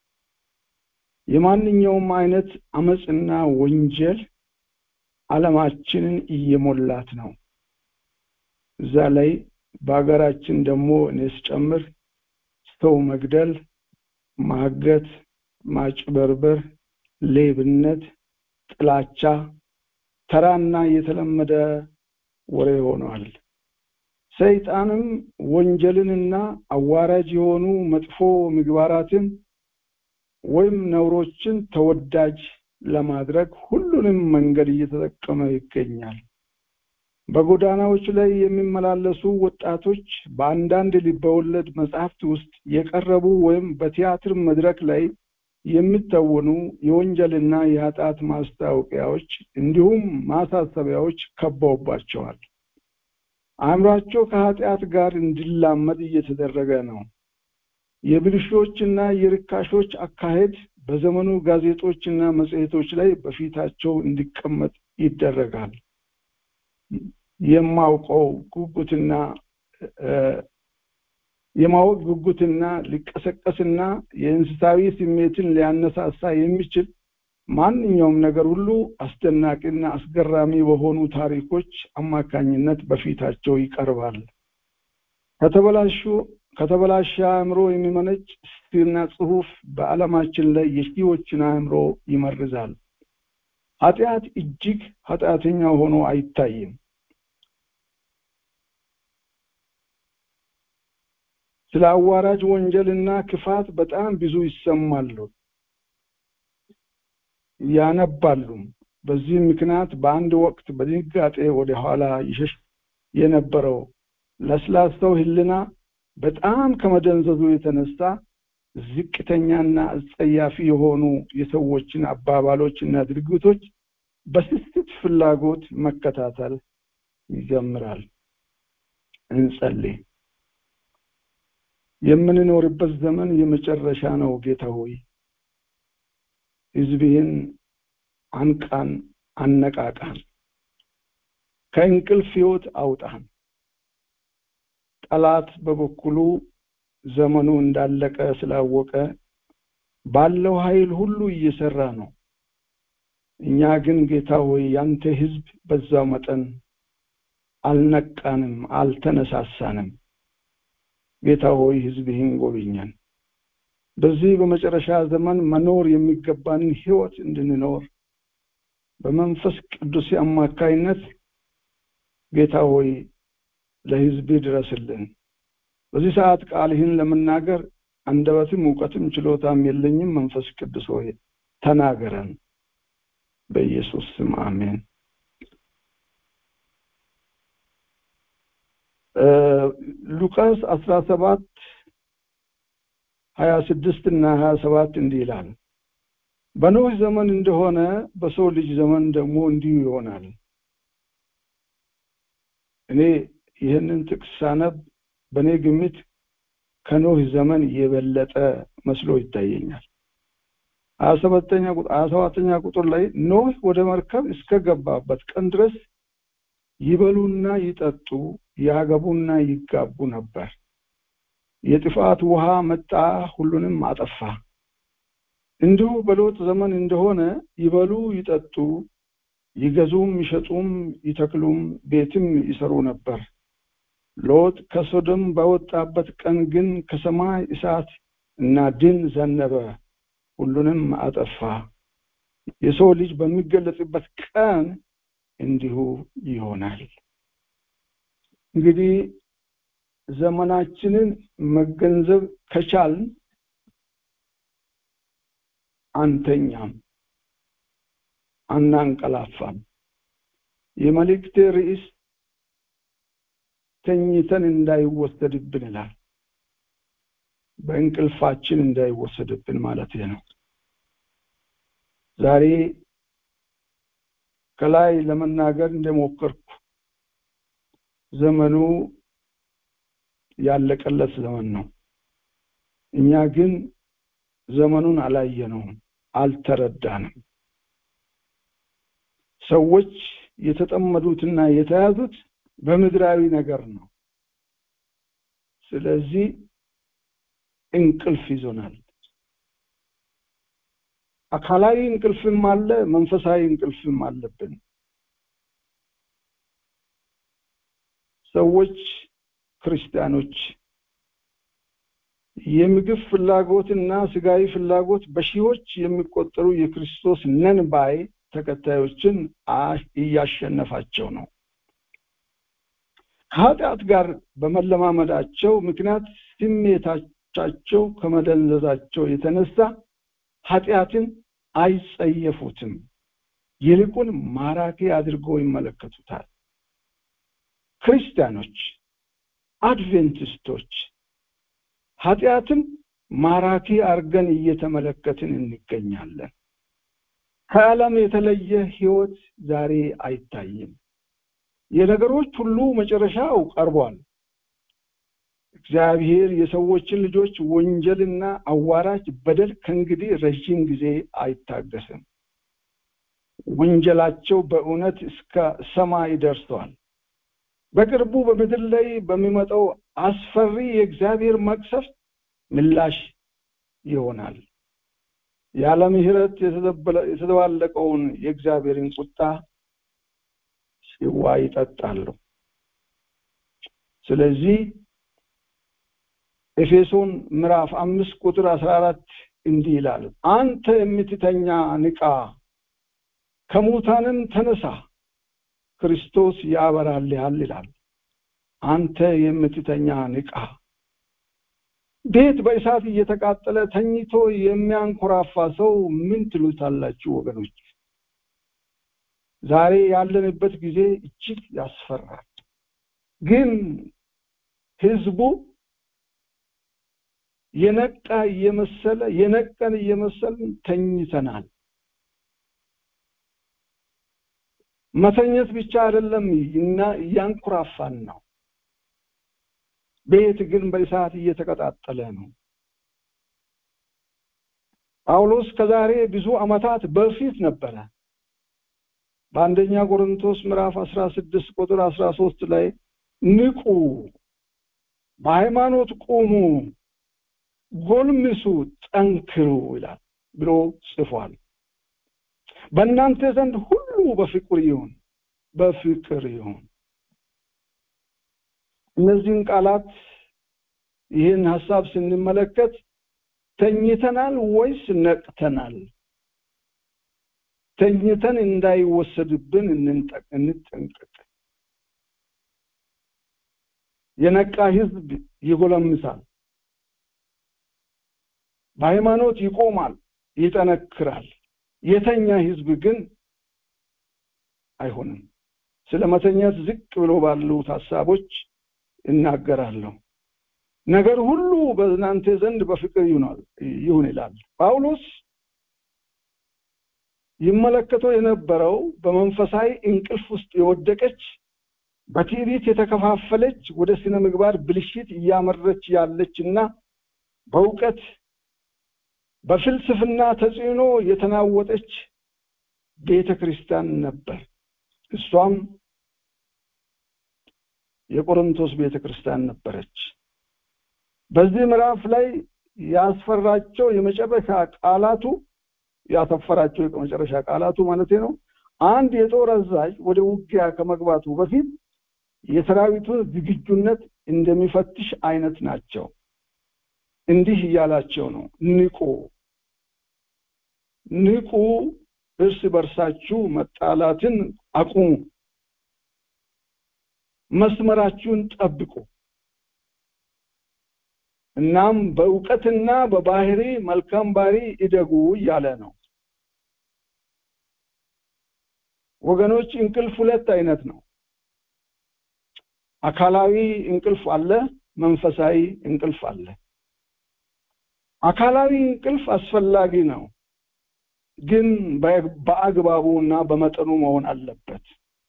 የማንኛውም አይነት አመጽና ወንጀል ዓለማችንን እየሞላት ነው። እዛ ላይ በአገራችን ደግሞ እኔስ ጨምር ሰው መግደል፣ ማገት፣ ማጭበርበር፣ ሌብነት፣ ጥላቻ ተራና የተለመደ ወሬ ሆኗል። ሰይጣንም ወንጀልንና አዋራጅ የሆኑ መጥፎ ምግባራትን ወይም ነውሮችን ተወዳጅ ለማድረግ ሁሉንም መንገድ እየተጠቀመ ይገኛል። በጎዳናዎች ላይ የሚመላለሱ ወጣቶች በአንዳንድ ልቦለድ መጽሐፍት ውስጥ የቀረቡ ወይም በቲያትር መድረክ ላይ የሚተወኑ የወንጀልና የኃጢአት ማስታወቂያዎች እንዲሁም ማሳሰቢያዎች ከበውባቸዋል። አእምሯቸው ከኃጢአት ጋር እንዲላመድ እየተደረገ ነው። የብልሾችና የርካሾች አካሄድ በዘመኑ ጋዜጦችና መጽሔቶች ላይ በፊታቸው እንዲቀመጥ ይደረጋል። የማወቅ ጉጉትና ሊቀሰቀስና የእንስሳዊ ስሜትን ሊያነሳሳ የሚችል ማንኛውም ነገር ሁሉ አስደናቂና አስገራሚ በሆኑ ታሪኮች አማካኝነት በፊታቸው ይቀርባል። ከተበላሸ አእምሮ የሚመነጭ ስዕልና ጽሑፍ በዓለማችን ላይ የሺዎችን አእምሮ ይመርዛል። ኃጢአት እጅግ ኃጢአተኛ ሆኖ አይታይም። ስለ አዋራጅ ወንጀልና ክፋት በጣም ብዙ ይሰማሉ፣ ያነባሉ። በዚህ ምክንያት በአንድ ወቅት በድንጋጤ ወደ ኋላ ይሸሽ የነበረው ለስላሳው ሕሊና በጣም ከመደንዘዙ የተነሳ ዝቅተኛና አስጸያፊ የሆኑ የሰዎችን አባባሎችና ድርጊቶች በስስት ፍላጎት መከታተል ይጀምራል። እንጸልይ። የምንኖርበት ዘመን የመጨረሻ ነው። ጌታ ሆይ ሕዝብህን አነቃቃን፣ ከእንቅልፍ ሕይወት አውጣን። ጠላት በበኩሉ ዘመኑ እንዳለቀ ስላወቀ ባለው ኃይል ሁሉ እየሰራ ነው። እኛ ግን ጌታ ሆይ ያንተ ሕዝብ በዛው መጠን አልነቃንም፣ አልተነሳሳንም። ጌታ ሆይ ሕዝብህን ጎብኘን። በዚህ በመጨረሻ ዘመን መኖር የሚገባንን ሕይወት እንድንኖር በመንፈስ ቅዱስ አማካይነት ጌታ ሆይ ለሕዝብ ድረስልን። በዚህ ሰዓት ቃልህን ለመናገር አንደበትም ዕውቀትም ችሎታም የለኝም። መንፈስ ቅዱስ ሆይ ተናገረን። በኢየሱስ ስም አሜን። ሉቃስ 17:26 እና 27 እንዲህ ይላል፣ በኖህ ዘመን እንደሆነ በሰው ልጅ ዘመን ደግሞ እንዲሁ ይሆናል። እኔ ይህንን ጥቅስ ሳነብ በእኔ ግምት ከኖህ ዘመን የበለጠ መስሎ ይታየኛል። 27ኛ ቁጥር ላይ ኖህ ወደ መርከብ እስከገባበት ቀን ድረስ ይበሉና ይጠጡ ያገቡና ይጋቡ ነበር። የጥፋት ውሃ መጣ፣ ሁሉንም አጠፋ። እንዲሁ በሎጥ ዘመን እንደሆነ ይበሉ ይጠጡ ይገዙም ይሸጡም ይተክሉም ቤትም ይሰሩ ነበር። ሎጥ ከሶዶም በወጣበት ቀን ግን ከሰማይ እሳት እና ድን ዘነበ፣ ሁሉንም አጠፋ። የሰው ልጅ በሚገለጽበት ቀን እንዲሁ ይሆናል። እንግዲህ ዘመናችንን መገንዘብ ከቻልን አንተኛም፣ አናንቀላፋም። የመልእክቴ ርዕስ ተኝተን እንዳይወሰድብን ይላል። በእንቅልፋችን እንዳይወሰድብን ማለት ነው። ዛሬ ከላይ ለመናገር እንደሞከርኩ ዘመኑ ያለቀለት ዘመን ነው። እኛ ግን ዘመኑን አላየነውም፣ አልተረዳንም። ሰዎች የተጠመዱትና የተያዙት በምድራዊ ነገር ነው። ስለዚህ እንቅልፍ ይዞናል። አካላዊ እንቅልፍም አለ፣ መንፈሳዊ እንቅልፍም አለብን። ሰዎች ክርስቲያኖች የምግብ ፍላጎትና ስጋዊ ፍላጎት በሺዎች የሚቆጠሩ የክርስቶስ ነን ባይ ተከታዮችን እያሸነፋቸው ነው። ከኃጢአት ጋር በመለማመዳቸው ምክንያት ስሜታቸው ከመደንዘዛቸው የተነሳ ኃጢአትን አይጸየፉትም፣ ይልቁን ማራኪ አድርገው ይመለከቱታል። ክርስቲያኖች፣ አድቬንቲስቶች ኃጢአትን ማራኪ አርገን እየተመለከትን እንገኛለን። ከዓለም የተለየ ህይወት ዛሬ አይታይም። የነገሮች ሁሉ መጨረሻው ቀርቧል። እግዚአብሔር የሰዎችን ልጆች ወንጀልና አዋራጅ በደል ከእንግዲህ ረጅም ጊዜ አይታገስም። ወንጀላቸው በእውነት እስከ ሰማይ ደርሷል። በቅርቡ በምድር ላይ በሚመጣው አስፈሪ የእግዚአብሔር መቅሰፍት ምላሽ ይሆናል። ያለ ምህረት የተደባለቀውን የእግዚአብሔርን ቁጣ ሲዋ ይጠጣሉ። ስለዚህ ኤፌሶን ምዕራፍ 5 ቁጥር 14 እንዲህ ይላል፣ አንተ የምትተኛ ንቃ፣ ከሙታንም ተነሳ፣ ክርስቶስ ያበራልሃል ይላል። አንተ የምትተኛ ንቃ። ቤት በእሳት እየተቃጠለ ተኝቶ የሚያንኮራፋ ሰው ምን ትሉታላችሁ ወገኖች? ዛሬ ያለንበት ጊዜ እጅግ ያስፈራል። ግን ህዝቡ የነቀን እየመሰልን ተኝተናል። መተኘት ብቻ አይደለም እና ያንኮራፋን ነው። ቤት ግን በእሳት እየተቀጣጠለ ነው። ጳውሎስ ከዛሬ ብዙ ዓመታት በፊት ነበረ በአንደኛ ቆሮንቶስ ምዕራፍ 16 ቁጥር 13 ላይ ንቁ፣ በሃይማኖት ቁሙ፣ ጎልምሱ፣ ጠንክሩ ይላል ብሎ ጽፏል። በእናንተ ዘንድ ሁሉ በፍቅር ይሁን። እነዚህን ቃላት ይህን ሐሳብ ስንመለከት ተኝተናል ወይስ ነቅተናል? ተኝተን እንዳይወሰድብን እንጠንቀቅ። የነቃ ህዝብ ይጎለምሳል፣ በሃይማኖት ይቆማል፣ ይጠነክራል። የተኛ ህዝብ ግን አይሆንም። ስለመተኛት ዝቅ ብሎ ባሉት ሐሳቦች እናገራለሁ። ነገር ሁሉ በእናንተ ዘንድ በፍቅር ይሁን ይላል ጳውሎስ። ይመለከተው የነበረው በመንፈሳዊ እንቅልፍ ውስጥ የወደቀች፣ በትዕቢት የተከፋፈለች፣ ወደ ስነ ምግባር ብልሽት እያመረች ያለችና በእውቀት በፍልስፍና ተጽዕኖ የተናወጠች ቤተክርስቲያን ነበር። እሷም የቆሮንቶስ ቤተክርስቲያን ነበረች። በዚህ ምዕራፍ ላይ ያስፈራቸው የመጨረሻ ቃላቱ ማለት ነው። አንድ የጦር አዛዥ ወደ ውጊያ ከመግባቱ በፊት የሰራዊቱን ዝግጁነት እንደሚፈትሽ አይነት ናቸው። እንዲህ እያላቸው ነው፣ ንቁ፣ እርስ በርሳችሁ መጣላትን አቁሙ፣ መስመራችሁን ጠብቁ፣ እናም በእውቀትና በባህሪ መልካም ባህሪ ይደጉ እያለ ነው። ወገኖች እንቅልፍ ሁለት አይነት ነው። አካላዊ እንቅልፍ አለ፣ መንፈሳዊ እንቅልፍ አለ። አካላዊ እንቅልፍ አስፈላጊ ነው፣ ግን በአግባቡና በመጠኑ መሆን አለበት።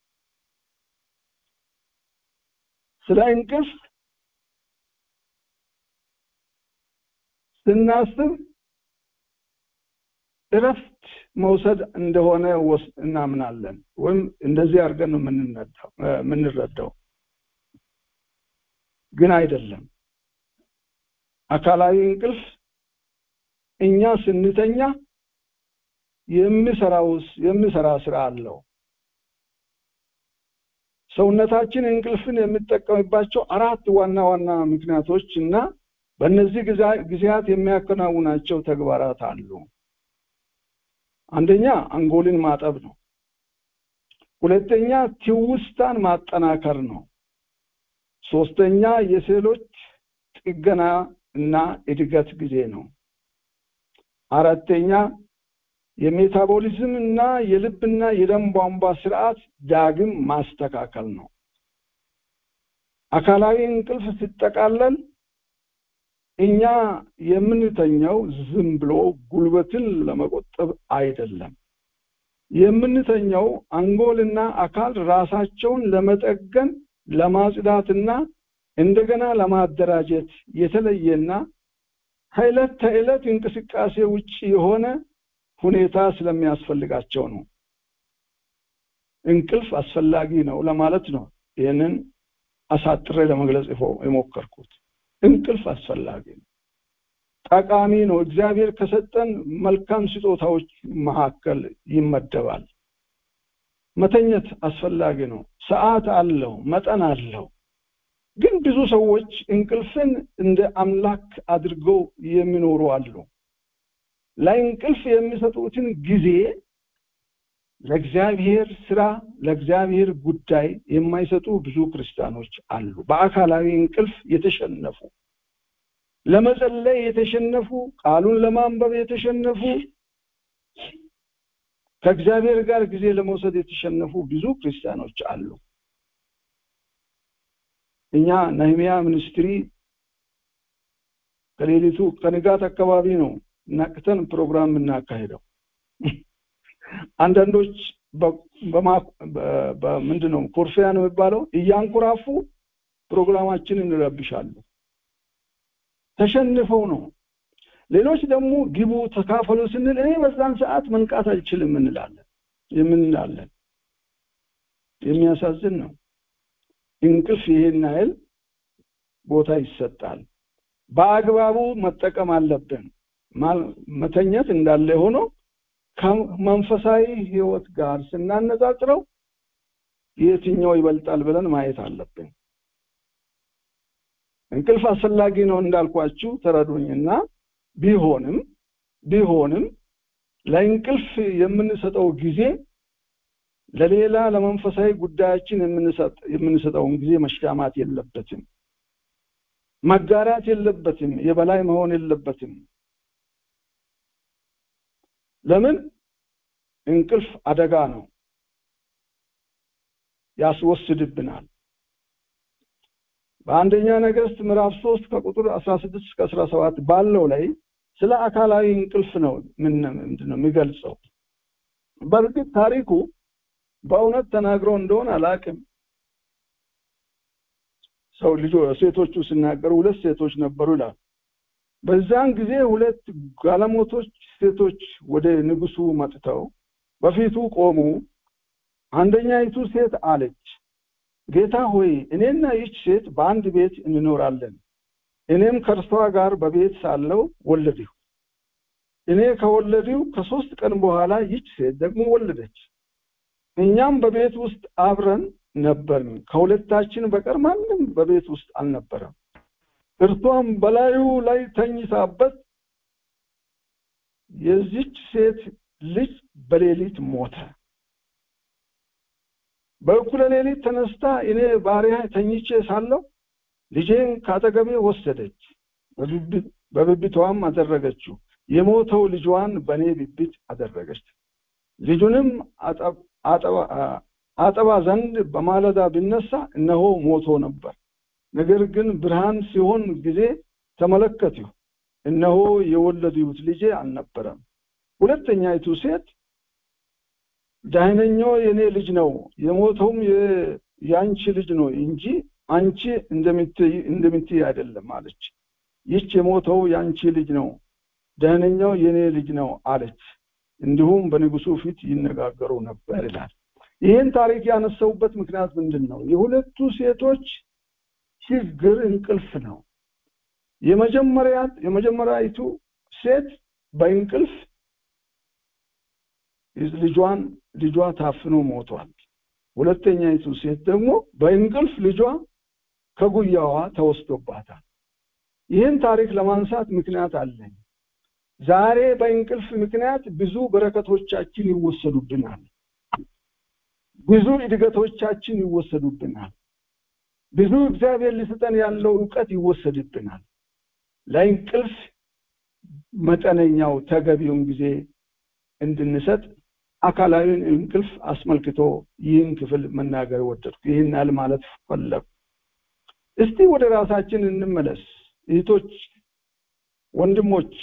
ስለ እንቅልፍ ስናስብ እረፍት መውሰድ እንደሆነ እናምናለን ወይም እንደዚህ አድርገን ነው የምንረዳው ግን አይደለም አካላዊ እንቅልፍ እኛ ስንተኛ የሚሰራ ስራ አለው ሰውነታችን እንቅልፍን የሚጠቀምባቸው አራት ዋና ምክንያቶች እና በእነዚህ ጊዜያት የሚያከናውናቸው ተግባራት አሉ አንደኛ አንጎልን ማጠብ ነው ሁለተኛ ትውስታን ማጠናከር ነው ሶስተኛ የሴሎች ጥገና እና እድገት ጊዜ ነው አራተኛ የሜታቦሊዝም እና የልብና የደም ቧንቧ ስርዓት ዳግም ማስተካከል ነው አካላዊ እንቅልፍ ሲጠቃለል እኛ የምንተኛው ዝም ብሎ ጉልበትን ለመቆጠብ አይደለም የምንተኛው አንጎልና አካል ራሳቸውን ለመጠገን ለማጽዳትና እንደገና ለማደራጀት የተለየና ኃይለት ተዕለት እንቅስቃሴ ውጪ የሆነ ሁኔታ ስለሚያስፈልጋቸው ነው እንቅልፍ አስፈላጊ ነው ለማለት ነው ይሄንን አሳጥሬ ለመግለጽ የሞከርኩት እንቅልፍ አስፈላጊ ነው ጠቃሚ ነው እግዚአብሔር ከሰጠን መልካም ስጦታዎች መካከል ይመደባል መተኛት አስፈላጊ ነው ሰዓት አለው መጠን አለው ግን ብዙ ሰዎች እንቅልፍን እንደ አምላክ አድርገው የሚኖሩ አሉ ለእንቅልፍ የሚሰጡትን ጊዜ ለእግዚአብሔር ስራ ለእግዚአብሔር ጉዳይ የማይሰጡ ብዙ ክርስቲያኖች አሉ በአካላዊ እንቅልፍ የተሸነፉ ለመጸለይ የተሸነፉ ቃሉን ለማንበብ የተሸነፉ ከእግዚአብሔር ጋር ጊዜ ለመውሰድ የተሸነፉ ብዙ ክርስቲያኖች አሉ እኛ ነህምያ ሚኒስትሪ ከሌሊቱ ከንጋት አካባቢ ነው ነቅተን ፕሮግራም እናካሄደው አንዳንዶች በምንድነው ኮርፊያ ነው የሚባለው እያንኩራፉ ፕሮግራማችንን ይረብሻሉ ተሸንፈው ነው ሌሎች ደግሞ ግቡ ተካፈሉ ስንል እኔ በዛን ሰዓት መንቃት አልችልም እንላለን የሚያሳዝን ነው እንቅልፍ ይሄን አይል ቦታ ይሰጣል በአግባቡ መጠቀም አለብን መተኛት እንዳለ ሆኖ ከመንፈሳዊ ህይወት ጋር ስናነጻጽረው የትኛው ይበልጣል ብለን ማየት አለብን እንቅልፍ አስፈላጊ ነው እንዳልኳችሁ ተረዱኝና ቢሆንም ለእንቅልፍ የምንሰጠው ጊዜ ለሌላ ለመንፈሳዊ ጉዳያችን የምንሰጠውን ጊዜ መሻማት የለበትም መጋራት የለበትም የበላይ መሆን የለበትም ለምን እንቅልፍ አደጋ ነው ያስወስድብናል በአንደኛ ነገሥት ምዕራፍ 3 ከቁጥር 16 እስከ 17 ባለው ላይ ስለ አካላዊ እንቅልፍ ነው ምንድነው የሚገልጸው በርግጥ ታሪኩ በእውነት ተናግረው እንደሆነ አላቅም ሰው ሴቶቹ ሲናገሩ ሁለት ሴቶች ነበሩ ይላል በዛን ጊዜ ሁለት ጋለሞቶች ሴቶች ወደ ንጉሱ መጥተው በፊቱ ቆሙ አንደኛይቱ ሴት አለች ጌታ ሆይ እኔና ይህች ሴት በአንድ ቤት እንኖራለን እኔም ከርሷ ጋር በቤት ሳለው ወለድሁ እኔ ከወለድሁ ከ3 ቀን በኋላ ይህች ሴት ደግሞ ወለደች እኛም በቤት ውስጥ አብረን ነበርን ከሁለታችን በቀር ማንም በቤት ውስጥ አልነበረም እርሷም በላዩ ላይ ተኝታበት የዚች ሴት ልጅ በሌሊት ሞተ በእኩለ ሌሊት ተነስታ እኔ ባሪያ ተኝቼ ሳለው ልጄን ካጠገቤ ወሰደች በብብቷም አደረገችው የሞተው ልጇን በኔ ብብት አደረገች ልጁንም አጠባ ዘንድ በማለዳ ቢነሳ እነሆ ሞቶ ነበር ነገር ግን ብርሃን ሲሆን ጊዜ ተመለከትሁ እነሆ የወለዱት ልጄ አልነበረም ሁለተኛይቱ ሴት ዳይነኛው የኔ ልጅ ነው የሞተውም ያንቺ ልጅ ነው እንጂ አንቺ እንደምትይ አይደለም አለች ይህች የሞተው ያንቺ ልጅ ነው ዳይነኛው የኔ ልጅ ነው አለች እንዲሁም በንጉሱ ፊት ይነጋገሩ ነበር ይላል። ይህን ታሪክ ያነሳውበት ምክንያት ምንድነው? የሁለቱ ሴቶች ችግር እንቅልፍ ነው። የመጀመሪያይቱ ሴት በእንቅልፍ ልጇ ታፍኖ ሞቷል። ሁለተኛይቱ ሴት ደግሞ በእንቅልፍ ልጇ ከጉያዋ ተወስዶባታል። ይህን ታሪክ ለማንሳት ምክንያት አለኝ። ዛሬ በእንቅልፍ ምክንያት ብዙ በረከቶቻችን ይወሰዱብናል። ብዙ እድገቶቻችን ይወሰዱብናል። ብዙ እግዚአብሔር ሊሰጠን ያለው ዕውቀት ይወሰድብናል። ለእንቅልፍ መጠነኛው ተገቢውን ጊዜ እንድንሰጥ አካላዊን እንቅልፍ አስመልክቶ ይህን ክፍል መናገር ወደድኩ። ይህን ማለት ፈለኩ። እስቲ ወደ ራሳችን እንመለስ። እህቶች፣ ወንድሞች፣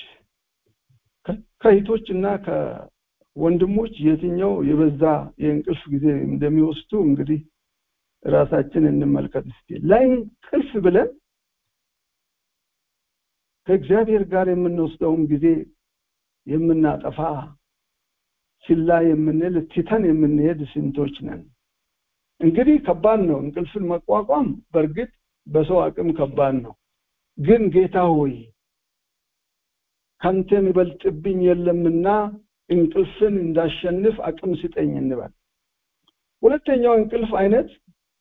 ከእህቶችና ከወንድሞች የትኛው የበዛ የእንቅልፍ ጊዜ እንደሚወስዱ እንግዲህ ራሳችን እንመልከት እስቲ። ለእንቅልፍ ብለን ከእግዚአብሔር ጋር የምንወስደውን ጊዜ የምናጠፋ ችላ የምንል ትተን የምንሄድ ስንቶች ነን? እንግዲህ ከባድ ነው እንቅልፍን መቋቋም። በእርግጥ በሰው አቅም ከባድ ነው። ግን ጌታ ሆይ ካንተ የሚበልጥብኝ የለምና እንቅልፍን እንዳሸንፍ አቅም ስጠኝ እንበል። ሁለተኛው እንቅልፍ አይነት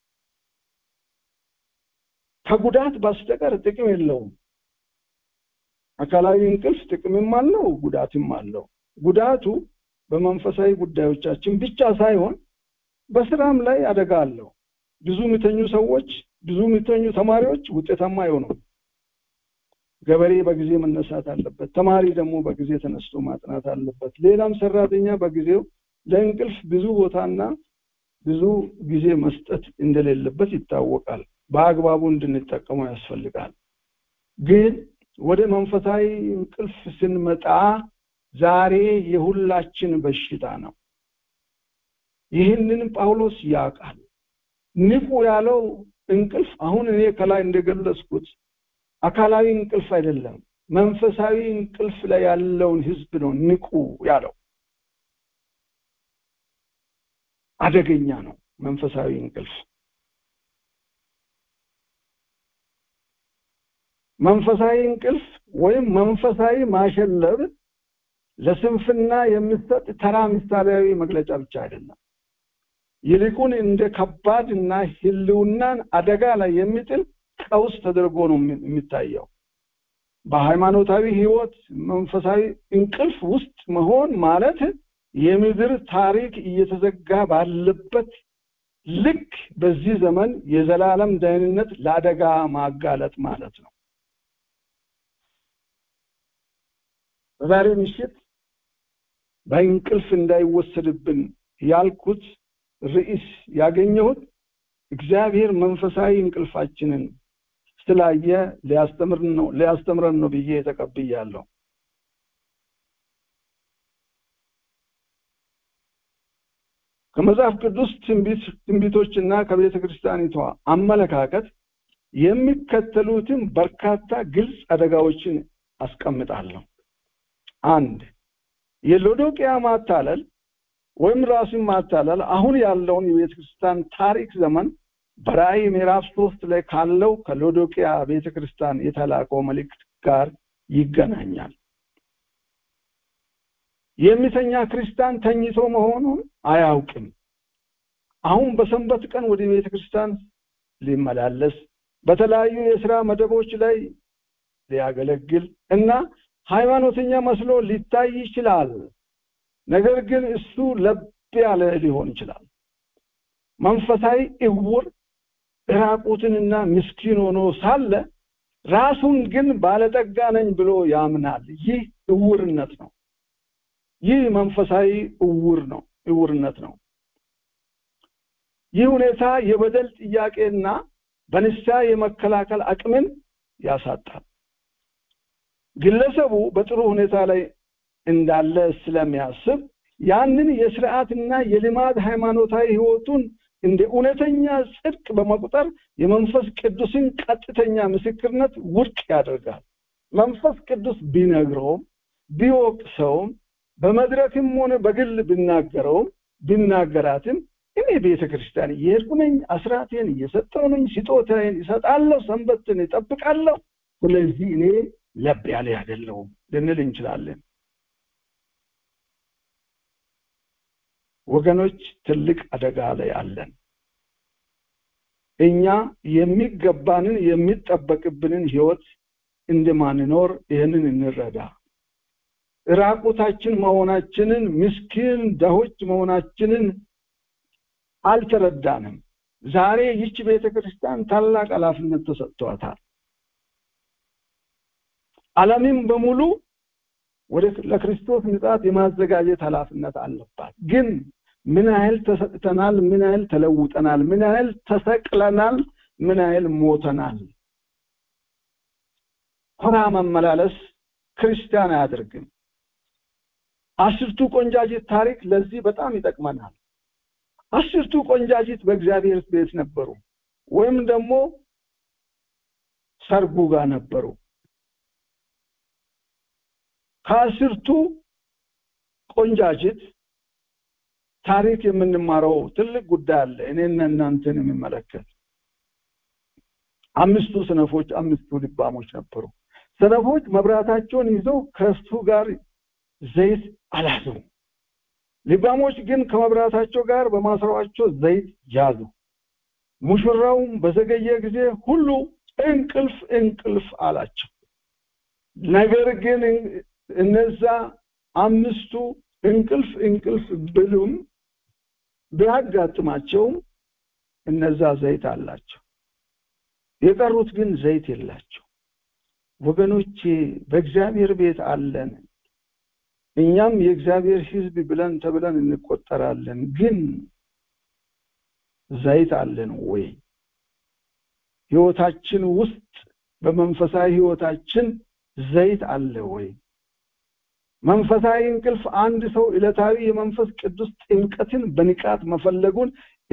ከጉዳት በስተቀር ጥቅም የለውም። አካላዊ እንቅልፍ ጥቅምም አለው፣ ጉዳትም አለው። ጉዳቱ በመንፈሳዊ ጉዳዮቻችን ብቻ ሳይሆን በስራም ላይ አደጋ አለው። ብዙ የሚተኙ ሰዎች፣ ብዙ የሚተኙ ተማሪዎች ውጤታማ አይሆኑም። ገበሬ በጊዜ መነሳት አለበት። ተማሪ ደግሞ በጊዜ ተነስቶ ማጥናት አለበት። ሌላም ሰራተኛ በጊዜው ለእንቅልፍ ብዙ ቦታና ብዙ ጊዜ መስጠት እንደሌለበት ይታወቃል። በአግባቡ እንድንጠቀመው ያስፈልጋል። ግን ወደ መንፈሳዊ እንቅልፍ ስንመጣ ዛሬ የሁላችን በሽታ ነው። ይህንን ጳውሎስ ያውቃል። ንቁ ያለው እንቅልፍ አሁን እኔ ከላይ እንደገለጽኩት አካላዊ እንቅልፍ አይደለም፣ መንፈሳዊ እንቅልፍ ላይ ያለውን ህዝብ ነው ንቁ ያለው። አደገኛ ነው መንፈሳዊ እንቅልፍ። መንፈሳዊ እንቅልፍ ወይም መንፈሳዊ ማሸለብ ለስንፍና የሚሰጥ ተራ ምሳሌያዊ መግለጫ ብቻ አይደለም። ይልቁን እንደ ከባድና ህልውናን አደጋ ላይ የሚጥል ቀውስ ተደርጎ ነው የሚታየው። በሃይማኖታዊ ህይወት መንፈሳዊ እንቅልፍ ውስጥ መሆን ማለት የምድር ታሪክ እየተዘጋ ባለበት ልክ በዚህ ዘመን የዘላለም ደህንነት ለአደጋ ማጋለጥ ማለት ነው። በዛሬ ምሽት በእንቅልፍ እንዳይወሰድብን ያልኩት ርዕስ ያገኘሁት እግዚአብሔር መንፈሳዊ እንቅልፋችንን ስላየ ሊያስተምረን ነው ብዬ ተቀብያለሁ። ከመጽሐፍ ቅዱስ ትንቢቶችና ከቤተ ክርስቲያኒቷ አመለካከት የሚከተሉትን በርካታ ግልጽ አደጋዎችን አስቀምጣለሁ። 1. የሎዶቅያ ማታለል ወይም ራስን ማታለል አሁን ያለውን የቤተ ክርስቲያን ታሪክ ዘመን በራእይ ምዕራፍ 3 ላይ ካለው ከሎዶቅያ ቤተ ክርስቲያን የተላከው መልእክት ጋር ይገናኛል። የሚተኛ ክርስቲያን ተኝቶ መሆኑን አያውቅም። አሁን በሰንበት ቀን ወደ ቤተ ክርስቲያን ሊመላለስ፣ በተለያዩ የሥራ መደቦች ላይ ሊያገለግል እና ሃይማኖተኛ መስሎ ሊታይ ይችላል። ነገር ግን እሱ ለብ ያለ ሊሆን ይችላል። መንፈሳዊ እውር ራቁትንና ምስኪን ሆኖ ሳለ ራሱን ግን ባለጠጋ ነኝ ብሎ ያምናል። ይህ እውርነት ነው። ይህ መንፈሳዊ እውርነት ነው። ይህ ሁኔታ የበደል ጥያቄና በንስሐ የመከላከል አቅምን ያሳጣል። ግለሰቡ በጥሩ ሁኔታ ላይ እንዳለ ስለሚያስብ ያንን የሥርዓትና የልማድ ሃይማኖታዊ ህይወቱን እንደ እውነተኛ ጽድቅ በመቁጠር የመንፈስ ቅዱስን ቀጥተኛ ምስክርነት ውድቅ ያደርጋል። መንፈስ ቅዱስ ቢነግረውም ቢወቅሰውም በመድረክም ሆነ በግል ብናገራትም እኔ ቤተክርስቲያን እየሄድኩ ነኝ፣ አስራቴን እየሰጠሁ ነኝ፣ ስጦታዬን እሰጣለሁ፣ ሰንበትን እጠብቃለሁ፣ ስለዚህ እኔ ለብ ያለ አይደለሁም ልንል እንችላለን። ወገኖች ትልቅ አደጋ ላይ አለን። እኛ የሚገባንን የሚጠበቅብንን ህይወት እንደማንኖር ይህንን እንረዳ። ራቁታችን መሆናችንን፣ ምስኪን ደሆች መሆናችንን አልተረዳንም። ዛሬ ይህች ቤተክርስቲያን ታላቅ ኃላፊነት ተሰጥቷታል። ዓለምን በሙሉ ለክርስቶስ ምጽአት የማዘጋጀት ኃላፊነት አለባት። ግን ምን ያህል ተሰጥተናል? ምን ያህል ተለውጠናል? ምን ያህል ተሰቅለናል? ምን ያህል ሞተናል? ኮራ መመላለስ ክርስቲያን አያደርግም። አስርቱ ቆንጃጅት ታሪክ ለዚህ በጣም ይጠቅመናል። አስርቱ ቆንጃጅት በእግዚአብሔር ቤት ነበሩ፣ ወይም ደግሞ ሰርጉ ጋር ነበሩ። ከአስርቱ ቆንጃጅት ታሪክ የምንማረው ትልቅ ጉዳይ አለ፣ እኔና እናንተን የሚመለከት። አምስቱ ሰነፎች፣ አምስቱ ልባሞች ነበሩ። ሰነፎች መብራታቸውን ይዘው ከእሱ ጋር ዘይት አልያዙም። ልባሞች ግን ከመብራታቸው ጋር በማሰሯቸው ዘይት ያዙ። ሙሽራውም በዘገየ ጊዜ ሁሉ እንቅልፍ አላቸው። ነገር ግን እነዛ አምስቱ እንቅልፍ ብሉም ቢያጋጥማቸውም እነዛ ዘይት አላቸው፣ የቀሩት ግን ዘይት የላቸው። ወገኖቼ በእግዚአብሔር ቤት አለን፣ እኛም የእግዚአብሔር ሕዝብ ብለን ተብለን እንቆጠራለን። ግን ዘይት አለን ወይ? ሕይወታችን ውስጥ በመንፈሳዊ ሕይወታችን ዘይት አለ ወይ? መንፈሳዊ እንቅልፍ አንድ ሰው ዕለታዊ የመንፈስ ቅዱስ ጥምቀትን በንቃት መፈለጉን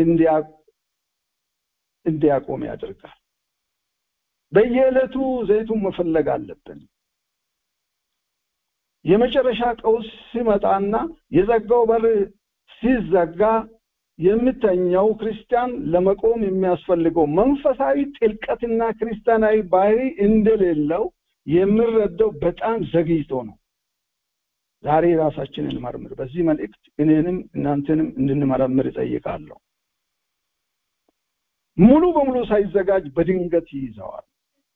እንዲያቆም ያደርጋል። በየዕለቱ ዘይቱን መፈለግ አለብን። የመጨረሻ ቀውስ ሲመጣና የዘጋው በር ሲዘጋ የምተኛው ክርስቲያን ለመቆም የሚያስፈልገው መንፈሳዊ ጥልቀትና ክርስቲያናዊ ባህሪ እንደሌለው የሚረዳው በጣም ዘግይቶ ነው። ዛሬ ራሳችንን መርምር። በዚህ መልእክት እኔንም እናንተንም እንድንመረምር እጠይቃለሁ። ሙሉ በሙሉ ሳይዘጋጅ በድንገት ይይዘዋል።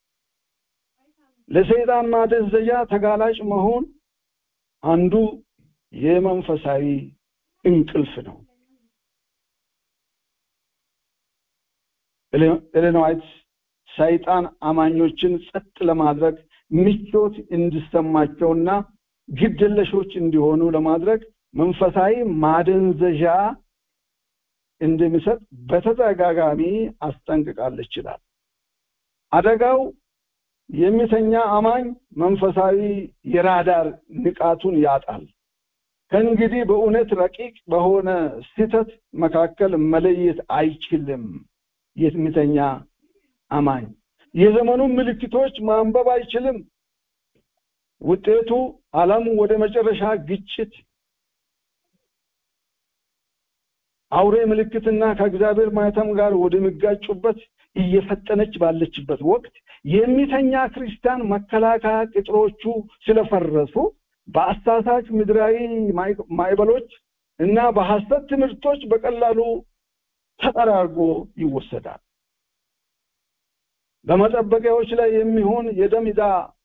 ለሰይጣን ማደንዘዣ ተጋላጭ መሆን አንዱ የመንፈሳዊ እንቅልፍ ነው። ኤለን ዋይት ሰይጣን አማኞችን ጸጥ ለማድረግ ምቾት እንዲሰማቸውና ግድለሾች እንዲሆኑ ለማድረግ መንፈሳዊ ማደንዘዣ እንደሚሰጥ በተደጋጋሚ አስጠንቅቃለች ይላል። አደጋው የሚተኛ አማኝ መንፈሳዊ የራዳር ንቃቱን ያጣል። ከእንግዲህ በእውነት ረቂቅ በሆነ ስህተት መካከል መለየት አይችልም። የሚተኛ አማኝ የዘመኑን ምልክቶች ማንበብ አይችልም። ውጤቱ ዓለም ወደ መጨረሻ ግጭት፣ አውሬ ምልክትና ከእግዚአብሔር ማህተም ጋር ወደሚጋጩበት እየፈጠነች ባለችበት ወቅት የሚተኛ ክርስቲያን መከላከያ ቅጥሮቹ ስለፈረሱ በአሳሳች ምድራዊ ማይበሎች እና በሐሰት ትምህርቶች በቀላሉ ተጠራርጎ ይወሰዳል። በመጠበቂያዎች ላይ የሚሆን የደም ዕዳ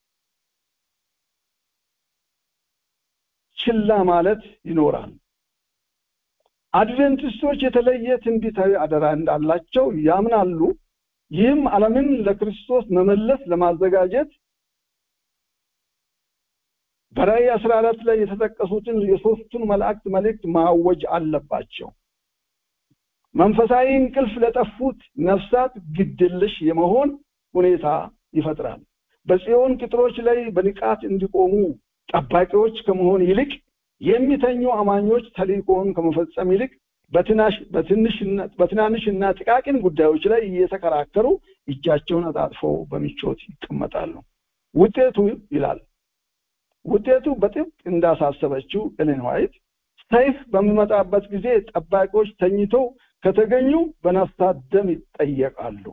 ችላ ማለት ይኖራል። አድቬንቲስቶች የተለየ ትንቢታዊ አደራ እንዳላቸው ያምናሉ። ይህም ዓለምን ለክርስቶስ መመለስ ለማዘጋጀት በራእይ 14 ላይ የተጠቀሱትን የሶስቱን መላእክት መልእክት ማወጅ አለባቸው። መንፈሳዊ እንቅልፍ ለጠፉት ነፍሳት ግድልሽ የመሆን ሁኔታ ይፈጥራል። በጽዮን ቅጥሮች ላይ በንቃት እንዲቆሙ ጠባቂዎች ከመሆን ይልቅ የሚተኙ አማኞች ተልእኮውን ከመፈጸም ይልቅ በትናንሽና ጥቃቅን ጉዳዮች ላይ እየተከራከሩ እጃቸውን አጣጥፈው በምቾት ይቀመጣሉ። ውጤቱ ይላል ውጤቱ በጥብቅ እንዳሳሰበችው ኤለን ዋይት ሰይፍ በሚመጣበት ጊዜ ጠባቂዎች ተኝተው ከተገኙ በነፍሳት ደም ይጠየቃሉ።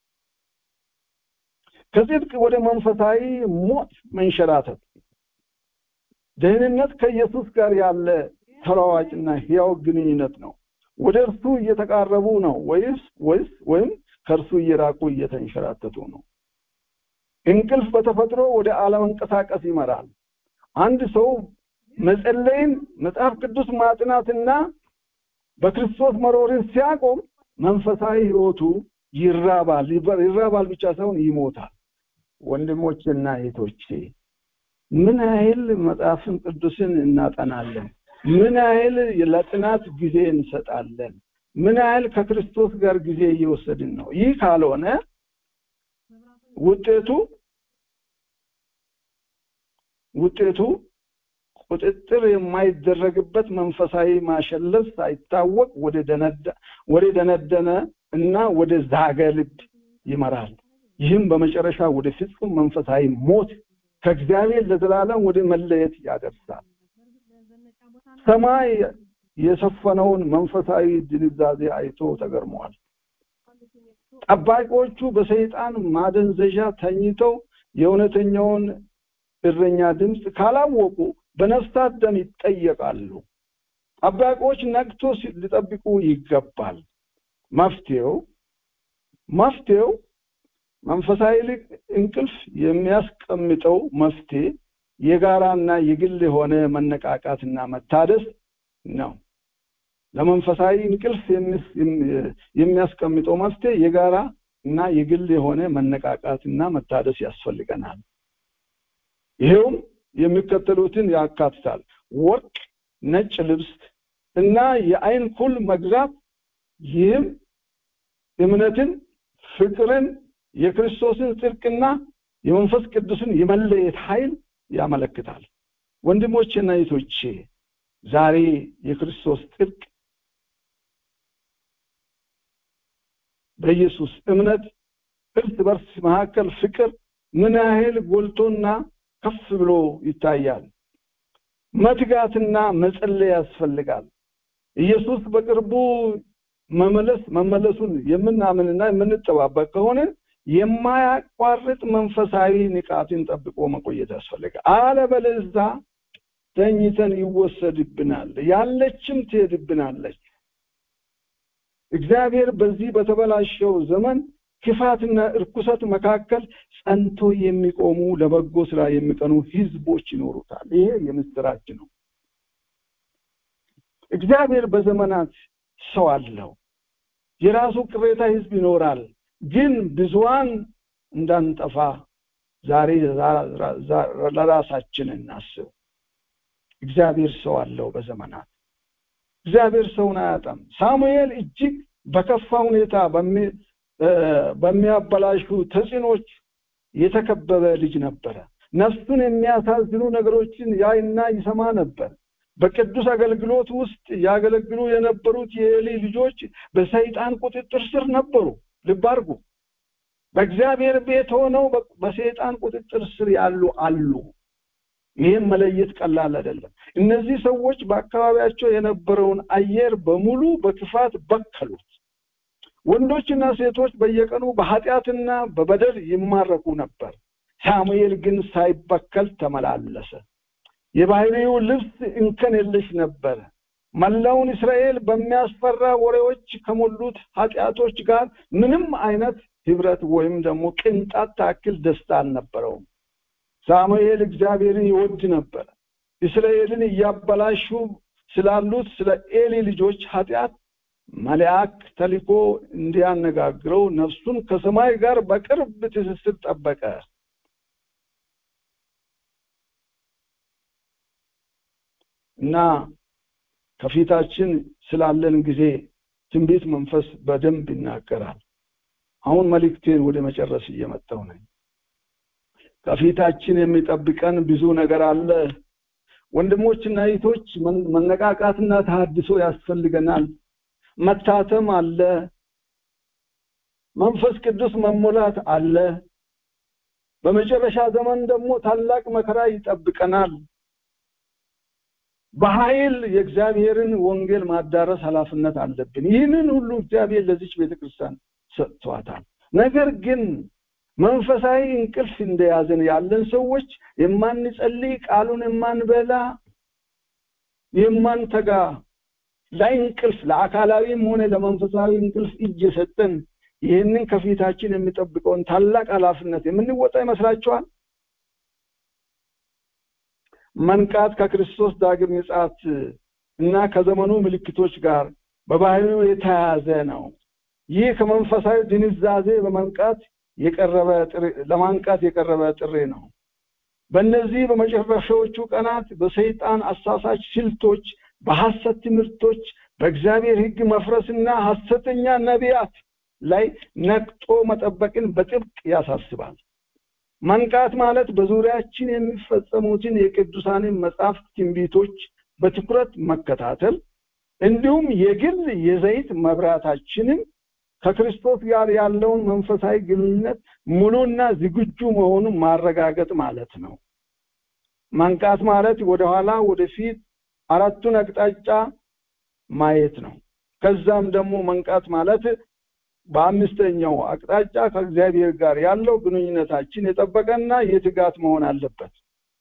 ከጽድቅ ወደ መንፈሳዊ ሞት መንሸራተት ደህንነት ከኢየሱስ ጋር ያለ ተለዋዋጭና ሕያው ግንኙነት ነው። ወደ እርሱ እየተቃረቡ ነው ወይም ከእርሱ እየራቁ እየተንሸራተቱ ነው። እንቅልፍ በተፈጥሮ ወደ አለመንቀሳቀስ ይመራል። አንድ ሰው መጸለይን፣ መጽሐፍ ቅዱስ ማጥናትና በክርስቶስ መኖርን ሲያቆም መንፈሳዊ ሕይወቱ ይራባል ብቻ ሳይሆን ይሞታል። ወንድሞችና እህቶቼ ምን ያህል መጽሐፍ ቅዱስን እናጠናለን? ምን ያህል ለጥናት ጊዜ እንሰጣለን? ምን ያህል ከክርስቶስ ጋር ጊዜ እየወሰድን ነው? ይህ ካልሆነ ውጤቱ ቁጥጥር የማይደረግበት መንፈሳዊ ማሸለፍ ሳይታወቅ ወደ ደነደነ እና ወደ ዛገ ልብ ይመራል። ይህም በመጨረሻ ወደ ፍጹም መንፈሳዊ ሞት ከእግዚአብሔር ለዘላለም ወደ መለየት ያደርሳል። ሰማይ የሰፈነውን መንፈሳዊ ድንዛዜ አይቶ ተገርሟል። ጠባቂዎቹ በሰይጣን ማደንዘዣ ተኝተው የእውነተኛውን እረኛ ድምፅ ካላወቁ በነፍሳት ደም ይጠየቃሉ። ጠባቂዎች ነቅቶ ሊጠብቁ ይገባል። መፍትሄው መንፈሳዊ እንቅልፍ የሚያስቀምጠው መፍትሄ የጋራና የግል የሆነ መነቃቃትና መታደስ ነው። ለመንፈሳዊ እንቅልፍ የሚያስቀምጠው መፍትሄ የጋራ እና የግል የሆነ መነቃቃትና መታደስ ያስፈልገናል። ይሄውም የሚከተሉትን ያካትታል: ወርቅ፣ ነጭ ልብስ እና የአይን ኩል መግዛት። ይህም እምነትን፣ ፍቅርን፣ የክርስቶስን ጽድቅና የመንፈስ ቅዱስን የመለየት ኃይል ያመለክታል። ወንድሞቼና እህቶቼ ዛሬ የክርስቶስ ጽድቅ በኢየሱስ እምነት እርስ በርስ መካከል ፍቅር ምን ያህል ጎልቶና ከፍ ብሎ ይታያል። መትጋትና መጸለይ ያስፈልጋል። ኢየሱስ በቅርቡ መመለሱን የምናምንና የምንጠባበቅ ከሆነ የማያቋርጥ መንፈሳዊ ንቃትን ጠብቆ መቆየት ያስፈልጋል። አለበለዚያ ተኝተን ይወሰድብናል፣ ያለችም ትሄድብናለች። እግዚአብሔር በዚህ በተበላሸው ዘመን ክፋትና እርኩሰት መካከል ጸንቶ የሚቆሙ ለበጎ ስራ የሚቀኑ ህዝቦች ይኖሩታል። ይሄ የምስራች ነው። እግዚአብሔር በዘመናት ሰው አለው። የራሱ ቅሬታ ህዝብ ይኖራል። ግን ብዙዋን እንዳንጠፋ ዛሬ ለራሳችን እናስብ። እግዚአብሔር ሰው አለው በዘመናት። እግዚአብሔር ሰውን አያጣም። ሳሙኤል እጅግ በከፋ ሁኔታ በሚያበላሹ ተጽዕኖች የተከበበ ልጅ ነበረ። ነፍሱን የሚያሳዝኑ ነገሮችን ያይና ይሰማ ነበር። በቅዱስ አገልግሎት ውስጥ ያገለግሉ የነበሩት የኤሊ ልጆች በሰይጣን ቁጥጥር ስር ነበሩ። ልብ አድርጉ። በእግዚአብሔር ቤት ሆነው በሰይጣን ቁጥጥር ስር ያሉ አሉ። ይህም መለየት ቀላል አይደለም። እነዚህ ሰዎች በአካባቢያቸው የነበረውን አየር በሙሉ በክፋት በከሉት። ወንዶችና ሴቶች በየቀኑ በኃጢአትና በበደል ይማረኩ ነበር። ሳሙኤል ግን ሳይበከል ተመላለሰ። የባህሪው ልብስ እንከን የለሽ ነበር። መላውን እስራኤል በሚያስፈራ ወሬዎች ከሞሉት ኃጢአቶች ጋር ምንም አይነት ህብረት ወይም ደግሞ ቅንጣት ታክል ደስታ አልነበረውም። ሳሙኤል እግዚአብሔርን ይወድ ነበር። እስራኤልን እያበላሹ ስላሉት ስለ ኤሊ ልጆች ኃጢአት መልአክ ተልኮ እንዲያነጋግረው ነፍሱን ከሰማይ ጋር በቅርብ ትስስር ጠበቀ። እና ከፊታችን ስላለን ጊዜ ትንቢት መንፈስ በደንብ ይናገራል። አሁን መልእክቴን ወደ መጨረስ እየመጣሁ ነኝ። ከፊታችን የሚጠብቀን ብዙ ነገር አለ። ወንድሞችና እህቶች መነቃቃትና ተሐድሶ ያስፈልገናል። መታተም አለ። መንፈስ ቅዱስ መሞላት አለ። በመጨረሻ ዘመን ደግሞ ታላቅ መከራ ይጠብቀናል። በኃይል የእግዚአብሔርን ወንጌል ማዳረስ ኃላፊነት አለብን። ይህንን ሁሉ እግዚአብሔር ለዚች ቤተክርስቲያን ሰጥቷታል። ነገር ግን መንፈሳዊ እንቅልፍ እንደያዘን ያለን ሰዎች የማንጸልይ፣ ቃሉን የማንበላ፣ የማንተጋ ለእንቅልፍ ለአካላዊም ሆነ ለመንፈሳዊ እንቅልፍ እየሰጠን ይህንን ከፊታችን የሚጠብቀውን ታላቅ ኃላፊነት የምንወጣ ይመስላችኋል? መንቃት ከክርስቶስ ዳግም ምጽአት እና ከዘመኑ ምልክቶች ጋር በባህሪው የተያያዘ ነው። ይህ ከመንፈሳዊ ድንዛዜ ለማንቃት የቀረበ ጥሪ ነው። በእነዚህ በመጨረሻዎቹ ቀናት በሰይጣን አሳሳች ስልቶች፣ በሐሰት ትምህርቶች፣ በእግዚአብሔር ሕግ መፍረስና ሐሰተኛ ነቢያት ላይ ነቅቶ መጠበቅን በጥብቅ ያሳስባል። መንቃት ማለት በዙሪያችን የሚፈጸሙትን የቅዱሳንን መጻሕፍት ትንቢቶች በትኩረት መከታተል፣ እንዲሁም የግል የዘይት መብራታችንን ከክርስቶስ ጋር ያለውን መንፈሳዊ ግንኙነት ሙሉና ዝግጁ መሆኑን ማረጋገጥ ማለት ነው። መንቃት ማለት ወደኋላ ወደፊት አራቱን አቅጣጫ ማየት ነው። ከዛም ደግሞ መንቃት ማለት በአምስተኛው አቅጣጫ ከእግዚአብሔር ጋር ያለው ግንኙነታችን የጠበቀና የትጋት መሆን አለበት።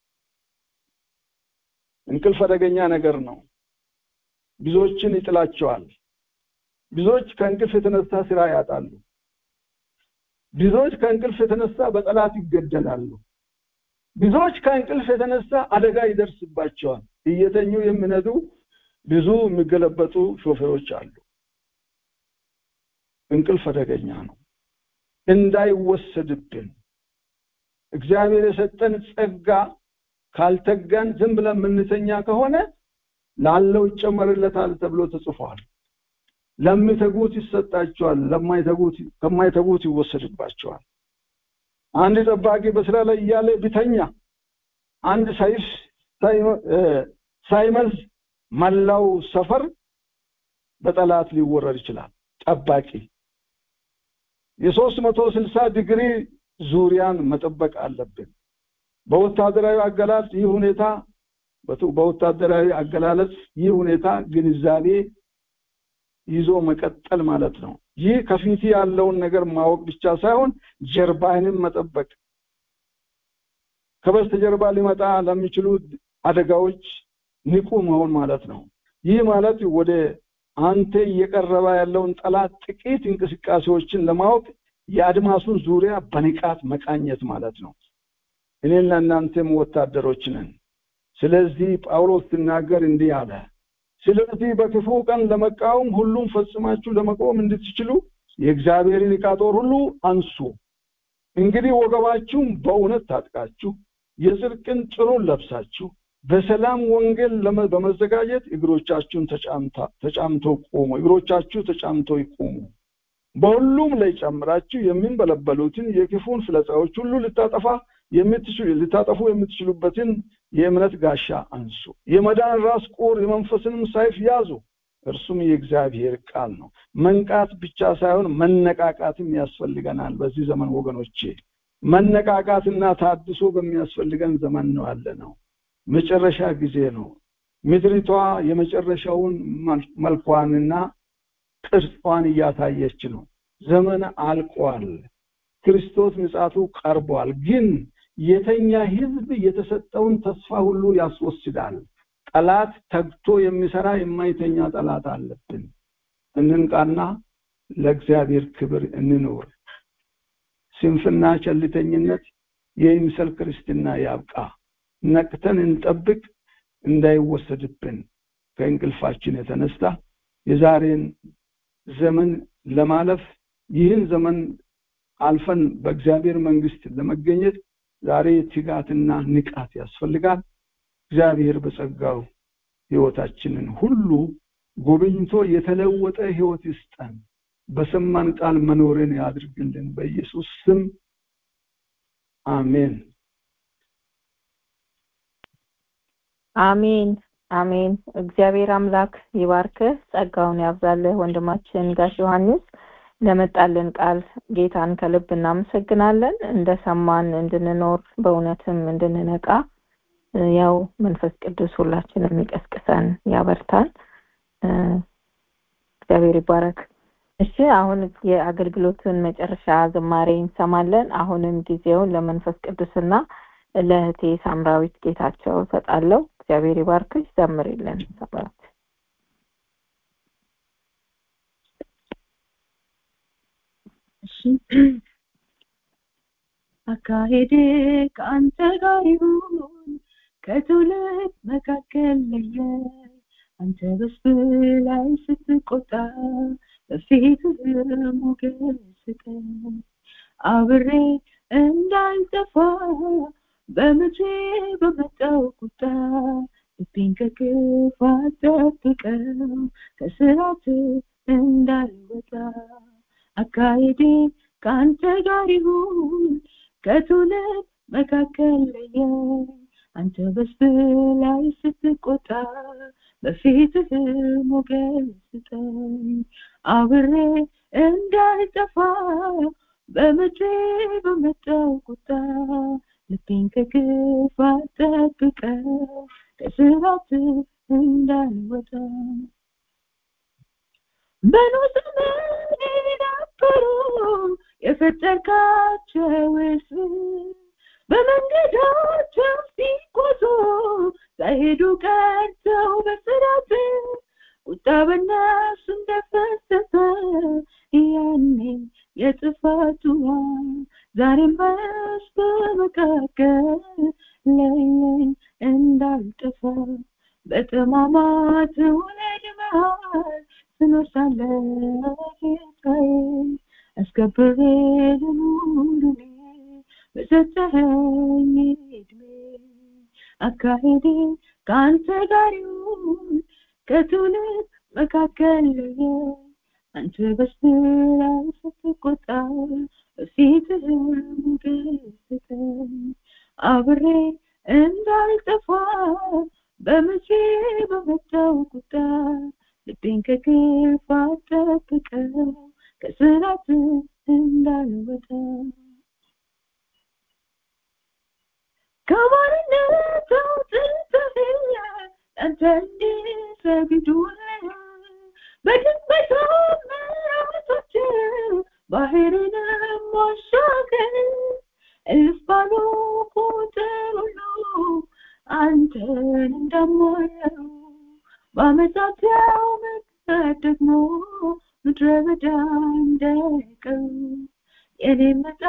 እንቅልፍ አደገኛ ነገር ነው። ብዙዎችን ይጥላቸዋል። ብዙዎች ከእንቅልፍ የተነሳ ስራ ያጣሉ። ብዙዎች ከእንቅልፍ የተነሳ በጠላት ይገደላሉ። ብዙዎች ከእንቅልፍ የተነሳ አደጋ ይደርስባቸዋል። እየተኙ የሚነዱ ብዙ የሚገለበጡ ሾፌሮች አሉ። እንቅልፍ አደገኛ ነው። እንዳይወሰድብን እግዚአብሔር የሰጠን ጸጋ ካልተጋን ዝም ብለን የምንተኛ ከሆነ ላለው ይጨመርለታል ተብሎ ተጽፏል። ለሚተጉት ይሰጣቸዋል፣ ከማይተጉት ይወሰድባቸዋል። አንድ ጠባቂ በስራ ላይ እያለ ቢተኛ አንድ ሰይፍ ሳይመዝ መላው ሰፈር በጠላት ሊወረር ይችላል። ጠባቂ የ360 ዲግሪ ዙሪያን መጠበቅ አለብን። በወታደራዊ አገላለጽ ይህ ሁኔታ ግንዛቤ ይዞ መቀጠል ማለት ነው። ይህ ከፊት ያለውን ነገር ማወቅ ብቻ ሳይሆን ጀርባንም መጠበቅ፣ ከበስተጀርባ ሊመጣ ለሚችሉ አደጋዎች ንቁ መሆን ማለት ነው። ይህ ማለት ወደ አንተ እየቀረበ ያለውን ጠላት ጥቂት እንቅስቃሴዎችን ለማወቅ የአድማሱን ዙሪያ በንቃት መቃኘት ማለት ነው። እኔና እናንተም ወታደሮች ነን። ስለዚህ ጳውሎስ ሲናገር እንዲህ አለ፣ ስለዚህ በክፉ ቀን ለመቃወም ሁሉም ፈጽማችሁ ለመቆም እንድትችሉ የእግዚአብሔርን ዕቃ ጦር ሁሉ አንሱ። እንግዲህ ወገባችሁን በእውነት ታጥቃችሁ የጽድቅን ጥሩር ለብሳችሁ በሰላም ወንጌል በመዘጋጀት እግሮቻችሁ ተጫምተው ይቆሙ። በሁሉም ላይ ጨምራችሁ የሚንበለበሉትን የክፉን ፍላጻዎች ሁሉ ልታጠፉ የምትችሉበትን የእምነት ጋሻ አንሱ። የመዳን ራስ ቁር የመንፈስንም ሰይፍ ያዙ፣ እርሱም የእግዚአብሔር ቃል ነው። መንቃት ብቻ ሳይሆን መነቃቃትም ያስፈልገናል። በዚህ ዘመን ወገኖቼ መነቃቃትና ታድሶ በሚያስፈልገን ዘመን ነው ያለነው። መጨረሻ ጊዜ ነው። ምድሪቷ የመጨረሻውን መልኳንና ቅርጿን እያሳየች ነው። ዘመን አልቋል። ክርስቶስ ምጽአቱ ቀርቧል። ግን የተኛ ህዝብ የተሰጠውን ተስፋ ሁሉ ያስወስዳል። ጠላት ተግቶ የሚሰራ የማይተኛ ጠላት አለብን። እንንቃና ለእግዚአብሔር ክብር እንኖር። ስንፍና፣ ቸልተኝነት የይምሰል ክርስትና ያብቃ። ነቅተን እንጠብቅ፣ እንዳይወሰድብን። ከእንቅልፋችን የተነሳ የዛሬን ዘመን ለማለፍ ይህን ዘመን አልፈን በእግዚአብሔር መንግስት ለመገኘት ዛሬ ትጋትና ንቃት ያስፈልጋል። እግዚአብሔር በጸጋው ህይወታችንን ሁሉ ጎብኝቶ የተለወጠ ህይወት ይስጠን። በሰማን ቃል መኖርን ያድርግልን። በኢየሱስ ስም አሜን። አሜን አሜን። እግዚአብሔር አምላክ ይባርክህ፣ ጸጋውን ያብዛልህ ወንድማችን ጋሽ ዮሐንስ። ለመጣልን ቃል ጌታን ከልብ እናመሰግናለን። እንደሰማን እንድንኖር በእውነትም እንድንነቃ ያው መንፈስ ቅዱስ ሁላችንም ይቀስቅሰን ያበርታን። እግዚአብሔር ይባረክ። እሺ አሁን የአገልግሎቱን መጨረሻ ዝማሬ እንሰማለን። አሁንም ጊዜውን ለመንፈስ ቅዱስና ለእህቴ ሳምራዊት ጌታቸው ሰጣለሁ። እግዚአብሔር ይባርክሽ። ዘምሪልን ሳምራዊት። አካሄዴ ከአንተ ጋር ይሁን ከትውልድ መካከል ለየኝ አንተ በሕዝብ ላይ ስትቆጣ በፊትህ ሞገስ ስጠኝ አብሬ እንዳልጠፋ በምድሬ በመጣው ቁጣ ልቤን ከክፋት ጠብቀው ከስራት እንዳልወጣ አካሄዴ ከአንተ ጋር ይሁን ከትውልድ መካከል ለየኝ አንተ በሕዝብ ላይ ስትቆጣ በፊትህ ሞገስ ስጠኝ አብሬ እንዳልጠፋ በምድሬ በመጣው ቁጣ ልቤን ከክፋት ጠብቀው ከስራት እንዳልወጣ በኖህ ዘመን የነበሩ የፈጠርካቸው ሕዝብ በመንገዳቸው ሲጓዙ ሳይሄዱ ቀርተው በስራት ቁጣ በእነሱ እንደፈሰሰ ያኔ የጥፋት ውሃ ዛሬም በሕዝብ መካከል ለየኝ እንዳልጠፋ በጠማማ ትውልድ መሃል ስኖር ሳለ ጌታዬ አስከብሬ ልኑር በሰጠኸኝ ዕድሜ አካሄዴ ከአንተ ጋር ይሁን ከትውልድ መካከል ለየኝ አንተ በሕዝብ ላይ ስትቆጣ በፊትህ ሞገስ ስጠኝ አብሬ እንዳልጠፋ በምድሬ በመጣው ቁጣ ልቤን ከክፋት ጠብቀው ከስራት እንዳልወጣ ከባርነት አውጥተህ አንተ እንድሰግዱልህ በድንበቶ ምሕረቶች ባህርንም ማሻገር እልፍ ባሉ ቁጥር ሁሉ አንተን እንደማየው በአመፃቸው ምክንያት ደግሞ ምድረ በዳ እንዳይቀር የኔ መጣ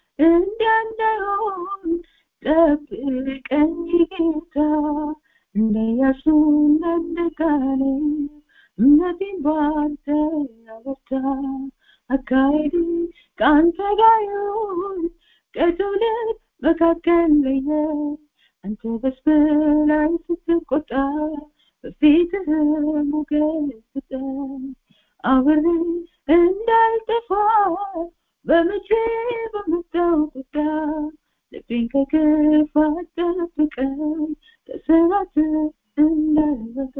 እንዳይሆን ጠብቀኝ ጌታ እንደ ኢያሱ እንደ ካሌብ እምነቴን በአንተ አበርታ አካሄዴ ከአንተ ጋር ይሁን ከትውልድ መካከል ለየኝ አንተ በሕዝብ ላይ ስትቆጣ በፊትህ ሞገስ ስጠኝ አብሬ እንዳልጠፋ በምድሬ በመጣው ቁጣ ልቤን ከክፋት ጠብቀኝ ከስራት እንዳልወጣ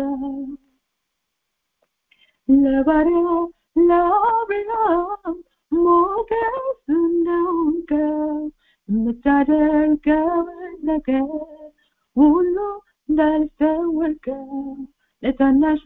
ለባሪያ ለአብርሃም ሞገስ እንደሆንከው የምታደርገውን ነገር ሁሉ እንዳልተወልከው ለታናሹ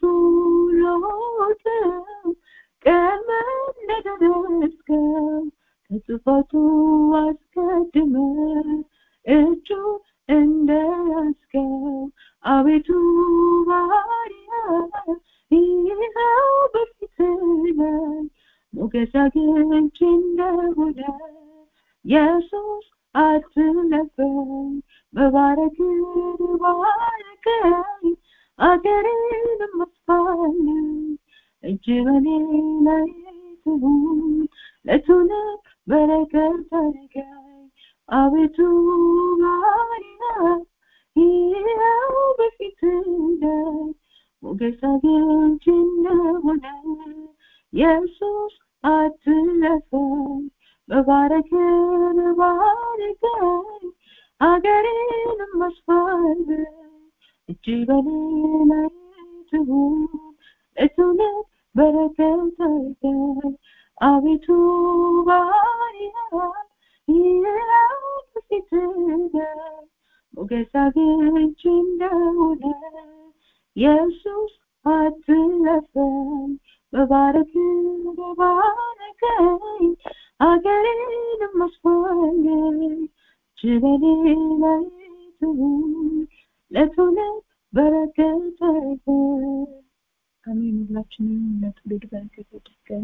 ለሞተው ቀድመህ እንደደረስከው ከጥፋቱ አስቀድመህ እጁ እንደያዝከው አቤቱ ባሪያ ይኸው በፊትህ ላይ ሞገስ አግኝቼ እንደሆነ ኢየሱስ አትለፈኝ መባረክን ባርከኝ አገሬንም አስፋልኝ እጅ በኔ ላይ ትሁን ለትውልድ በረከት አድርገኝ አቤቱ ባሪያ ይኸው በፊትህ ላይ ሞገስ አግኝቼ እንደሆነ ኢየሱስ አትለፈኝ መባረክን ባርከኝ አገሬንም አስፋልኝ እጅ በኔ ላይ ትሁን ለትውልድ በረከት አድርገኝ አቤቱ ባሪያ ይላል ፊትህ ሞገስ አግኝቼ እንደሆነ ኢየሱስ አትለፈኝ በባረክ በባረከኝ አገሬንም አስፋልኝ ጅበኔ ላይ ትሁን ለትውልድ በረከት አሜን። ሁላችንም ለትውልድ በረከት ያድርገን።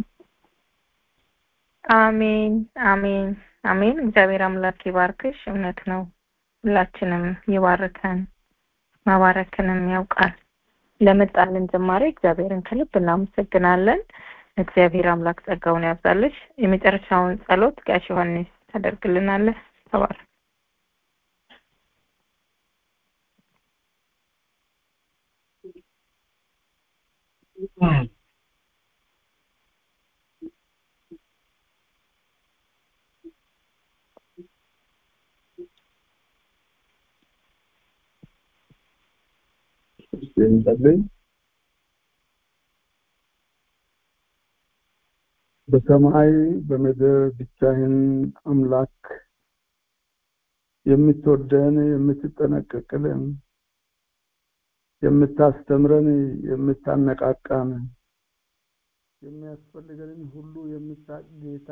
አሜን አሜን አሜን። እግዚአብሔር አምላክ ይባርክሽ። እውነት ነው፣ ሁላችንም ይባርከን፣ ማባረክንም ያውቃል። ለመጣልን ዝማሬ እግዚአብሔርን ከልብ እናመሰግናለን። እግዚአብሔር አምላክ ጸጋውን ያብዛልሽ። የመጨረሻውን ጸሎት ጋሽ ዮሐንስ ታደርግልናለህ። ተባረክ። እንጸልይ። በሰማይ በምድር ብቻህን አምላክ የምትወደን የምትጠነቀቅልን የምታስተምረን የምታነቃቃን የሚያስፈልገንን ሁሉ የምታውቅ ጌታ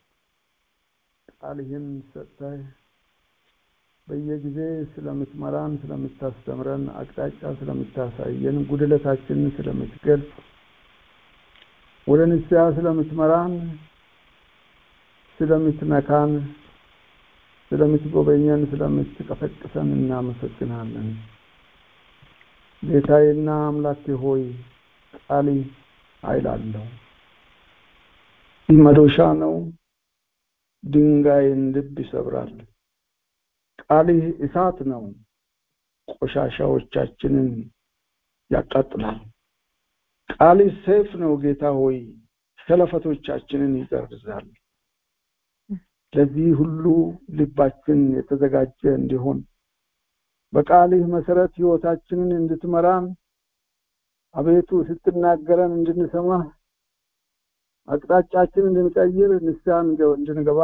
ቃልህን ሰጥተህ በየጊዜ ስለምትመራን ስለምታስተምረን አቅጣጫ ስለምታሳየን ጉድለታችንን ስለምትገልጽ ወደ ንስሐ ስለምትመራን ስለምትነካን ስለምትጎበኘን ስለምትቀሰቅሰን እናመሰግናለን። ጌታዬና አምላኬ ሆይ ቃልህ ኃይል አለው፣ መዶሻ ነው፣ ድንጋይን ልብ ይሰብራል። ቃልህ እሳት ነው፣ ቆሻሻዎቻችንን ያቃጥላል። ቃልህ ሰይፍ ነው ጌታ ሆይ ሸለፈቶቻችንን ይገርዛል። ለዚህ ሁሉ ልባችን የተዘጋጀ እንዲሆን በቃልህ መሰረት ሕይወታችንን እንድትመራን አቤቱ ስትናገረን እንድንሰማ አቅጣጫችንን እንድንቀይር ንስሐ እንድንገባ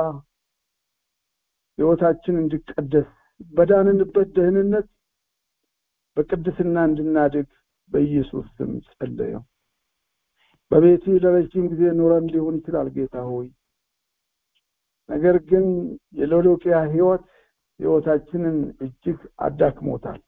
ሕይወታችን እንዲቀደስ በዳንንበት ደህንነት በቅድስና እንድናድግ በኢየሱስ ስም ጸልየው። በቤቱ ለረጅም ጊዜ ኖረን ሊሆን ይችላል ጌታ ሆይ፣ ነገር ግን የሎዶቅያ ሕይወታችንን እጅግ አዳክሞታል።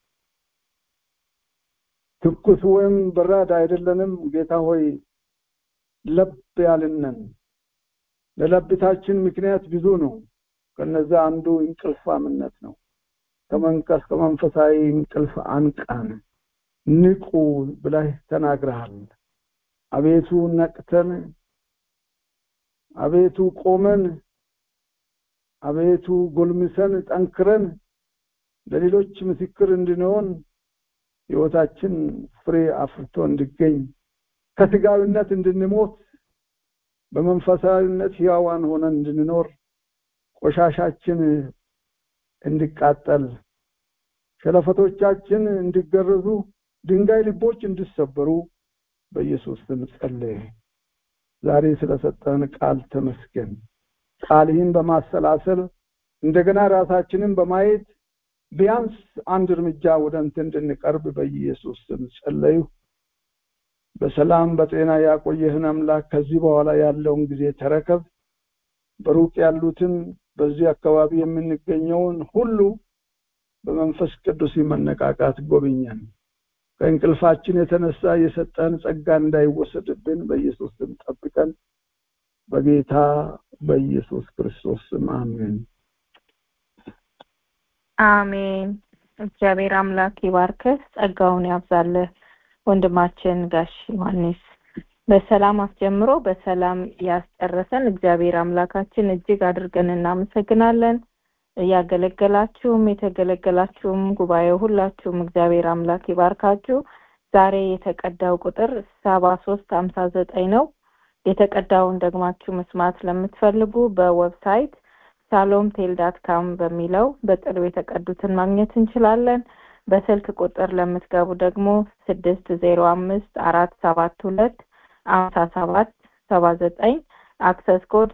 ትኩስ ወይም በራድ አይደለንም ጌታ ሆይ፣ ለብ ያልነን። ለለብታችን ምክንያት ብዙ ነው። ከነዛ አንዱ እንቅልፋምነት ነው። ከመንፈሳዊ እንቅልፍ አንቃን ንቁ ብለህ ተናግረሃል። አቤቱ ነቅተን፣ አቤቱ ቆመን፣ አቤቱ ጎልምሰን ጠንክረን ለሌሎች ምስክር እንድንሆን ሕይወታችን ፍሬ አፍርቶ እንዲገኝ ከስጋዊነት እንድንሞት በመንፈሳዊነት ሕያዋን ሆነን እንድንኖር ቆሻሻችን እንዲቃጠል ሸለፈቶቻችን እንዲገረዙ ድንጋይ ልቦች እንዲሰበሩ በኢየሱስ ስም ጸልይ። ዛሬ ስለሰጠን ቃል ተመስገን። ቃልህን በማሰላሰል እንደገና ራሳችንን በማየት ቢያንስ አንድ እርምጃ ወደ አንተ እንድንቀርብ በኢየሱስ ስም ጸልዩ። በሰላም በጤና ያቆየህን አምላክ ከዚህ በኋላ ያለውን ጊዜ ተረከብ። በሩቅ ያሉትን በዚህ አካባቢ የምንገኘውን ሁሉ በመንፈስ ቅዱስ መነቃቃት ጎብኘን። ከእንቅልፋችን የተነሳ የሰጠን ጸጋ እንዳይወሰድብን በኢየሱስ ስም ጠብቀን። በጌታ በኢየሱስ ክርስቶስ ስም አሜን አሜን። እግዚአብሔር አምላክ ይባርክህ፣ ጸጋውን ያብዛልህ። ወንድማችን ጋሽ ዮሐንስ በሰላም አስጀምሮ በሰላም ያስጨረሰን እግዚአብሔር አምላካችን እጅግ አድርገን እናመሰግናለን። ያገለገላችሁም የተገለገላችሁም ጉባኤው ሁላችሁም እግዚአብሔር አምላክ ይባርካችሁ። ዛሬ የተቀዳው ቁጥር 7359 ነው። የተቀዳውን ደግማችሁ መስማት ለምትፈልጉ በዌብሳይት salomtel.com በሚለው በቅርብ የተቀዱትን ማግኘት እንችላለን። በስልክ ቁጥር ለምትገቡ ደግሞ 6054725779 አክሰስ ኮድ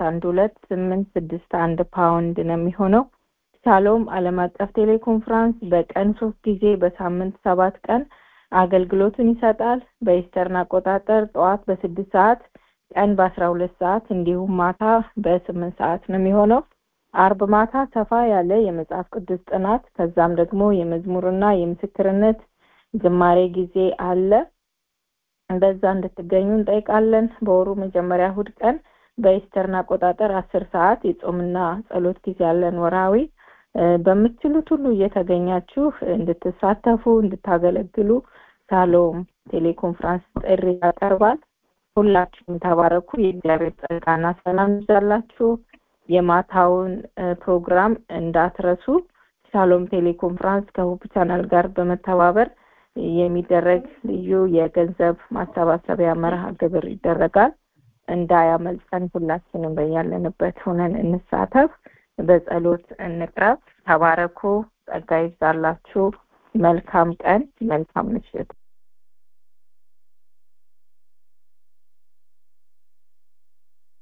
712861 ፓውንድ ነው የሚሆነው። ሻሎም ዓለም አቀፍ ቴሌኮንፈረንስ በቀን 3 ጊዜ በሳምንት 7 ቀን አገልግሎቱን ይሰጣል። በኢስተርን አቆጣጠር ጠዋት በ6 ሰዓት፣ ቀን በ12 ሰዓት እንዲሁም ማታ በ8 ሰዓት ነው የሚሆነው። አርብ ማታ ሰፋ ያለ የመጽሐፍ ቅዱስ ጥናት ከዛም ደግሞ የመዝሙርና የምስክርነት ዝማሬ ጊዜ አለ። በዛ እንድትገኙ እንጠይቃለን። በወሩ መጀመሪያ እሑድ ቀን በኢስተርን አቆጣጠር 10 ሰዓት የጾምና ጸሎት ጊዜ ያለን ወራዊ። በምትችሉት ሁሉ እየተገኛችሁ እንድትሳተፉ እንድታገለግሉ ሻሎም ቴሌኮንፈረንስ ጥሪ ያቀርባል። ሁላችሁም ተባረኩ። የእግዚአብሔር ጸጋና ሰላም ይብዛላችሁ። የማታውን ፕሮግራም እንዳትረሱ። ሻሎም ቴሌኮንፈረንስ ከሆፕ ቻናል ጋር በመተባበር የሚደረግ ልዩ የገንዘብ ማሰባሰቢያ መርሃ ግብር ይደረጋል። እንዳያመልጠን ሁላችንም በያለንበት ሆነን እንሳተፍ፣ በጸሎት እንቅረብ። ተባረኩ። ጸጋ ይብዛላችሁ። መልካም ቀን፣ መልካም ምሽት።